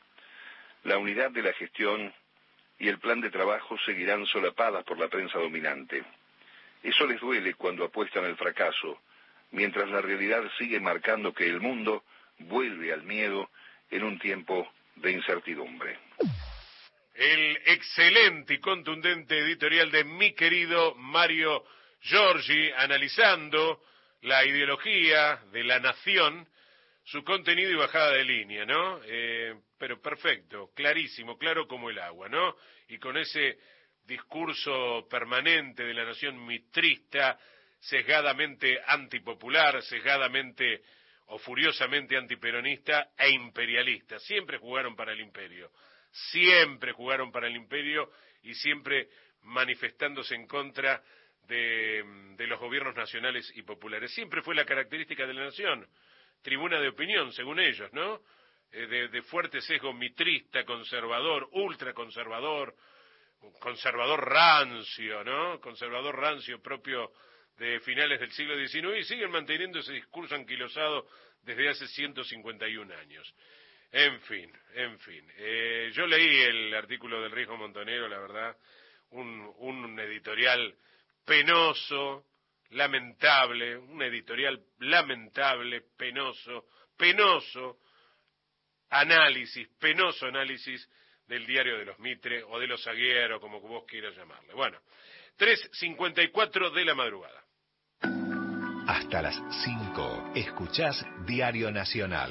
J: La unidad de la gestión y el plan de trabajo seguirán solapadas por la prensa dominante. Eso les duele cuando apuestan al fracaso, mientras la realidad sigue marcando que el mundo vuelve al miedo en un tiempo de incertidumbre.
A: El excelente y contundente editorial de mi querido Mario Giorgi, analizando la ideología de la nación, su contenido y bajada de línea, ¿no? Eh, pero perfecto, clarísimo, claro como el agua, ¿no? Y con ese discurso permanente de la nación mitrista, sesgadamente antipopular, sesgadamente o furiosamente antiperonista e imperialista. Siempre jugaron para el imperio, siempre jugaron para el imperio y siempre manifestándose en contra de, de los gobiernos nacionales y populares. Siempre fue la característica de la nación, tribuna de opinión, según ellos, ¿no? Eh, de, de fuerte sesgo mitrista, conservador, ultraconservador, conservador rancio, ¿no? Conservador rancio propio de finales del siglo diecinueve y siguen manteniendo ese discurso anquilosado desde hace ciento cincuenta y un años. En fin, en fin. Eh, yo leí el artículo del Riesgo Montonero, la verdad, un, un editorial penoso, lamentable, un editorial lamentable, penoso, penoso análisis, penoso análisis del diario de los Mitre o de los Aguiero, como vos quieras llamarle. Bueno, tres cincuenta y cuatro de la madrugada.
E: Hasta las cinco, escuchás Diario Nacional.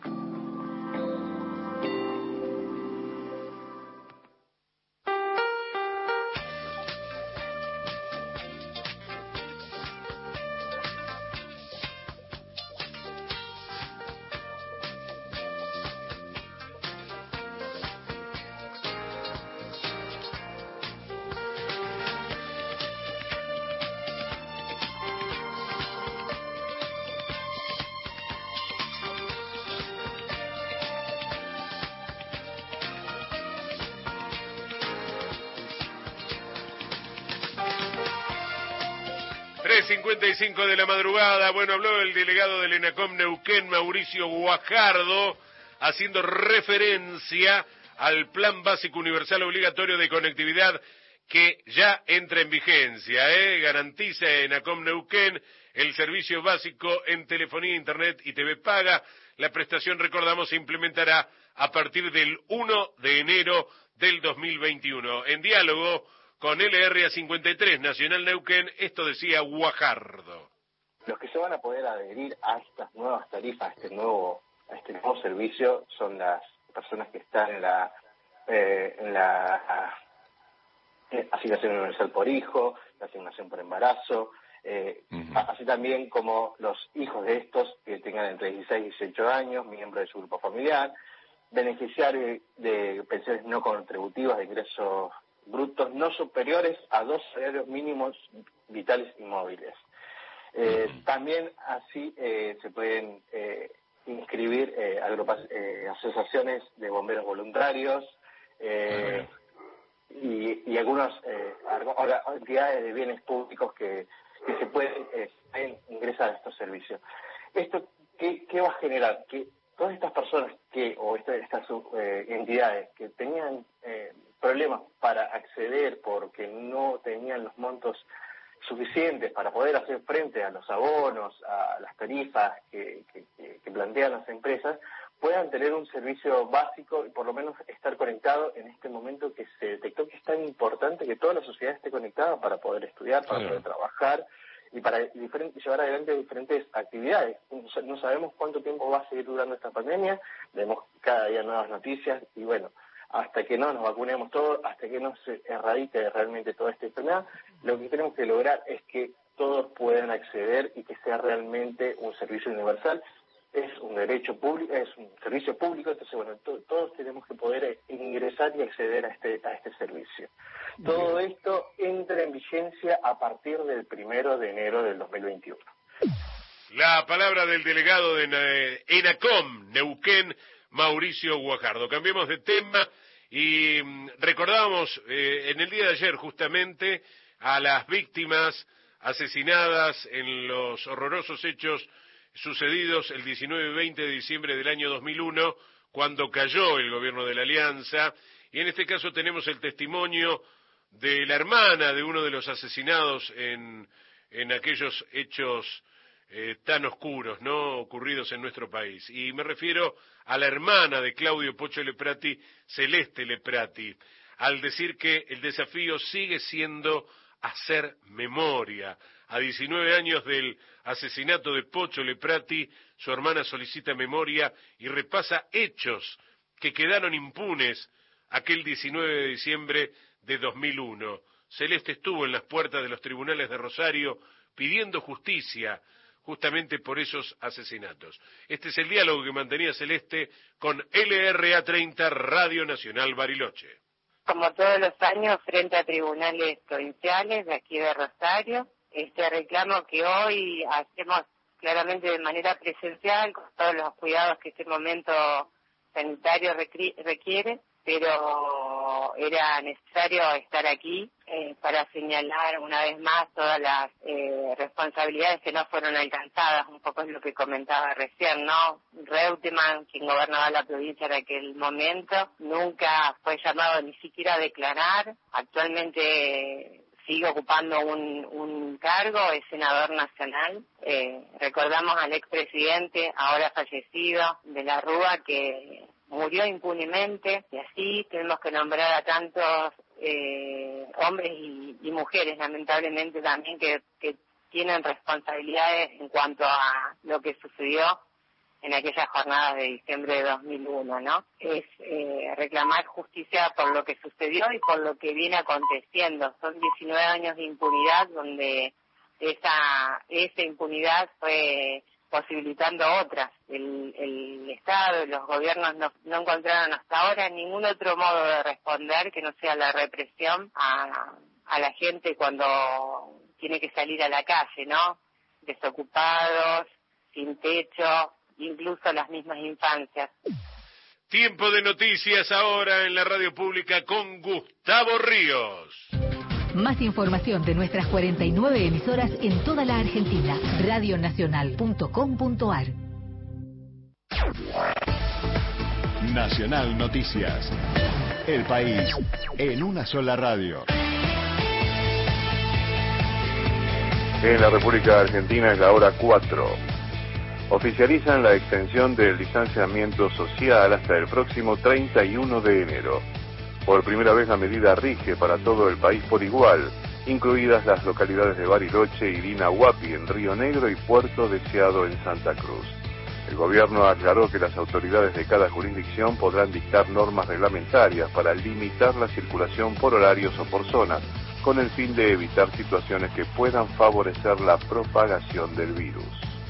A: tres cincuenta y cinco de la madrugada, bueno, habló el delegado del ENACOM Neuquén, Mauricio Guajardo, haciendo referencia al Plan Básico Universal Obligatorio de Conectividad que ya entra en vigencia, ¿eh? Garantiza ENACOM Neuquén el servicio básico en telefonía, internet y T V paga. La prestación, recordamos, se implementará a partir del uno de enero del dos mil veintiuno. En diálogo con L R A cincuenta y tres Nacional Neuquén, esto decía Guajardo.
V: Los que se van a poder adherir a estas nuevas tarifas, a este nuevo, a este nuevo servicio, son las personas que están en la, eh, en la eh, asignación universal por hijo, la asignación por embarazo, eh, uh-huh. así también como los hijos de estos que tengan entre dieciséis y dieciocho años, miembros de su grupo familiar, beneficiarios de pensiones no contributivas de ingresos brutos no superiores a dos salarios mínimos vitales y móviles. Eh, uh-huh. También así eh, se pueden eh, inscribir eh, agrupa- eh, asociaciones de bomberos voluntarios eh, uh-huh. y, y algunas eh, entidades de bienes públicos que, que se pueden, eh, pueden ingresar a estos servicios. ¿Esto qué, qué va a generar? Que todas estas personas que o esta, estas eh, entidades que tenían eh, problemas para acceder porque no tenían los montos suficientes para poder hacer frente a los abonos, a las tarifas que, que, que plantean las empresas, puedan tener un servicio básico y por lo menos estar conectado en este momento que se detectó que es tan importante que toda la sociedad esté conectada para poder estudiar, para poder trabajar y para diferentes, llevar adelante diferentes actividades. No sabemos cuánto tiempo va a seguir durando esta pandemia, vemos cada día nuevas noticias y bueno, hasta que no nos vacunemos todos, hasta que no se erradique realmente toda esta enfermedad, lo que tenemos que lograr es que todos puedan acceder y que sea realmente un servicio universal. Es un derecho público, es un servicio público, entonces bueno, to- todos tenemos que poder ingresar y acceder a este a este servicio. Todo esto entra en vigencia a partir del primero de enero del dos mil veintiuno.
A: La palabra del delegado de ENACOM Neuquén, Mauricio Guajardo. Cambiemos de tema y recordamos eh, en el día de ayer justamente a las víctimas asesinadas en los horrorosos hechos sucedidos el diecinueve y veinte de diciembre del año dos mil uno, cuando cayó el gobierno de la Alianza, y en este caso tenemos el testimonio de la hermana de uno de los asesinados en, en aquellos hechos eh, tan oscuros, ¿no?, ocurridos en nuestro país. Y me refiero a la hermana de Claudio Pocho Leprati, Celeste Leprati, al decir que el desafío sigue siendo hacer memoria. A diecinueve años del asesinato de Pocho Leprati, su hermana solicita memoria y repasa hechos que quedaron impunes aquel diecinueve de diciembre de dos mil uno. Celeste estuvo en las puertas de los tribunales de Rosario pidiendo justicia justamente por esos asesinatos. Este es el diálogo que mantenía Celeste con L R A treinta Radio Nacional Bariloche.
O: Como todos los años, frente a tribunales provinciales de aquí de Rosario, este reclamo que hoy hacemos claramente de manera presencial, con todos los cuidados que este momento sanitario requiere, pero era necesario estar aquí eh, para señalar una vez más todas las eh, responsabilidades que no fueron alcanzadas, un poco es lo que comentaba recién, ¿no? Reutemann, quien gobernaba la provincia en aquel momento, nunca fue llamado ni siquiera a declarar, actualmente sigue ocupando un, un cargo, es senador nacional. Eh, recordamos al expresidente, ahora fallecido, de la Rúa, que murió impunemente, y así tenemos que nombrar a tantos eh, hombres y, y mujeres, lamentablemente también, que, que tienen responsabilidades en cuanto a lo que sucedió en aquellas jornadas de diciembre de dos mil uno, ¿no? Es eh, reclamar justicia por lo que sucedió y por lo que viene aconteciendo. Son diecinueve años de impunidad donde esa, esa impunidad fue posibilitando otras. El, el Estado y los gobiernos no, no encontraron hasta ahora ningún otro modo de responder que no sea la represión a, a la gente cuando tiene que salir a la calle, ¿no? Desocupados, sin techo, incluso las mismas infancias.
A: Tiempo de noticias ahora en la radio pública con Gustavo Ríos.
I: Más información de nuestras cuarenta y nueve emisoras en toda la Argentina. radio nacional punto com punto ar.
M: Nacional Noticias. El país en una sola radio.
R: En la República Argentina es la hora cuatro. Oficializan la extensión del distanciamiento social hasta el próximo treinta y uno de enero. Por primera vez la medida rige para todo el país por igual, incluidas las localidades de Bariloche y Dinahuapi en Río Negro y Puerto Deseado en Santa Cruz. El gobierno aclaró que las autoridades de cada jurisdicción podrán dictar normas reglamentarias para limitar la circulación por horarios o por zonas, con el fin de evitar situaciones que puedan favorecer la propagación del virus.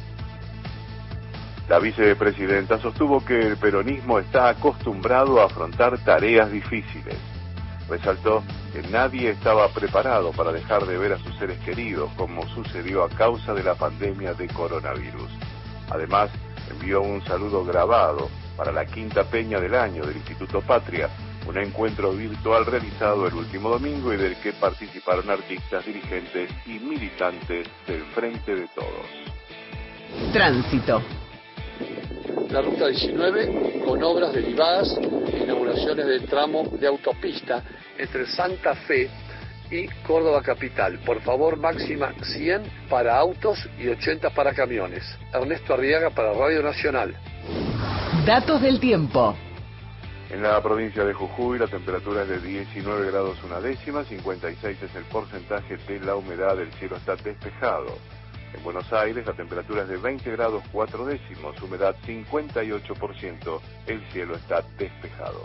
R: La vicepresidenta sostuvo que el peronismo está acostumbrado a afrontar tareas difíciles. Resaltó que nadie estaba preparado para dejar de ver a sus seres queridos, como sucedió a causa de la pandemia de coronavirus. Además, envió un saludo grabado para la quinta peña del año del Instituto Patria, un encuentro virtual realizado el último domingo y del que participaron artistas, dirigentes y militantes del Frente de Todos.
K: Tránsito.
P: La ruta diecinueve con obras derivadas e inauguraciones del tramo de autopista entre Santa Fe y Córdoba Capital. Por favor, máxima cien para autos y ochenta para camiones. Ernesto Arriaga para Radio Nacional.
K: Datos del tiempo.
R: En la provincia de Jujuy la temperatura es de diecinueve grados una décima, cincuenta y seis es el porcentaje de la humedad, el cielo está despejado. En Buenos Aires la temperatura es de veinte grados cuatro décimos, humedad cincuenta y ocho por ciento, el cielo está despejado.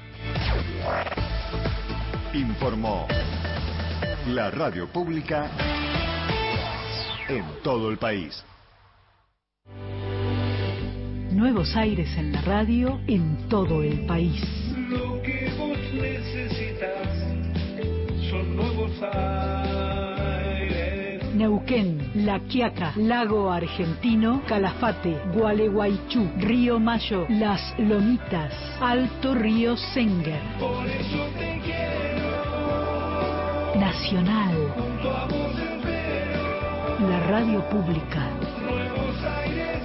M: Informó la radio pública en todo el país.
Q: Nuevos aires en la radio en todo el país.
C: Lo que vos necesitas son nuevos aires.
Q: Neuquén, La Quiaca, Lago Argentino, Calafate, Gualeguaychú, Río Mayo, Las Lomitas, Alto Río Senguer.
C: Por eso te quiero.
Q: Nacional.
C: Junto a vos espero.
Q: La radio pública.
C: Nuevos aires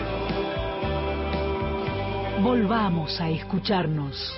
C: nuevos.
Q: Volvamos a escucharnos.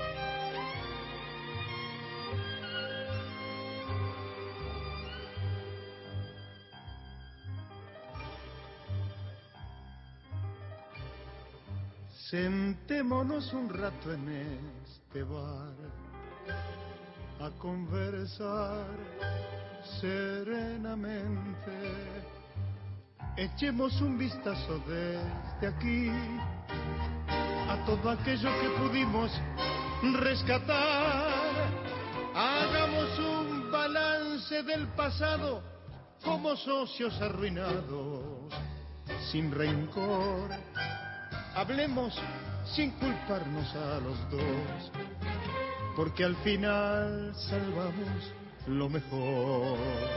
C: Sentémonos un rato en este bar a conversar
B: serenamente. Echemos un vistazo desde aquí a todo aquello que pudimos rescatar. Hagamos un balance del pasado como socios arruinados, sin rencor. Hablemos sin culparnos a los dos, porque al final salvamos lo mejor.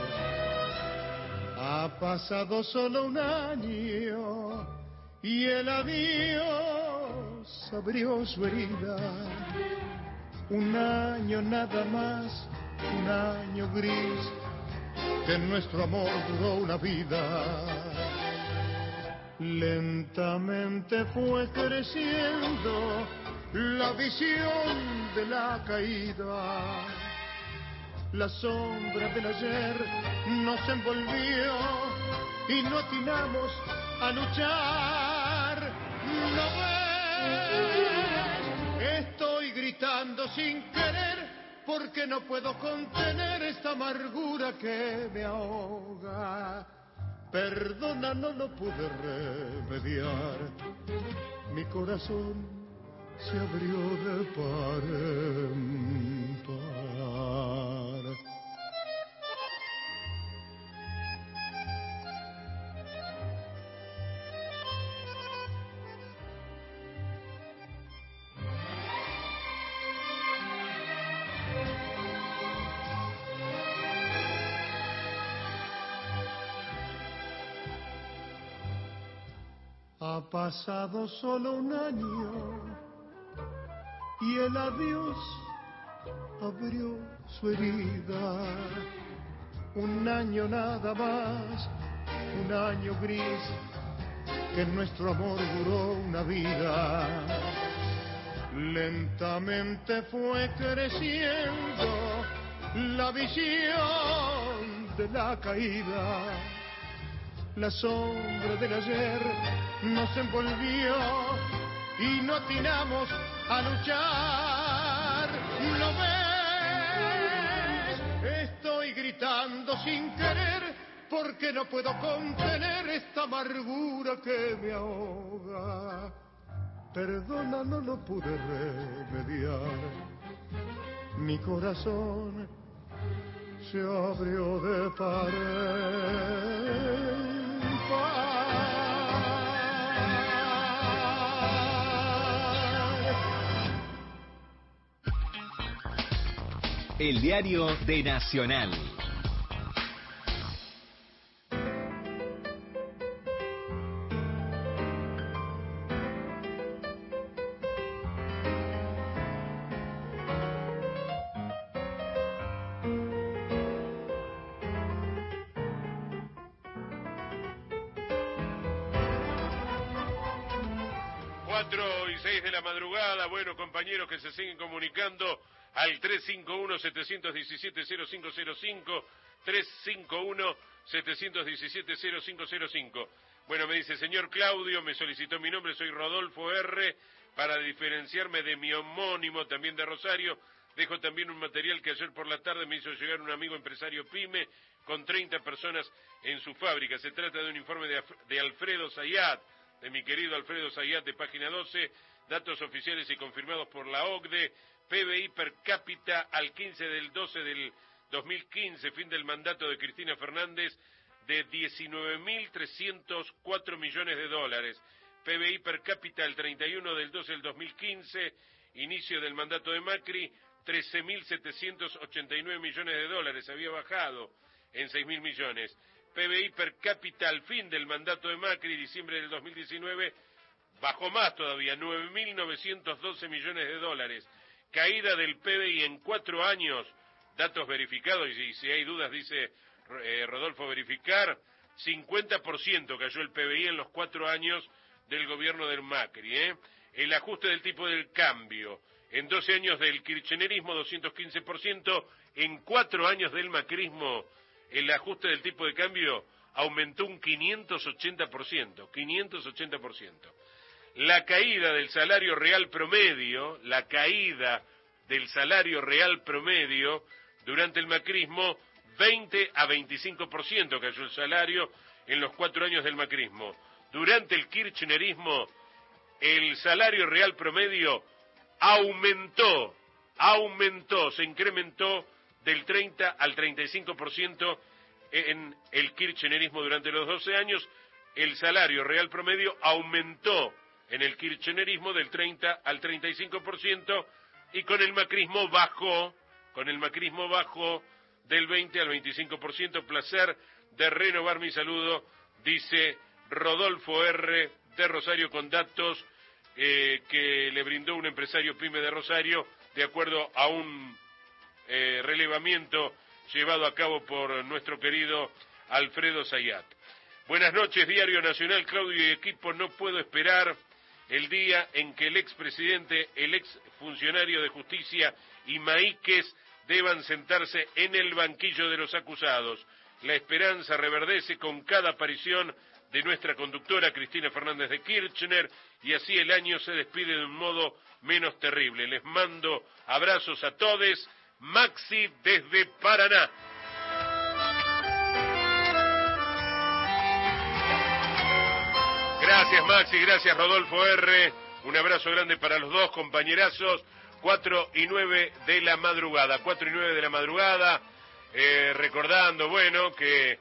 B: Ha pasado solo un año y el adiós abrió su herida. Un año nada más, un año gris, que nuestro amor duró una vida. Lentamente fue creciendo la visión de la caída. La sombra del ayer nos envolvió y no atinamos a luchar. ¿No ves? Estoy gritando sin querer porque no puedo contener esta amargura que me ahoga. Perdona, no lo pude remediar. Mi corazón se abrió de par en par. Ha pasado solo un año y el adiós abrió su herida. Un año nada más, un año gris, que nuestro amor duró una vida. Lentamente fue creciendo la visión de la caída. La sombra del ayer nos envolvió y no atinamos a luchar. ¿Lo ves? Estoy gritando sin querer porque no puedo contener esta amargura que me ahoga. Perdona, no lo pude remediar. Mi corazón se abrió de par en par.
E: El diario de Nacional.
A: cuatro y seis de la madrugada, bueno, compañeros que se siguen comunicando al tres cinco uno, siete uno siete, cero cinco cero cinco, tres cinco uno, siete uno siete, cero cinco cero cinco. Bueno, me dice, señor Claudio, me solicitó mi nombre, soy Rodolfo R., para diferenciarme de mi homónimo, también de Rosario. Dejo también un material que ayer por la tarde me hizo llegar un amigo empresario PYME con treinta personas en su fábrica. Se trata de un informe de, de Alfredo Zayat, de mi querido Alfredo Zayat, de página doce, datos oficiales y confirmados por la O C D E, P B I per cápita al quince del doce del dos mil quince, fin del mandato de Cristina Fernández, de diecinueve mil trescientos cuatro millones de dólares. P B I per cápita el treinta y uno del doce del dos mil quince, inicio del mandato de Macri, trece mil setecientos ochenta y nueve millones de dólares, había bajado en seis mil millones. P B I per cápita al fin del mandato de Macri, diciembre del dos mil diecinueve, bajó más todavía, nueve mil novecientos doce millones de dólares. Caída del P B I en cuatro años, datos verificados, y si hay dudas dice eh, Rodolfo verificar, cincuenta por ciento cayó el P B I en los cuatro años del gobierno del Macri. ¿eh? El ajuste del tipo del cambio, en doce años del kirchnerismo, doscientos quince por ciento, en cuatro años del macrismo, el ajuste del tipo de cambio aumentó un quinientos ochenta por ciento, quinientos ochenta por ciento. La caída del salario real promedio, la caída del salario real promedio durante el macrismo, veinte a veinticinco por ciento cayó el salario en los cuatro años del macrismo. Durante el kirchnerismo, el salario real promedio aumentó, aumentó, se incrementó del treinta al treinta y cinco por ciento en el kirchnerismo durante los doce años. El salario real promedio aumentó en el kirchnerismo del treinta al treinta y cinco por ciento y con el macrismo bajó, con el macrismo bajó del veinte al veinticinco por ciento. Placer de renovar mi saludo, dice Rodolfo R. de Rosario, con datos eh, que le brindó un empresario pyme de Rosario, de acuerdo a un eh, relevamiento llevado a cabo por nuestro querido Alfredo Zayat. Buenas noches, Diario Nacional, Claudio y equipo. No puedo esperar el día en que el expresidente, el exfuncionario de justicia y Maíquez deban sentarse en el banquillo de los acusados. La esperanza reverdece con cada aparición de nuestra conductora Cristina Fernández de Kirchner, y así el año se despide de un modo menos terrible. Les mando abrazos a todos. Maxi desde Paraná. Gracias Maxi, gracias Rodolfo R. Un abrazo grande para los dos compañerazos. Cuatro y nueve de la madrugada, cuatro y nueve de la madrugada, eh, recordando, bueno, que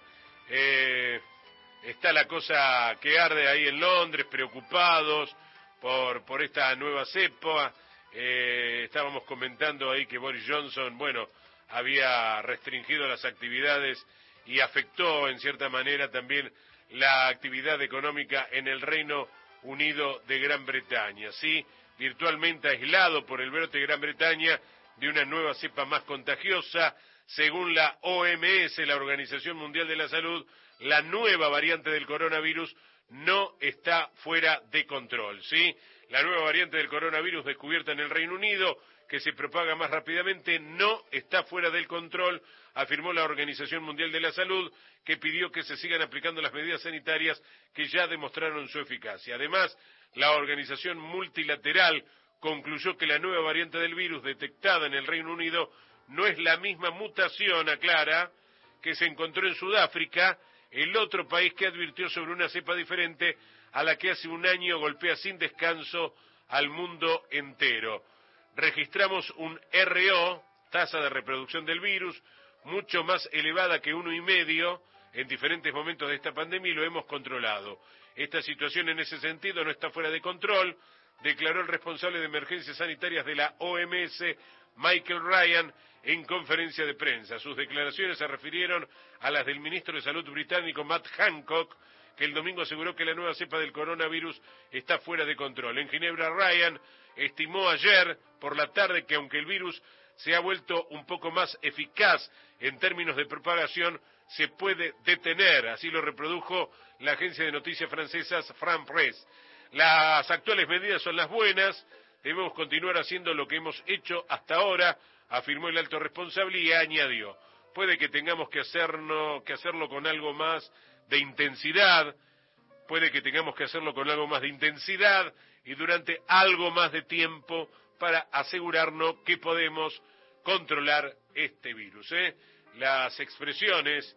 A: eh, está la cosa que arde ahí en Londres, preocupados por, por esta nueva cepa. Eh, estábamos comentando ahí que Boris Johnson, bueno, había restringido las actividades y afectó en cierta manera también la actividad económica en el Reino Unido de Gran Bretaña, ¿sí? Virtualmente aislado por el brote de Gran Bretaña de una nueva cepa más contagiosa. Según la O M S, la Organización Mundial de la Salud, la nueva variante del coronavirus no está fuera de control, ¿sí? La nueva variante del coronavirus descubierta en el Reino Unido, que se propaga más rápidamente, no está fuera del control, afirmó la Organización Mundial de la Salud, que pidió que se sigan aplicando las medidas sanitarias que ya demostraron su eficacia. Además, la organización multilateral concluyó que la nueva variante del virus detectada en el Reino Unido no es la misma mutación, aclara, que se encontró en Sudáfrica, el otro país que advirtió sobre una cepa diferente a la que hace un año golpea sin descanso al mundo entero. Registramos un R O, tasa de reproducción del virus, mucho más elevada que uno y medio en diferentes momentos de esta pandemia, y lo hemos controlado. Esta situación en ese sentido no está fuera de control, declaró el responsable de emergencias sanitarias de la O M S, Michael Ryan, en conferencia de prensa. Sus declaraciones se refirieron a las del ministro de Salud británico Matt Hancock, que el domingo aseguró que la nueva cepa del coronavirus está fuera de control. En Ginebra, Ryan estimó ayer por la tarde que aunque el virus se ha vuelto un poco más eficaz en términos de propagación, se puede detener. Así lo reprodujo la agencia de noticias francesa France Press. Las actuales medidas son las buenas, debemos continuar haciendo lo que hemos hecho hasta ahora, afirmó el alto responsable y añadió, puede que tengamos que hacerlo, que hacerlo con algo más de intensidad, puede que tengamos que hacerlo con algo más de intensidad y durante algo más de tiempo para asegurarnos que podemos controlar este virus, ¿eh? Las expresiones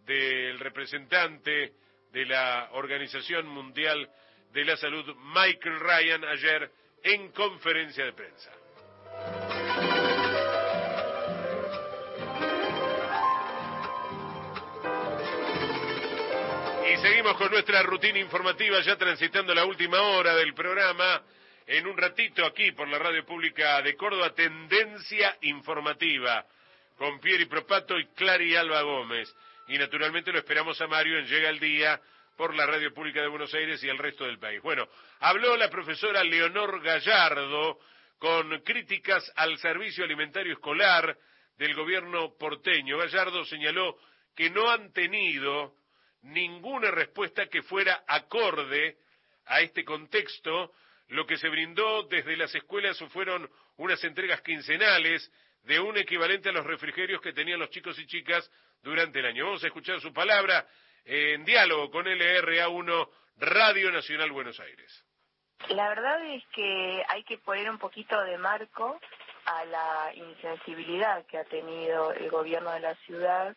A: del representante de la Organización Mundial de la Salud, Michael Ryan, ayer en conferencia de prensa. Y seguimos con nuestra rutina informativa, ya transitando la última hora del programa. En un ratito aquí por la Radio Pública de Córdoba, Tendencia Informativa, con Pieri Propato y Clary Alba Gómez. Y naturalmente lo esperamos a Mario en Llega el Día por la Radio Pública de Buenos Aires y el resto del país. Bueno, habló la profesora Leonor Gallardo con críticas al servicio alimentario escolar del gobierno porteño. Gallardo señaló que no han tenido ninguna respuesta que fuera acorde a este contexto. Lo que se brindó desde las escuelas fueron unas entregas quincenales de un equivalente a los refrigerios que tenían los chicos y chicas durante el año. Vamos a escuchar su palabra en diálogo con L R A uno, Radio Nacional Buenos Aires.
F: La verdad es que hay que poner un poquito de marco a la insensibilidad que ha tenido el gobierno de la ciudad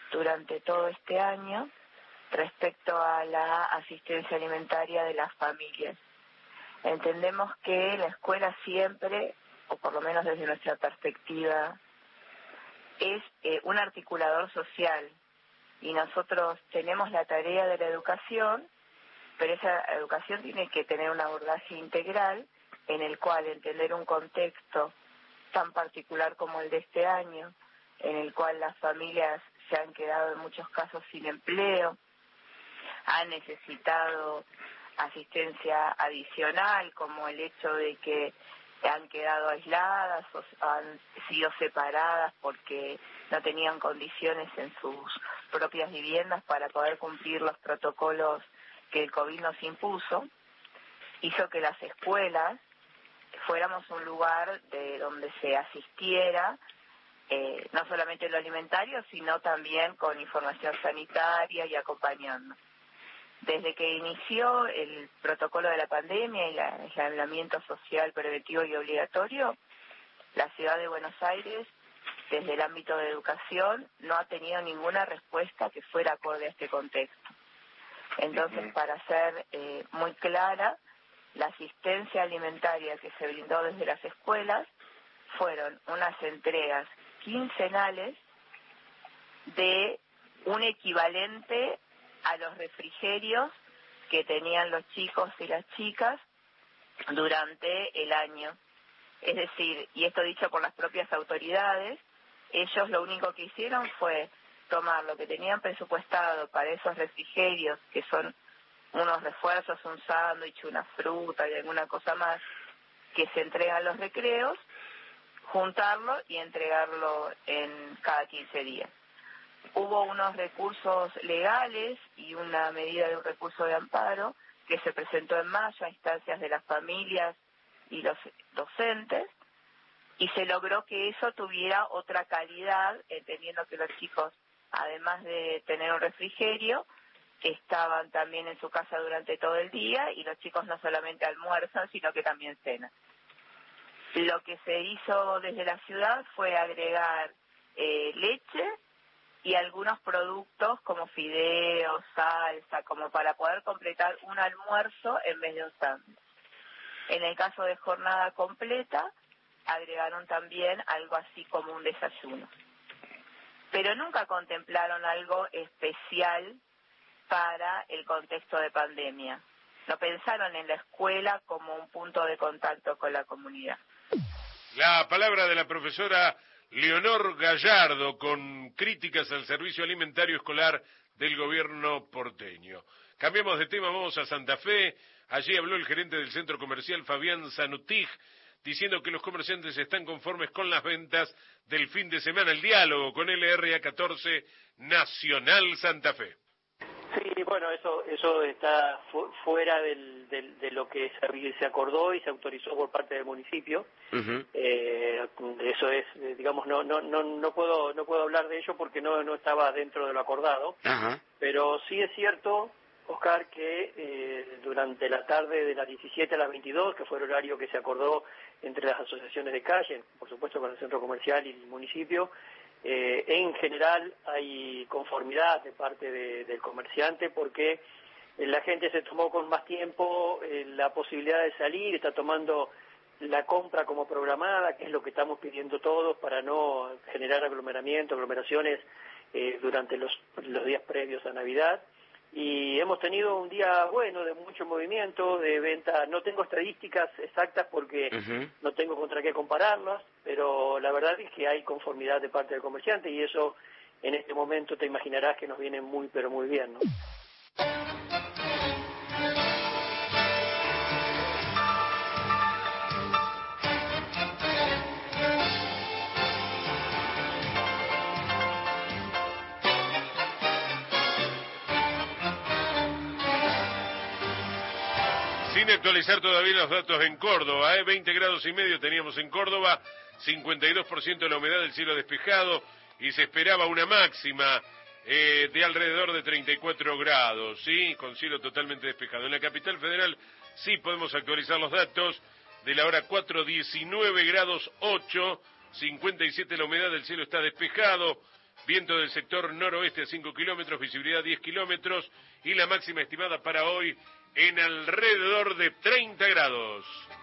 F: durante todo este año respecto a la asistencia alimentaria de las familias. Entendemos que la escuela siempre, o por lo menos desde nuestra perspectiva, es eh, un articulador social, y nosotros tenemos la tarea de la educación, pero esa educación tiene que tener un abordaje integral en el cual entender un contexto tan particular como el de este año, en el cual las familias se han quedado en muchos casos sin empleo, han necesitado asistencia adicional, como el hecho de que han quedado aisladas o han sido separadas porque no tenían condiciones en sus propias viviendas para poder cumplir los protocolos que el COVID nos impuso, hizo que las escuelas fuéramos un lugar de donde se asistiera, eh, no solamente en lo alimentario, sino también con información sanitaria y acompañando. Desde que inició el protocolo de la pandemia y la, el aislamiento social preventivo y obligatorio, la ciudad de Buenos Aires, desde el ámbito de educación, no ha tenido ninguna respuesta que fuera acorde a este contexto. Entonces, uh-huh. para ser eh, muy clara, la asistencia alimentaria que se brindó desde las escuelas fueron unas entregas quincenales de un equivalente a los refrigerios que tenían los chicos y las chicas durante el año. Es decir, y esto dicho por las propias autoridades, ellos lo único que hicieron fue tomar lo que tenían presupuestado para esos refrigerios, que son unos refuerzos, un sándwich, una fruta y alguna cosa más, que se entregan los recreos, juntarlo y entregarlo en cada quince días. Hubo unos recursos legales y una medida de un recurso de amparo que se presentó en mayo a instancias de las familias y los docentes, y se logró que eso tuviera otra calidad, entendiendo que los chicos, además de tener un refrigerio, estaban también en su casa durante todo el día, y los chicos no solamente almuerzan, sino que también cenan. Lo que se hizo desde la ciudad fue agregar eh, leche y algunos productos como fideos, salsa, como para poder completar un almuerzo en vez de un sándwich. En el caso de jornada completa, agregaron también algo así como un desayuno. Pero nunca contemplaron algo especial para el contexto de pandemia. No pensaron en la escuela como un punto de contacto con la comunidad.
A: La palabra de la profesora Leonor Gallardo con críticas al servicio alimentario escolar del gobierno porteño. Cambiamos de tema, vamos a Santa Fe. Allí habló el gerente del centro comercial, Fabián Zanutig, diciendo que los comerciantes están conformes con las ventas del fin de semana. El diálogo con L R A catorce Nacional Santa Fe.
D: Sí, bueno, eso eso está fu fuera del, del, de lo que se, se acordó y se autorizó por parte del municipio. Uh-huh. eh, eso es, digamos, no no no no puedo no puedo hablar de ello porque no no estaba dentro de lo acordado. Uh-huh. Pero sí es cierto, Oscar, que eh, durante la tarde de las diecisiete a las veintidós, que fue el horario que se acordó entre las asociaciones de calle, por supuesto con el centro comercial y el municipio, Eh, en general hay conformidad de parte de, del comerciante porque la gente se tomó con más tiempo eh, la posibilidad de salir, está tomando la compra como programada, que es lo que estamos pidiendo todos para no generar aglomeramiento, aglomeraciones eh, durante los, los días previos a Navidad. Y hemos tenido un día bueno, de mucho movimiento, de venta. No tengo estadísticas exactas porque uh-huh. no tengo contra qué compararlas, pero la verdad es que hay conformidad de parte del comerciante y eso en este momento te imaginarás que nos viene muy, pero muy bien, ¿no?
A: Sin actualizar todavía los datos en Córdoba, ¿eh? veinte grados y medio teníamos en Córdoba, cincuenta y dos por ciento de la humedad del cielo despejado y se esperaba una máxima eh, de alrededor de treinta y cuatro grados, ¿sí? Con cielo totalmente despejado. En la capital federal sí podemos actualizar los datos de la hora cuatro, diecinueve grados ocho, cincuenta y siete la humedad del cielo está despejado, viento del sector noroeste a cinco kilómetros, visibilidad diez kilómetros y la máxima estimada para hoy en alrededor de treinta grados.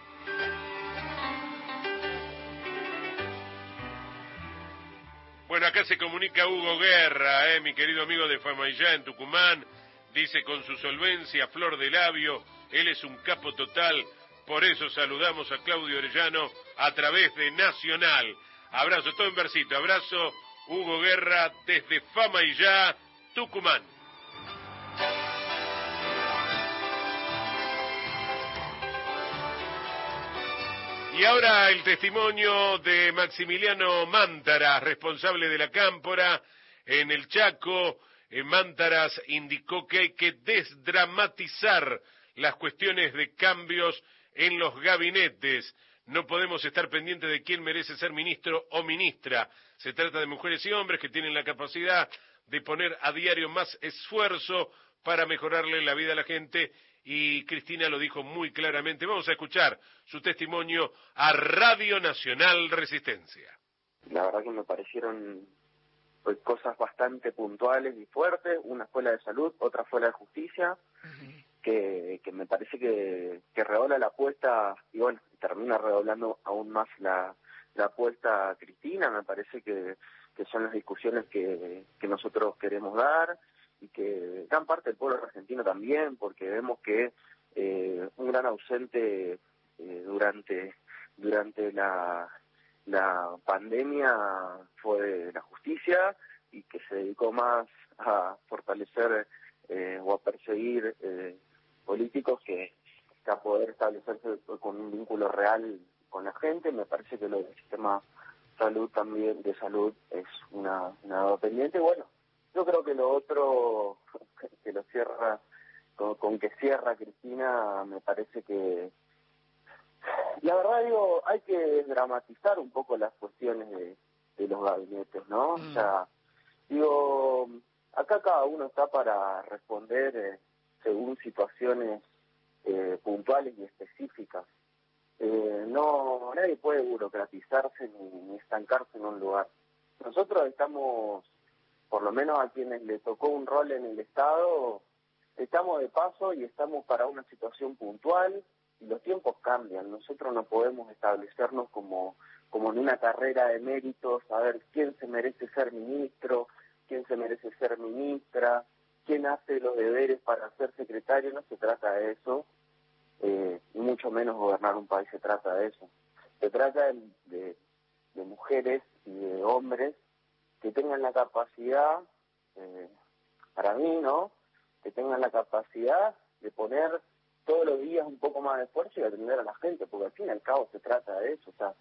A: Bueno, acá se comunica Hugo Guerra, eh, mi querido amigo de Famaillá en Tucumán, dice con su solvencia, flor de labio, él es un capo total, por eso saludamos a Claudio Orellano a través de Nacional. Abrazo, todo en versito, abrazo Hugo Guerra desde Famaillá, Tucumán. Y ahora el testimonio de Maximiliano Mántaras, responsable de la Cámpora en el Chaco. En Mántaras indicó que hay que desdramatizar las cuestiones de cambios en los gabinetes. No podemos estar pendientes de quién merece ser ministro o ministra. Se trata de mujeres y hombres que tienen la capacidad de poner a diario más esfuerzo para mejorarle la vida a la gente. Y Cristina lo dijo muy claramente. Vamos a escuchar su testimonio a Radio Nacional Resistencia.
G: La verdad que me parecieron pues, cosas bastante puntuales y fuertes. Una fue la de salud, otra fue la de justicia, uh-huh. que, que me parece que, que redobla la apuesta y bueno, termina redoblando aún más la, la apuesta a Cristina. Me parece que, que son las discusiones que, que nosotros queremos dar. Y que gran parte del pueblo argentino también, porque vemos que eh, un gran ausente eh, durante durante la, la pandemia fue la justicia y que se dedicó más a fortalecer eh, o a perseguir eh, políticos que, que a poder establecerse con un vínculo real con la gente. Me parece que lo del sistema salud también de salud es una, una pendiente. Bueno, yo creo que lo otro, que lo cierra, con, con que cierra Cristina, me parece que, la verdad digo, hay que dramatizar un poco las cuestiones de, de los gabinetes, ¿no? Mm. O sea, digo, acá cada uno está para responder eh, según situaciones eh, puntuales y específicas. Eh, no, nadie puede burocratizarse ni, ni estancarse en un lugar. Nosotros estamos, por lo menos a quienes le tocó un rol en el Estado, estamos de paso y estamos para una situación puntual y los tiempos cambian. Nosotros no podemos establecernos como, como en una carrera de méritos, a ver quién se merece ser ministro, quién se merece ser ministra, quién hace los deberes para ser secretario. No se trata de eso, eh, y mucho menos gobernar un país se trata de eso. Se trata de, de, de mujeres y de hombres que tengan la capacidad, eh, para mí, ¿no?, que tengan la capacidad de poner todos los días un poco más de esfuerzo y atender a la gente, porque al fin y al cabo se trata de eso. O sea.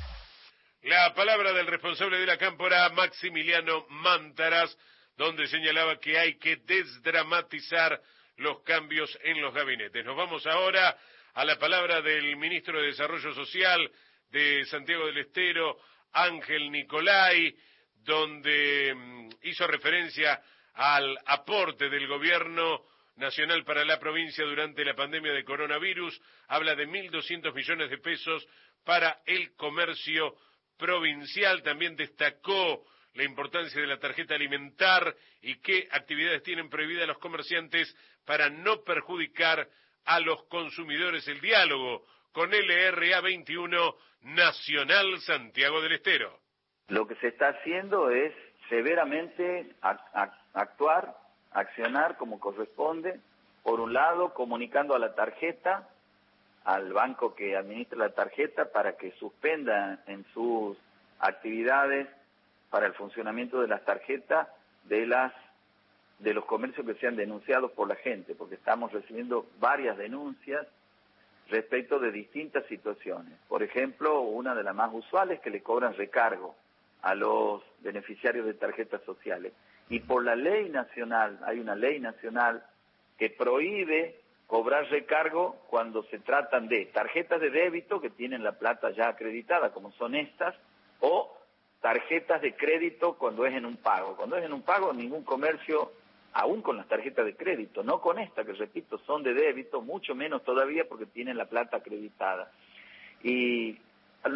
A: La palabra del responsable de la Cámpora, Maximiliano Mántaras, donde señalaba que hay que desdramatizar los cambios en los gabinetes. Nos vamos ahora a la palabra del ministro de Desarrollo Social de Santiago del Estero, Ángel Nicolai, donde mm, hizo referencia al aporte del gobierno nacional para la provincia durante la pandemia de coronavirus. Habla de mil doscientos millones de pesos para el comercio provincial. También destacó la importancia de la tarjeta alimentar y qué actividades tienen prohibidas los comerciantes para no perjudicar a los consumidores. El diálogo con L R A veintiuno Nacional Santiago del Estero.
S: Lo que se está haciendo es severamente actuar, accionar como corresponde, por un lado comunicando a la tarjeta, al banco que administra la tarjeta, para que suspenda en sus actividades para el funcionamiento de las tarjetas de las de los comercios que sean denunciados por la gente, porque estamos recibiendo varias denuncias respecto de distintas situaciones. Por ejemplo, una de las más usuales es que le cobran recargo a los beneficiarios de tarjetas sociales. Y por la ley nacional, hay una ley nacional que prohíbe cobrar recargo cuando se tratan de tarjetas de débito que tienen la plata ya acreditada, como son estas, o tarjetas de crédito cuando es en un pago. Cuando es en un pago, ningún comercio, aún con las tarjetas de crédito, no con esta, que repito, son de débito, mucho menos todavía porque tienen la plata acreditada. Y los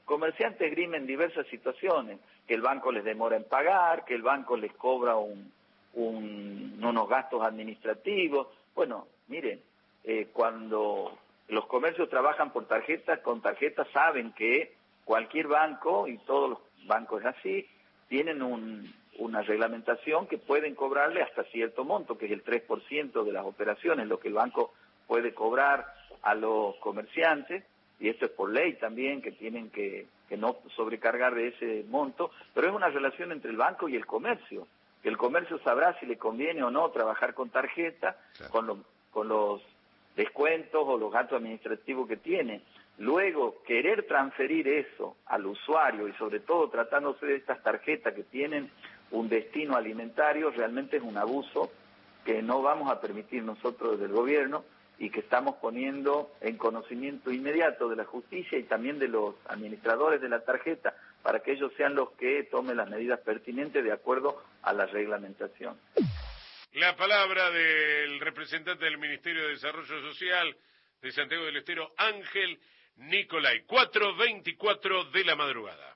S: comerciantes grimen diversas situaciones, que el banco les demora en pagar, que el banco les cobra un, un, unos gastos administrativos. Bueno, miren, eh, cuando los comercios trabajan por tarjetas, con tarjetas saben que cualquier banco, y todos los bancos así, tienen un, una reglamentación que pueden cobrarle hasta cierto monto, que es el tres por ciento de las operaciones, lo que el banco puede cobrar a los comerciantes, y esto es por ley también, que tienen que, que no sobrecargar de ese monto, pero es una relación entre el banco y el comercio, que el comercio sabrá si le conviene o no trabajar con tarjeta, claro, con, lo, con los descuentos o los gastos administrativos que tiene. Luego, querer transferir eso al usuario, y sobre todo tratándose de estas tarjetas que tienen un destino alimentario, realmente es un abuso que no vamos a permitir nosotros desde el gobierno, y que estamos poniendo en conocimiento inmediato de la justicia y también de los administradores de la tarjeta, para que ellos sean los que tomen las medidas pertinentes de acuerdo a la reglamentación.
A: La palabra del representante del Ministerio de Desarrollo Social de Santiago del Estero, Ángel Nicolay. Cuatro veinticuatro de la madrugada.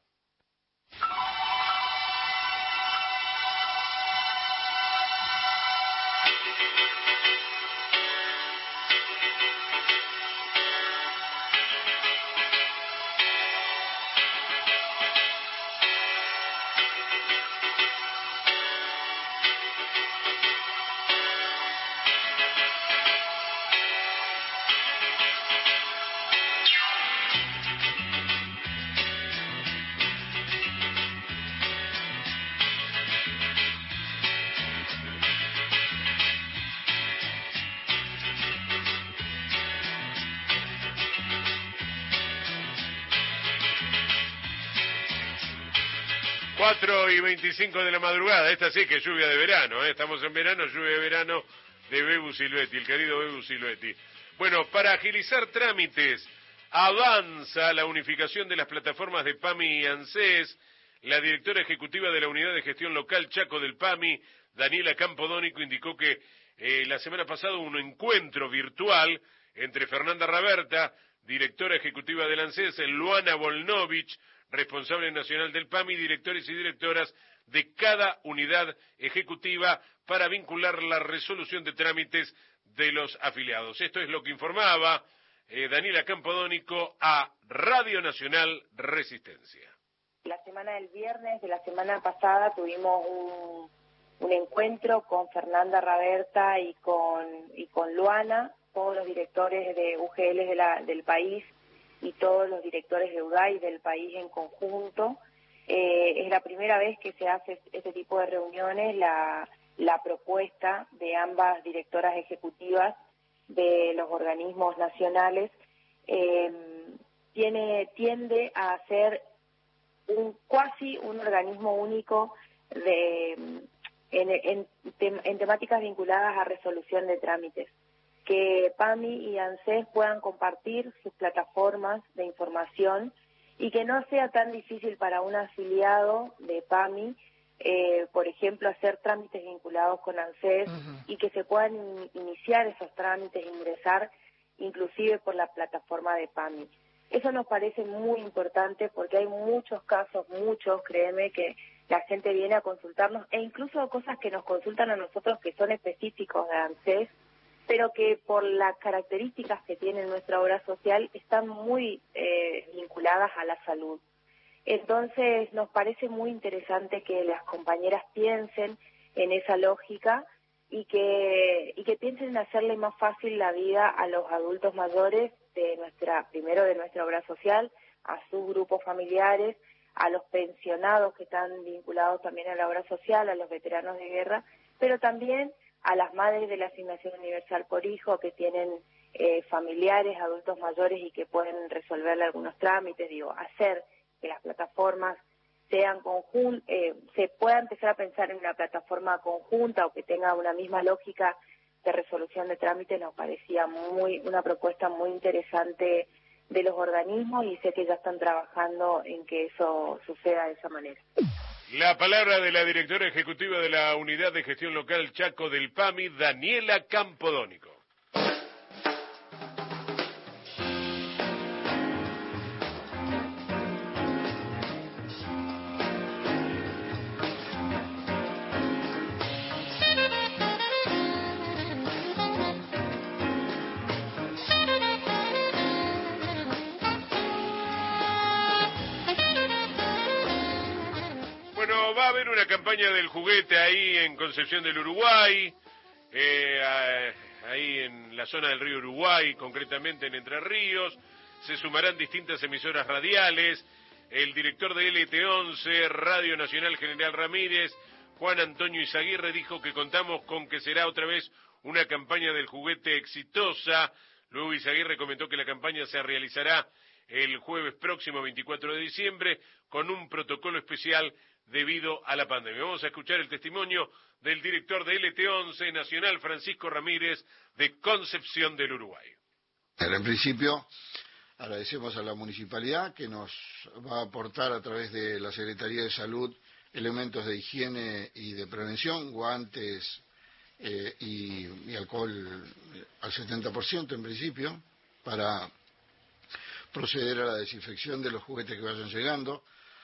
A: cuatro y veinticinco de la madrugada, esta sí que es lluvia de verano, ¿eh? Estamos en verano, lluvia de verano de Bebu Silvetti, el querido Bebu Silvetti. Bueno, para agilizar trámites, avanza la unificación de las plataformas de PAMI y ANSES. La directora ejecutiva de la Unidad de Gestión Local Chaco del PAMI, Daniela Campodónico, indicó que eh, la semana pasada hubo un encuentro virtual entre Fernanda Raberta, directora ejecutiva del ANSES, Luana Volnovich, responsable nacional del PAMI, directores y directoras de cada unidad ejecutiva para vincular la resolución de trámites de los afiliados. Esto es lo que informaba eh, Daniela Campodónico a Radio Nacional Resistencia.
F: La semana del viernes de la semana pasada tuvimos un, un encuentro con Fernanda Raberta y con, y con Luana, todos los directores de U G L de la, del país, y todos los directores de U D A I del país en conjunto. Eh, es la primera vez que se hace este tipo de reuniones. La, la propuesta de ambas directoras ejecutivas de los organismos nacionales eh, tiene, tiende a ser un cuasi un organismo único de, en, en, tem, en temáticas vinculadas a resolución de trámites, que PAMI y ANSES puedan compartir sus plataformas de información y que no sea tan difícil para un afiliado de PAMI, eh, por ejemplo, hacer trámites vinculados con ANSES, uh-huh, y que se puedan in- iniciar esos trámites, ingresar inclusive por la plataforma de PAMI. Eso nos parece muy importante porque hay muchos casos, muchos, créeme, que la gente viene a consultarnos, e incluso cosas que nos consultan a nosotros que son específicos de ANSES, pero que por las características que tiene nuestra obra social están muy eh, vinculadas a la salud. Entonces nos parece muy interesante que las compañeras piensen en esa lógica y que y que piensen en hacerle más fácil la vida a los adultos mayores de nuestra, primero de nuestra obra social, a sus grupos familiares, a los pensionados que están vinculados también a la obra social, a los veteranos de guerra, pero también a las madres de la Asignación Universal por Hijo que tienen eh, familiares, adultos mayores y que pueden resolverle algunos trámites. Digo, hacer que las plataformas sean conjun- eh, se pueda empezar a pensar en una plataforma conjunta o que tenga una misma lógica de resolución de trámites nos parecía muy una propuesta muy interesante de los organismos, y sé que ya están trabajando en que eso suceda de esa manera.
A: La palabra de la directora ejecutiva de la Unidad de Gestión Local Chaco del PAMI, Daniela Campodónico. buena campaña del juguete ahí en Concepción del Uruguay, eh, ahí en la zona del río Uruguay, concretamente en Entre Ríos. Se sumarán distintas emisoras radiales. El director de L T once, Radio Nacional General Ramírez, Juan Antonio Izaguirre, dijo que contamos con que será otra vez una campaña del juguete exitosa. Luego Izaguirre comentó que la campaña se realizará el jueves próximo, veinticuatro de diciembre, con un protocolo especial debido a la pandemia. Vamos a escuchar el testimonio del director de L T once Nacional, Francisco Ramírez, de Concepción del Uruguay.
H: En principio, agradecemos a la municipalidad que nos va a aportar a través de la Secretaría de Salud elementos de higiene y de prevención, guantes eh, y, y alcohol al setenta por ciento en principio, para proceder a la desinfección de los juguetes que vayan llegando,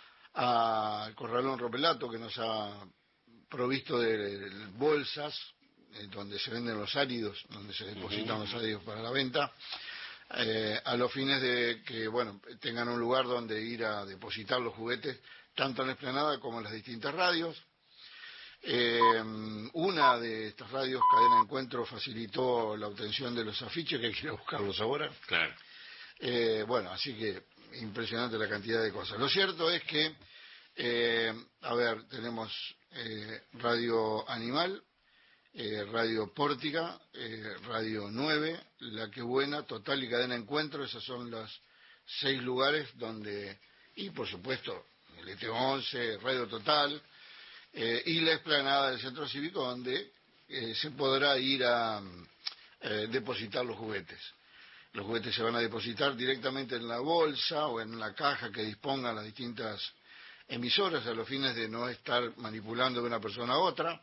H: al Corralón Ropelato, que nos ha provisto de, de bolsas eh, donde se venden los áridos, donde se depositan los áridos para la venta, eh, a los fines de que bueno tengan un lugar donde ir a depositar los juguetes, tanto en la explanada como en las distintas radios. Eh, una de estas radios, Cadena Encuentro, facilitó la obtención de los afiches, que hay que ir a buscarlos ahora.
A: Claro.
H: Eh, bueno, así que impresionante la cantidad de cosas. Lo cierto es que, eh, a ver, tenemos eh, Radio Animal, eh, Radio Pórtica, eh, Radio nueve, La Que Buena, Total y Cadena Encuentro. Esos son los seis lugares donde, y por supuesto, L T once, Radio Total, eh, y la explanada del Centro Cívico, donde eh, se podrá ir a eh, depositar los juguetes. Los juguetes se van a depositar directamente en la bolsa o en la caja que dispongan las distintas emisoras, a los fines de no estar manipulando de una persona a otra.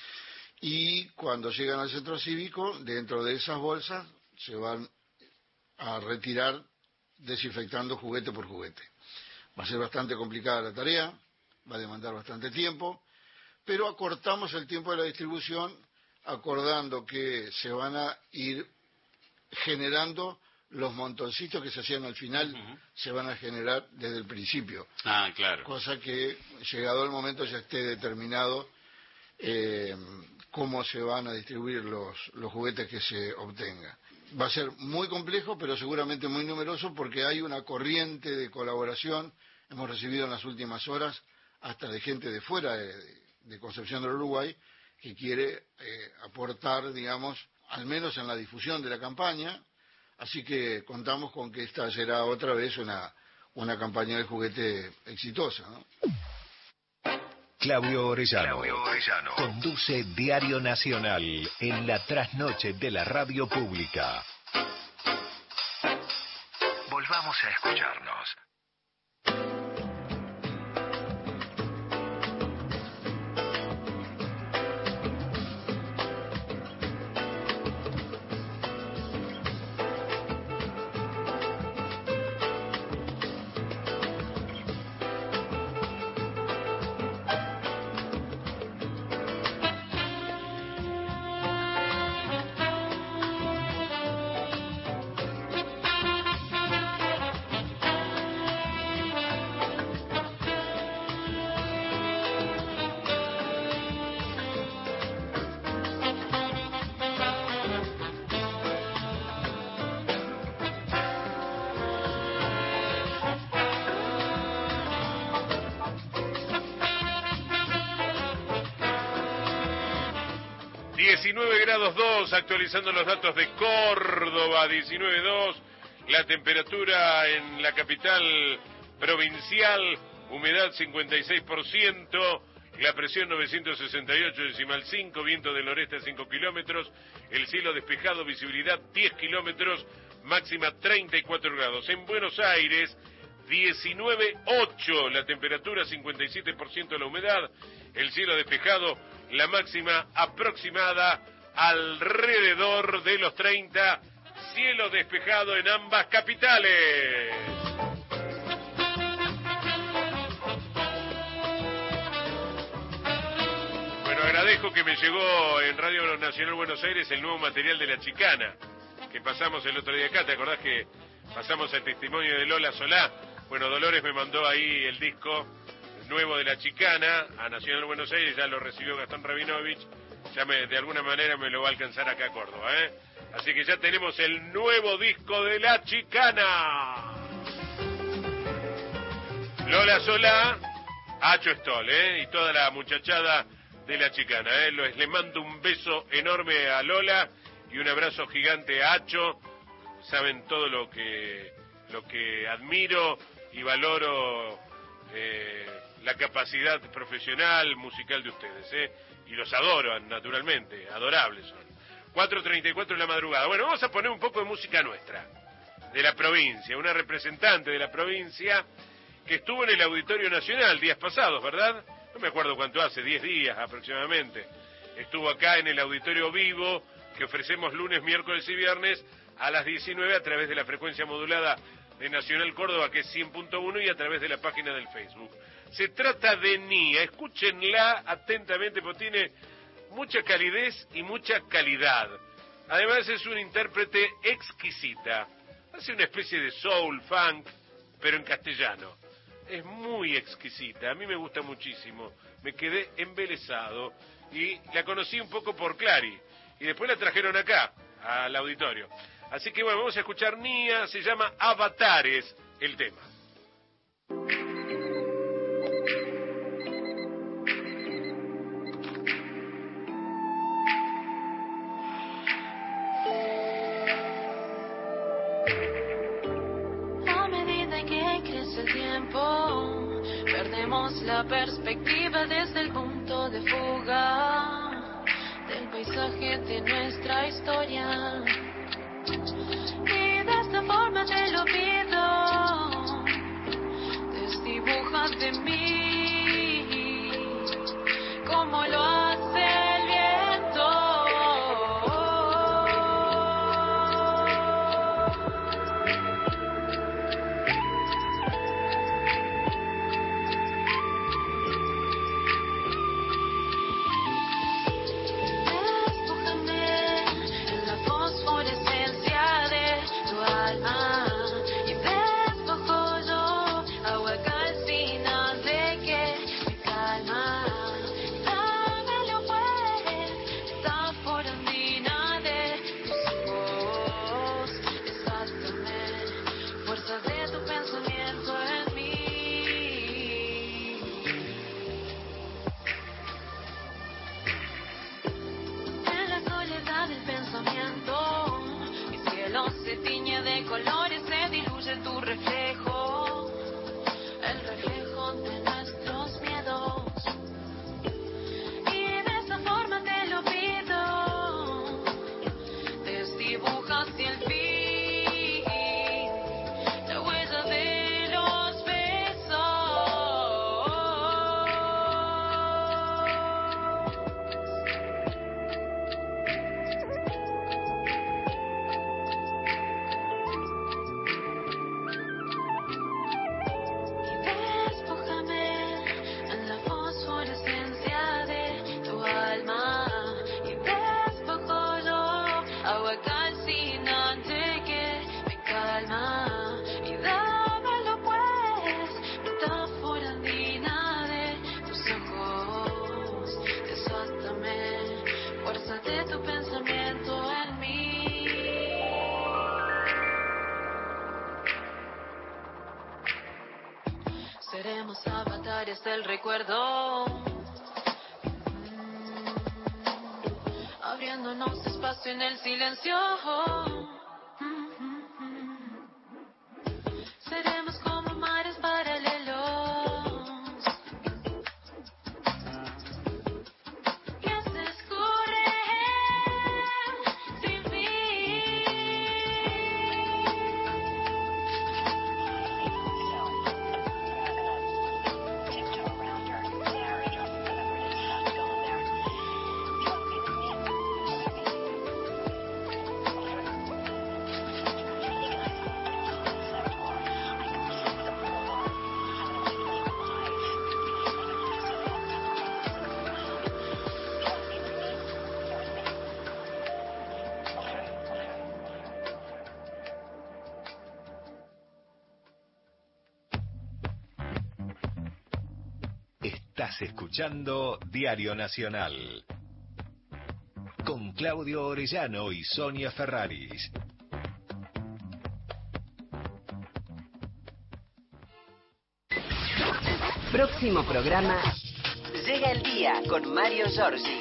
H: Y cuando llegan al Centro Cívico, dentro de esas bolsas se van a retirar desinfectando juguete por juguete. Va a ser bastante complicada la tarea, va a demandar bastante tiempo, pero acortamos el tiempo de la distribución acordando que se van a ir generando los montoncitos que se hacían al final, uh-huh. se van a generar desde el principio.
A: Ah, claro.
H: Cosa que, llegado el momento, ya esté determinado eh, cómo se van a distribuir los, los juguetes que se obtengan. Va a ser muy complejo, pero seguramente muy numeroso, porque hay una corriente de colaboración. Hemos recibido en las últimas horas hasta de gente de fuera de, de Concepción del Uruguay que quiere eh, aportar, digamos, al menos en la difusión de la campaña. Así que contamos con que esta será otra vez una, una campaña de juguete exitosa, ¿no?
E: Claudio Orellano, Claudio Orellano conduce Diario Nacional en la trasnoche de la radio pública. Volvamos a escucharnos.
A: diecinueve grados dos, actualizando los datos de Córdoba, diecinueve dos, la temperatura en la capital provincial, humedad cincuenta y seis por ciento, la presión novecientos sesenta y ocho decimal cinco, viento del noreste a cinco kilómetros, el cielo despejado, visibilidad diez kilómetros, máxima treinta y cuatro grados. En Buenos Aires, diecinueve ocho, la temperatura cincuenta y siete por ciento la humedad, el cielo despejado, la máxima aproximada alrededor de los treinta, cielo despejado en ambas capitales. Bueno, agradezco que me llegó en Radio Nacional Buenos Aires el nuevo material de La Chicana, que pasamos el otro día acá. ¿Te acordás que pasamos el testimonio de Lola Solá? Bueno, Dolores me mandó ahí el disco nuevo de la Chicana a Nacional Buenos Aires, ya lo recibió Gastón Rabinovich, ya me, de alguna manera me lo va a alcanzar acá a Córdoba, ¿eh? Así que ya tenemos el nuevo disco de la Chicana. Lola Solá, Acho Stoll, ¿eh? Y toda la muchachada de la Chicana, ¿eh? Les mando un beso enorme a Lola y un abrazo gigante a Acho. Saben todo lo que lo que admiro y valoro, eh, la capacidad profesional, musical de ustedes, ¿eh? Y los adoro, naturalmente, adorables son. cuatro treinta y cuatro de la madrugada. Bueno, vamos a poner un poco de música nuestra, de la provincia, una representante de la provincia que estuvo en el Auditorio Nacional días pasados, ¿verdad? No me acuerdo cuánto hace, diez días aproximadamente. Estuvo acá en el Auditorio Vivo, que ofrecemos lunes, miércoles y viernes a las diecinueve a través de la frecuencia modulada de Nacional Córdoba, que es cien punto uno, y a través de la página del Facebook. Se trata de Nia, escúchenla atentamente porque tiene mucha calidez y mucha calidad. Además es una intérprete exquisita. Hace una especie de soul, funk, pero en castellano. Es muy exquisita, a mí me gusta muchísimo. Me quedé embelesado y la conocí un poco por Clary. Y después la trajeron acá, al auditorio. Así que bueno, vamos a escuchar Nia, se llama Avatares el tema.
T: A medida que crece el tiempo, perdemos la perspectiva desde el punto de fuga del paisaje de nuestra historia. Y de esta forma te lo pido, desdibuja de mí como lo hace el viento. Se tiñe de colores, se diluye tu reflejo, el reflejo de nuestros miedos. Y de esa forma te lo pido, desdibujas el fin, la huella de los besos. Seremos avatares del recuerdo, abriéndonos espacio en el silencio. Seremos como mares paralelos que se escurren sin fin.
E: Estás escuchando Diario Nacional con Claudio Orellano y Sonia Ferraris.
K: Próximo programa, Llega el Día con Mario Giorgi.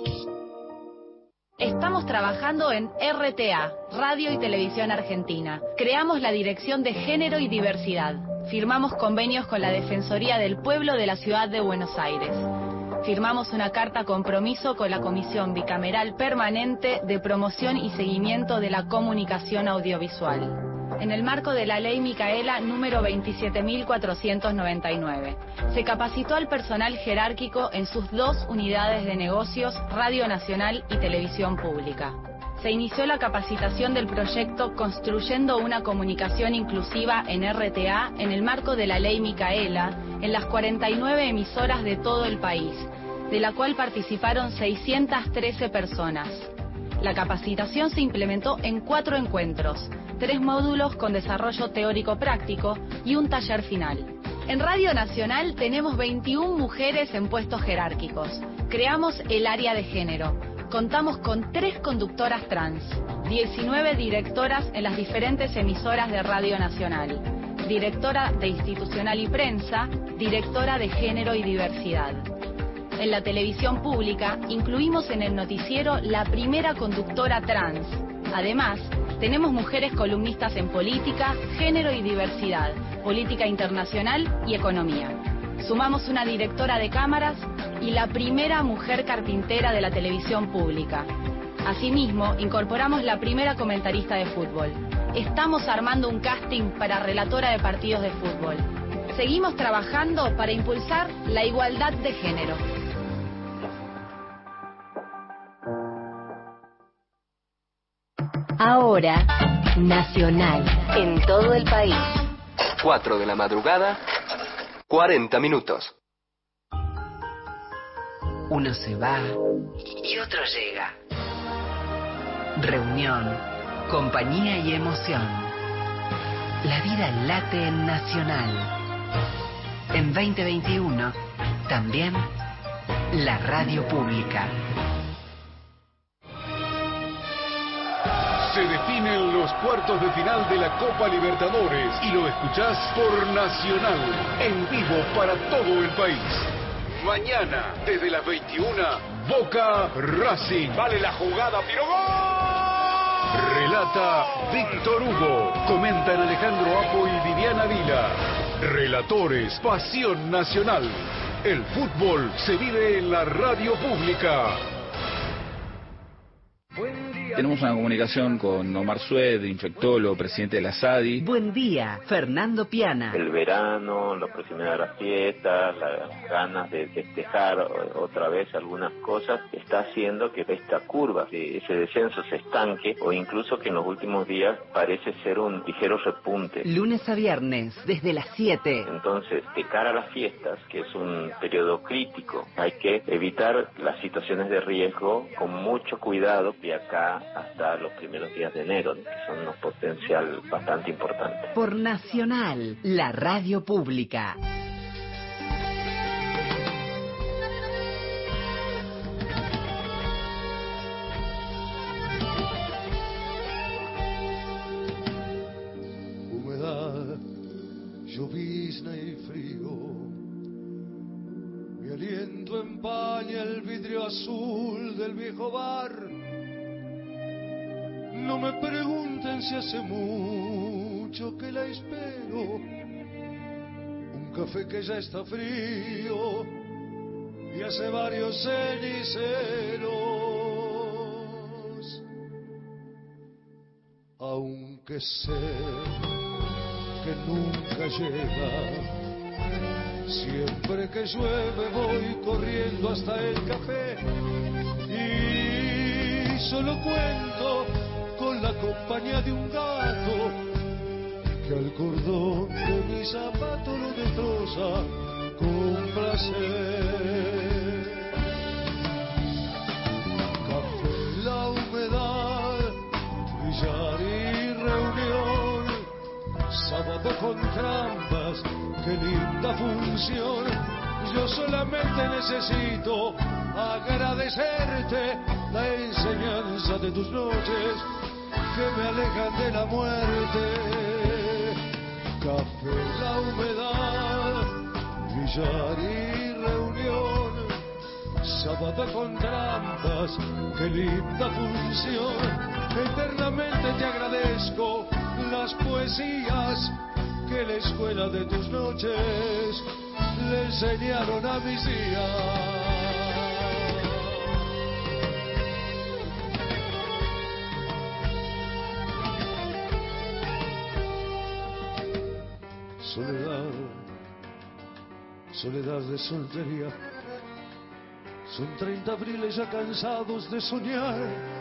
L: Estamos trabajando en R T A, Radio y Televisión Argentina. Creamos la Dirección de Género y Diversidad. Firmamos convenios con la Defensoría del Pueblo de la Ciudad de Buenos Aires. Firmamos una carta compromiso con la Comisión Bicameral Permanente de Promoción y Seguimiento de la Comunicación Audiovisual, en el marco de la Ley Micaela número veintisiete mil cuatrocientos noventa y nueve. Se capacitó al personal jerárquico en sus dos unidades de negocios, Radio Nacional y Televisión Pública. Se inició la capacitación del proyecto Construyendo una Comunicación Inclusiva en R T A en el marco de la Ley Micaela en las cuarenta y nueve emisoras de todo el país, de la cual participaron seiscientas trece personas. La capacitación se implementó en cuatro encuentros, tres módulos con desarrollo teórico-práctico y un taller final. En Radio Nacional tenemos veintiuna mujeres en puestos jerárquicos. Creamos el área de género. Contamos con tres conductoras trans, diecinueve directoras en las diferentes emisoras de Radio Nacional, directora de Institucional y Prensa, directora de Género y Diversidad. En la televisión pública incluimos en el noticiero la primera conductora trans. Además, tenemos mujeres columnistas en política, género y diversidad, política internacional y economía. Sumamos una directora de cámaras y la primera mujer carpintera de la televisión pública. Asimismo, incorporamos la primera comentarista de fútbol. Estamos armando un casting para relatora de partidos de fútbol. Seguimos trabajando para impulsar la igualdad de género.
I: Ahora, Nacional, en todo el país.
K: cuatro de la madrugada, cuarenta minutos. Uno se va y otro llega. Reunión, compañía y emoción. La vida late en Nacional. En veinte veintiuno, también la radio pública.
U: Se definen los cuartos de final de la Copa Libertadores y lo escuchás por Nacional, en vivo para todo el país. Mañana, desde las veintiuna, Boca Racing. Vale la jugada, tiro gol. Relata Víctor Hugo. Comentan Alejandro Apo y Viviana Vila. Relatores, Pasión Nacional. El fútbol se vive en la radio pública.
W: Tenemos una comunicación con Omar Sued, infectólogo, presidente de la S A D I.
K: Buen día, Fernando Piana.
X: El verano, la proximidad de las fiestas, las ganas de festejar otra vez algunas cosas, está haciendo que esta curva, ese descenso se estanque o incluso que en los últimos días parece ser un ligero repunte.
K: Lunes a viernes, desde las siete.
X: Entonces, de cara a las fiestas, que es un periodo crítico, hay que evitar las situaciones de riesgo con mucho cuidado de acá hasta los primeros días de enero, que son un potencial bastante importante.
K: Por Nacional, la radio pública.
B: Humedad, llovizna y frío, mi aliento empaña el vidrio azul del viejo bar. No me pregunten si hace mucho que la espero. Un café que ya está frío y hace varios ceniceros. Aunque sé que nunca llega, siempre que llueve voy corriendo hasta el café y solo cuento con la compañía de un gato que al cordón de mi zapato lo destroza con placer. Café, la humedad, billar y reunión, sábado con trampas, qué linda función. Yo solamente necesito agradecerte la enseñanza de tus noches que me alejan de la muerte. Café, la humedad, billar y reunión, sábado con trampas, qué linda función. Eternamente te agradezco las poesías que la escuela de tus noches le enseñaron a mis días. Soledad, soledad de soltería, son treinta abriles ya cansados de soñar.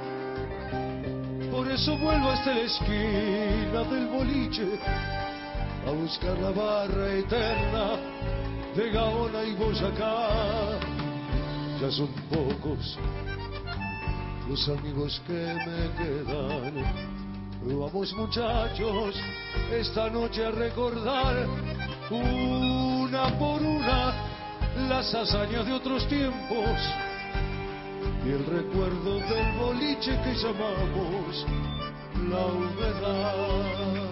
B: Por eso vuelvo hasta la esquina del boliche a buscar la barra eterna de Gaona y Boyacá. Ya son pocos los amigos que me quedan. Vamos muchachos, esta noche a recordar una por una las hazañas de otros tiempos y el recuerdo del boliche que llamamos la humedad.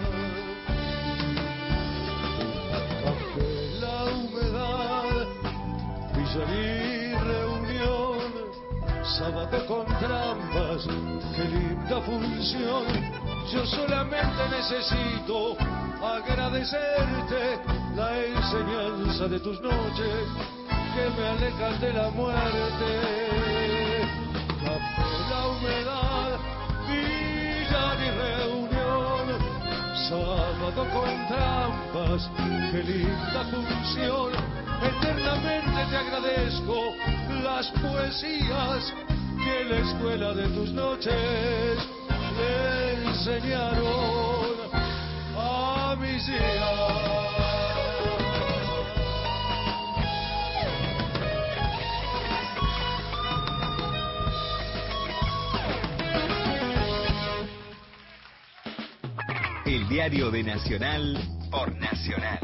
B: Café, la humedad, billar y reunión, sábado con trampas, qué linda función. Yo solamente necesito agradecerte la enseñanza de tus noches que me alejan de la muerte. Café, la humedad, billar y reunión, sábado con trampas, qué linda función. Eternamente te agradezco las poesías que la escuela de tus noches le enseñaron a mis días.
E: El diario de Nacional por Nacional.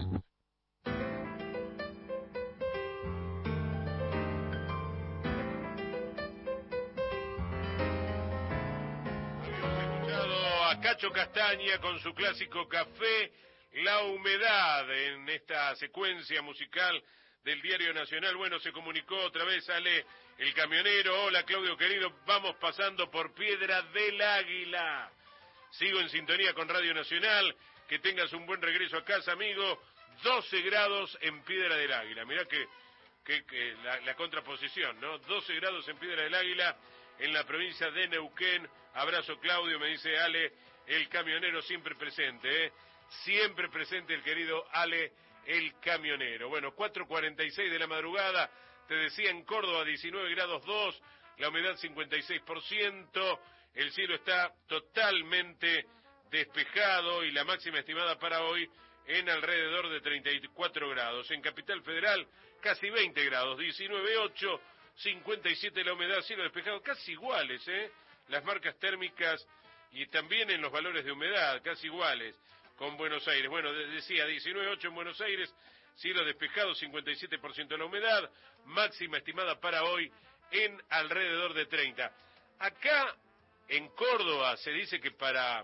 A: Cacho Castaña con su clásico Café, la humedad, en esta secuencia musical del Diario Nacional. Bueno, se comunicó otra vez Ale, el camionero. Hola Claudio querido, vamos pasando por Piedra del Águila. Sigo en sintonía con Radio Nacional, que tengas un buen regreso a casa, amigo. doce grados en Piedra del Águila, mirá que, que, que la, la contraposición, ¿no? doce grados en Piedra del Águila, en la provincia de Neuquén. Abrazo Claudio, me dice Ale, el camionero siempre presente, ¿eh? Siempre presente el querido Ale, el camionero. Bueno, cuatro cuarenta y seis de la madrugada, te decía en Córdoba diecinueve grados dos, la humedad cincuenta y seis por ciento, el cielo está totalmente despejado y la máxima estimada para hoy en alrededor de treinta y cuatro grados. En Capital Federal casi veinte grados, diecinueve ocho, cincuenta y siete la humedad, cielo despejado, casi iguales, ¿eh? Las marcas térmicas y también en los valores de humedad, casi iguales con Buenos Aires. Bueno, decía diecinueve ocho en Buenos Aires, cielo despejado, cincuenta y siete por ciento de la humedad, máxima estimada para hoy en alrededor de treinta. Acá en Córdoba se dice que para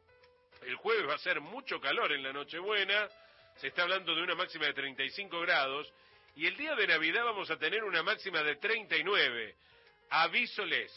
A: el jueves va a ser mucho calor en la Nochebuena, se está hablando de una máxima de treinta y cinco grados, y el día de Navidad vamos a tener una máxima de treinta y nueve. Avísoles,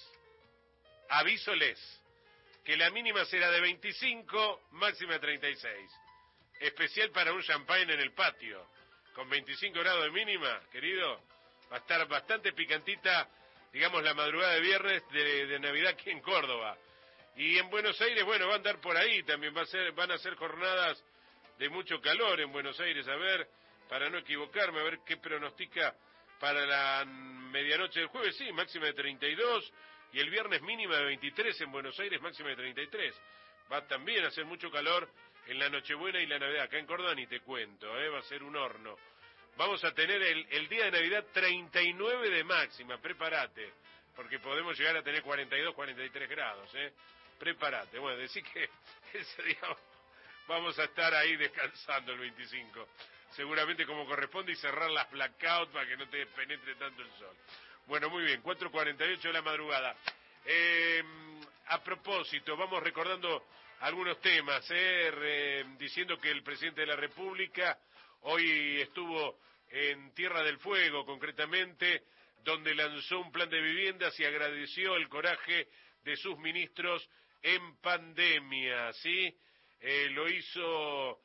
A: avísoles, que la mínima será de veinticinco, máxima de treinta y seis. Especial para un champagne en el patio, con veinticinco grados de mínima, querido, va a estar bastante picantita, digamos, la madrugada de viernes de, de Navidad aquí en Córdoba. Y en Buenos Aires, bueno, va a andar por ahí, también va a ser, van a ser jornadas de mucho calor en Buenos Aires, a ver, para no equivocarme, a ver qué pronostica para la medianoche del jueves, sí, máxima de treinta y dos, y el viernes mínima de veintitrés en Buenos Aires, máxima de treinta y tres. Va también a hacer mucho calor en la Nochebuena y la Navidad. Acá en Córdoba ni te cuento, ¿eh? Va a ser un horno. Vamos a tener el, el día de Navidad treinta y nueve de máxima, prepárate, porque podemos llegar a tener cuarenta y dos, cuarenta y tres grados, ¿eh? Prepárate. Bueno, decir que ese día vamos a estar ahí descansando el veinticinco. seguramente como corresponde, y cerrar las blackouts para que no te penetre tanto el sol. Bueno, muy bien, cuatro cuarenta y ocho de la madrugada. Eh, a propósito, vamos recordando algunos temas, eh, re, diciendo que el presidente de la República hoy estuvo en Tierra del Fuego, concretamente, donde lanzó un plan de viviendas y agradeció el coraje de sus ministros en pandemia, ¿sí? Eh, lo hizo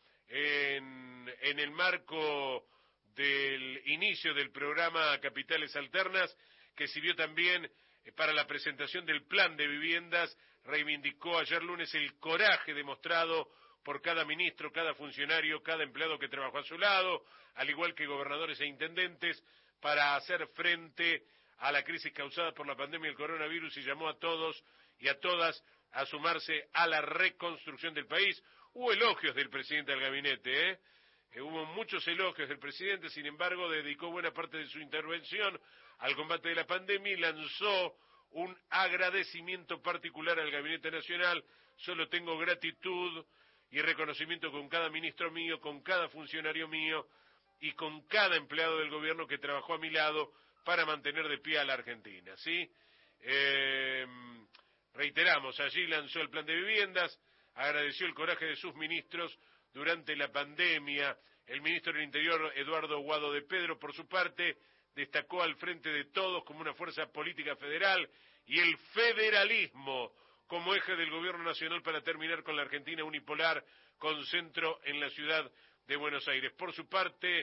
A: en, en el marco del inicio del programa Capitales Alternas, que sirvió también eh, para la presentación del plan de viviendas. Reivindicó ayer lunes el coraje demostrado por cada ministro, cada funcionario, cada empleado que trabajó a su lado, al igual que gobernadores e intendentes, para hacer frente a la crisis causada por la pandemia del coronavirus, y llamó a todos y a todas a sumarse a la reconstrucción del país. Hubo elogios del presidente del gabinete, ¿eh? Eh, hubo muchos elogios del presidente, sin embargo, dedicó buena parte de su intervención al combate de la pandemia y lanzó un agradecimiento particular al Gabinete Nacional. Solo tengo gratitud y reconocimiento con cada ministro mío, con cada funcionario mío y con cada empleado del gobierno que trabajó a mi lado para mantener de pie a la Argentina, ¿sí? Eh, reiteramos, allí lanzó el plan de viviendas, agradeció el coraje de sus ministros durante la pandemia. El ministro del Interior, Eduardo Guado de Pedro, por su parte, destacó al frente de todos como una fuerza política federal y el federalismo como eje del gobierno nacional para terminar con la Argentina unipolar con centro en la ciudad de Buenos Aires. Por su parte,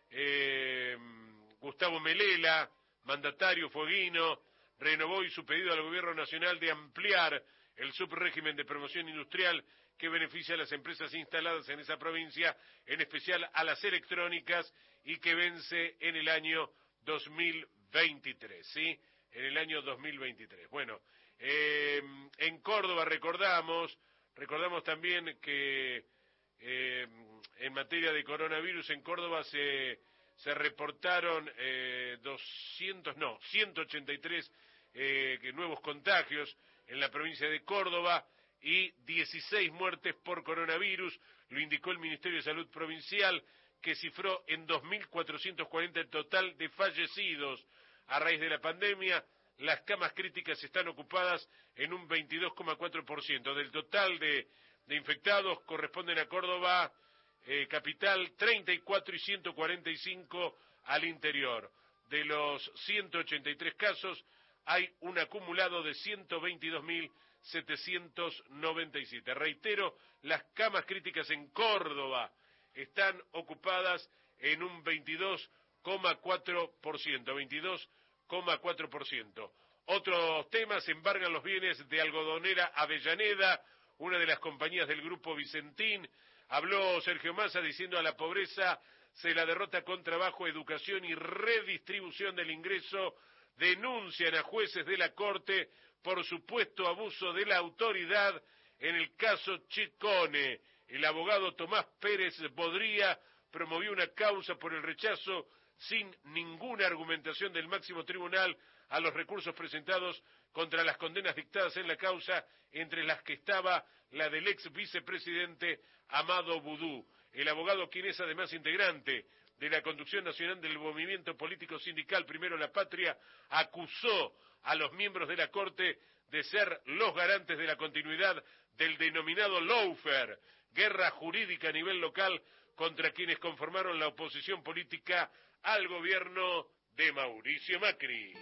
A: eh, Gustavo Melela, mandatario fueguino, renovó y su pedido al gobierno nacional de ampliar el subrégimen de promoción industrial que beneficia a las empresas instaladas en esa provincia, en especial a las electrónicas, y que vence en el año dos mil veintitrés, ¿sí? En el año dos mil veintitrés. Bueno, eh, en Córdoba recordamos, recordamos también que eh, en materia de coronavirus en Córdoba se, se reportaron eh, doscientos, no, ciento ochenta y tres eh, nuevos contagios en la provincia de Córdoba y dieciséis muertes por coronavirus, lo indicó el Ministerio de Salud Provincial, que cifró en dos mil cuatrocientos cuarenta el total de fallecidos a raíz de la pandemia. Las camas críticas están ocupadas en un veintidós coma cuatro por ciento. Del total de, de infectados corresponden a Córdoba eh, capital treinta y cuatro y ciento cuarenta y cinco al interior. De los ciento ochenta y tres casos hay un acumulado de ciento veintidós mil setecientos noventa y siete. Reitero, las camas críticas en Córdoba están ocupadas en un veintidós coma cuatro por ciento, veintidós coma cuatro por ciento. Otros temas: embargan los bienes de Algodonera Avellaneda, una de las compañías del Grupo Vicentín. Habló Sergio Massa diciendo: a la pobreza se la derrota con trabajo, educación y redistribución del ingreso. Denuncian a jueces de la Corte por supuesto abuso de la autoridad en el caso Chicone. El abogado Tomás Pérez Bodría promovió una causa por el rechazo sin ninguna argumentación del máximo tribunal a los recursos presentados contra las condenas dictadas en la causa, entre las que estaba la del ex vicepresidente Amado Vudú. El abogado, quien es además integrante de la conducción nacional del movimiento político sindical Primero la Patria, acusó a los miembros de la Corte de ser los garantes de la continuidad del denominado lawfare, guerra jurídica a nivel local contra quienes conformaron la oposición política al gobierno de Mauricio Macri.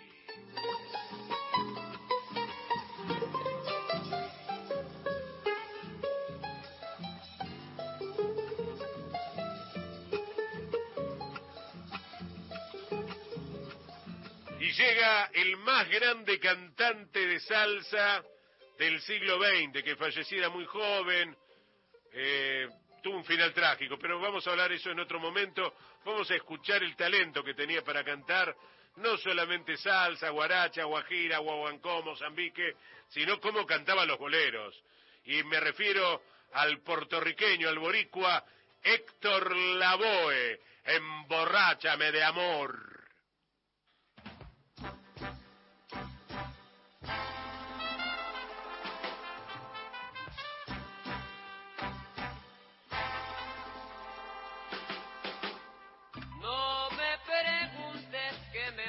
A: Y llega el más grande cantante de salsa del siglo veinte, que falleciera muy joven, eh, tuvo un final trágico, pero vamos a hablar eso en otro momento. Vamos a escuchar el talento que tenía para cantar, no solamente salsa, guaracha, guajira, guaguancó, mozambique, sino cómo cantaba los boleros. Y me refiero al puertorriqueño, al boricua Héctor Lavoe, Emborráchame de amor.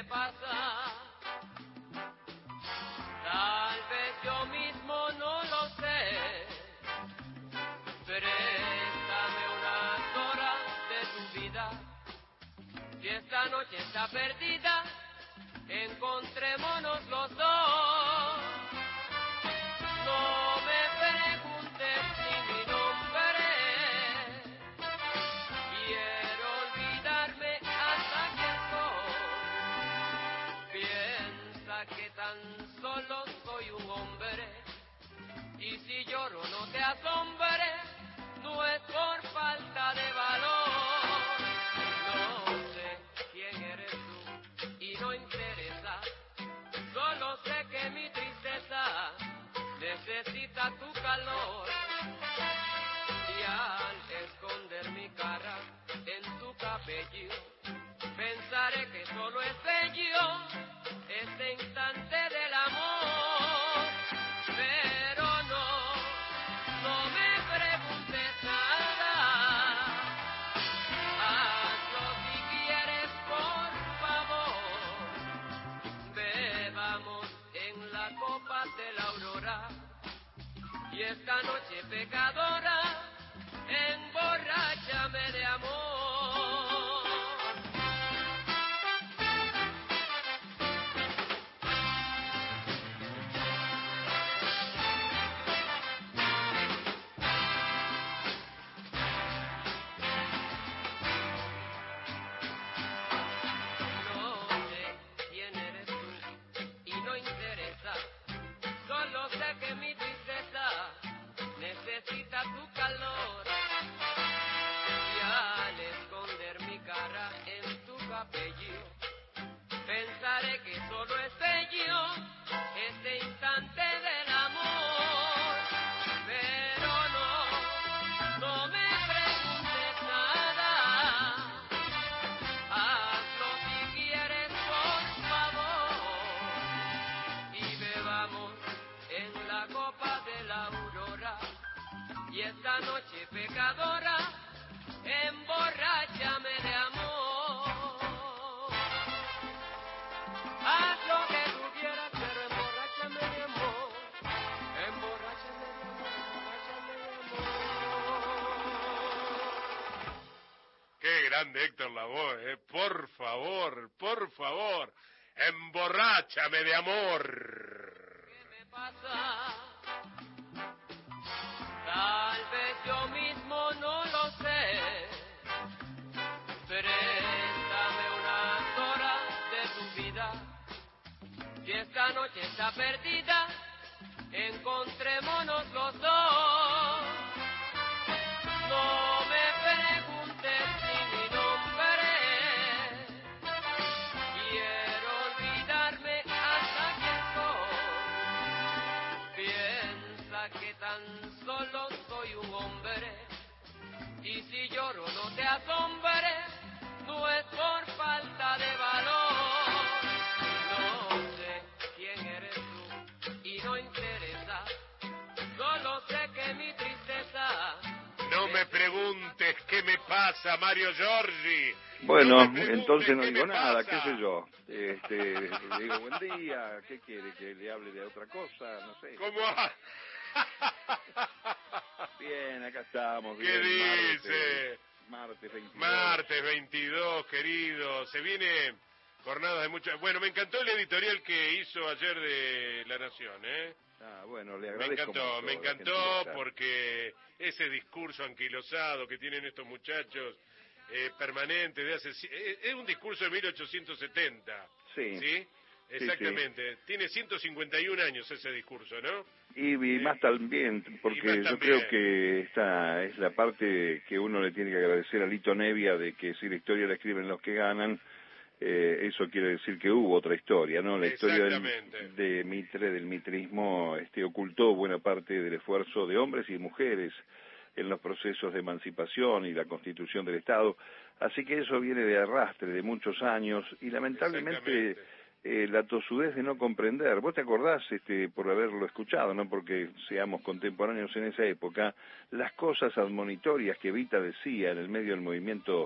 J: pasa? Tal vez yo mismo no lo sé. Préstame unas horas de tu vida. Si esta noche está perdida, encontrémonos los dos. No me preguntes ni mi nombre. Quiero olvidarme hasta que soy. Piensa que tan solo soy un hombre. Y si lloro no te asombre, no es por falta de valor. No sé quién eres tú y no interesa. Solo sé que mi tristeza necesita tu calor. Y al esconder mi cara en tu cabello, pensaré que solo es bello este instante del amor. Pero no, no me preguntes nada. Hazlo si quieres, por favor. Bebamos en la copa de la aurora. Y esta noche pecadora, emborráchame de amor. No sé quién eres tú y no interesa. Solo sé que mi tristeza necesita tu calor. Y al esconder mi cara en tu cabello, pensaré que solo es bello este instante del amor. Pero no, no me preguntes nada. Hazlo si quieres, por favor. Y bebamos en la copa de la aurora. Y esta noche pecadora, emborráchame de amor. Haz lo que tú quieras, pero emborráchame de amor. Emborráchame de amor, emborráchame de amor.
A: Qué grande Héctor Lavoe, eh. Por favor, por favor, emborráchame de amor.
J: ¿Qué me pasa? Tal vez yo mismo no lo sé. Préstame unas horas de tu vida. Si esta noche está perdida, encontrémonos los dos. No me preguntes ni mi nombre. Quiero olvidarme hasta que soy. Piensa que tan solo soy un hombre. Y si lloro no te asombre, no es por falta de valor. No sé quién eres tú y no interesa. Solo sé que mi tristeza.
A: No me preguntes qué me pasa, Mario Giorgi.
N: Bueno,
A: No me
N: entonces no
A: qué
N: digo
A: me
N: nada,
A: pasa.
N: qué sé yo. Este, le digo buen día, ¿qué quiere? ¿Que le hable de otra cosa? No sé.
A: ¿Cómo va?
N: Bien, acá estamos.
A: ¿Qué
N: bien,
A: dice?
N: Martes, martes veintidós.
A: Martes veintidós, querido. Se viene jornadas de mucho. Bueno, me encantó el editorial que hizo ayer de La Nación, ¿eh?
N: Ah, bueno, le
A: Me
N: agradezco
A: encantó,
N: mucho
A: me
N: la
A: encantó
N: gentileza.
A: porque ese discurso anquilosado que tienen estos muchachos, eh, permanente, de hace... Es, es un discurso de mil ochocientos setenta,
N: Sí.
A: ¿sí? Exactamente. Tiene ciento cincuenta y un años ese discurso, ¿no?
N: Y, y más también, porque
A: más
N: yo
A: también.
N: creo que esta es la parte que uno le tiene que agradecer a Lito Nevia, de que si la historia la escriben los que ganan, eh, eso quiere decir que hubo otra historia, ¿no? La historia del, de Mitre, del mitrismo, este, ocultó buena parte del esfuerzo de hombres y mujeres en los procesos de emancipación y la constitución del Estado. Así que eso viene de arrastre, de muchos años, y lamentablemente eh, la tosudez de no comprender. Vos te acordás, este, por haberlo escuchado, no porque seamos contemporáneos en esa época, las cosas admonitorias que Evita decía en el medio del movimiento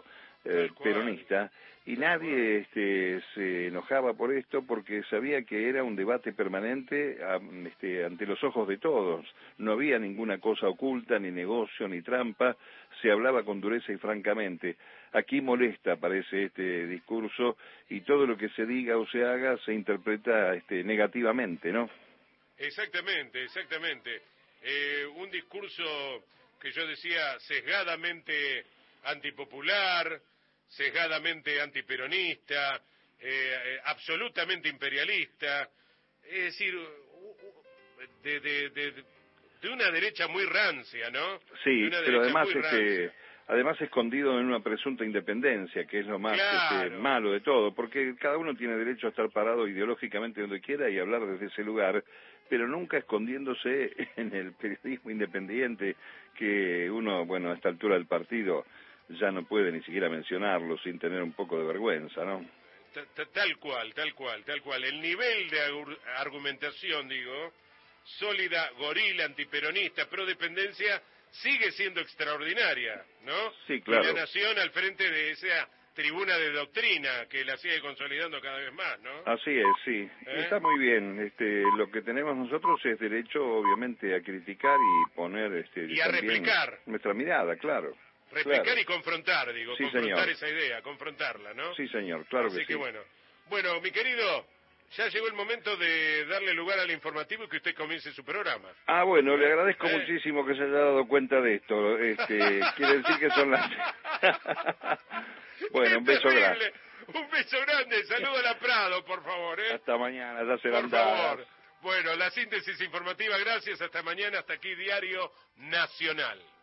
N: eh, peronista, y nadie este, se enojaba por esto porque sabía que era un debate permanente a, este, ante los ojos de todos. No había ninguna cosa oculta, ni negocio, ni trampa, se hablaba con dureza y francamente. Aquí molesta, parece, este discurso, y todo lo que se diga o se haga se interpreta este, negativamente, ¿no?
A: Exactamente, exactamente. Eh, un discurso que yo decía sesgadamente antipopular, sesgadamente antiperonista, eh, eh, absolutamente imperialista, es decir, de, de, de, de una derecha muy rancia, ¿no?
N: Sí, pero además este, además escondido en una presunta independencia, que es lo más
A: claro.
N: este, malo de todo, porque cada uno tiene derecho a estar parado ideológicamente donde quiera y hablar desde ese lugar, pero nunca escondiéndose en el periodismo independiente, que uno, bueno, a esta altura del partido ya no puede ni siquiera mencionarlo sin tener un poco de vergüenza, ¿no?
A: Tal cual, tal cual, tal cual. El nivel de argumentación, digo, sólida, gorila, antiperonista, pro dependencia, sigue siendo extraordinaria, ¿no?
N: Sí, claro.
A: Y la Nación al frente de esa tribuna de doctrina que la sigue consolidando cada vez más, ¿no?
N: Así es, sí. ¿Eh? Está muy bien. Este, lo que tenemos nosotros es derecho, obviamente, a criticar y poner, este,
A: y a replicar
N: nuestra mirada, claro.
A: Replicar
N: claro.
A: y confrontar, digo,
N: sí,
A: confrontar
N: señor.
A: esa idea, confrontarla, ¿no?
N: Sí, señor, claro
A: Así
N: que sí.
A: Así que bueno. Bueno, mi querido, ya llegó el momento de darle lugar al informativo y que usted comience su programa.
N: Ah, bueno, le agradezco
A: ¿Eh?
N: muchísimo que se haya dado cuenta de esto. Este, quiere decir que son las... Bueno, un beso grande.
A: Un beso grande, saludo a la Prado, por favor, ¿eh?
N: Hasta mañana, ya serán
A: Por favor. Bueno, la síntesis informativa, gracias, hasta mañana, hasta aquí Diario Nacional.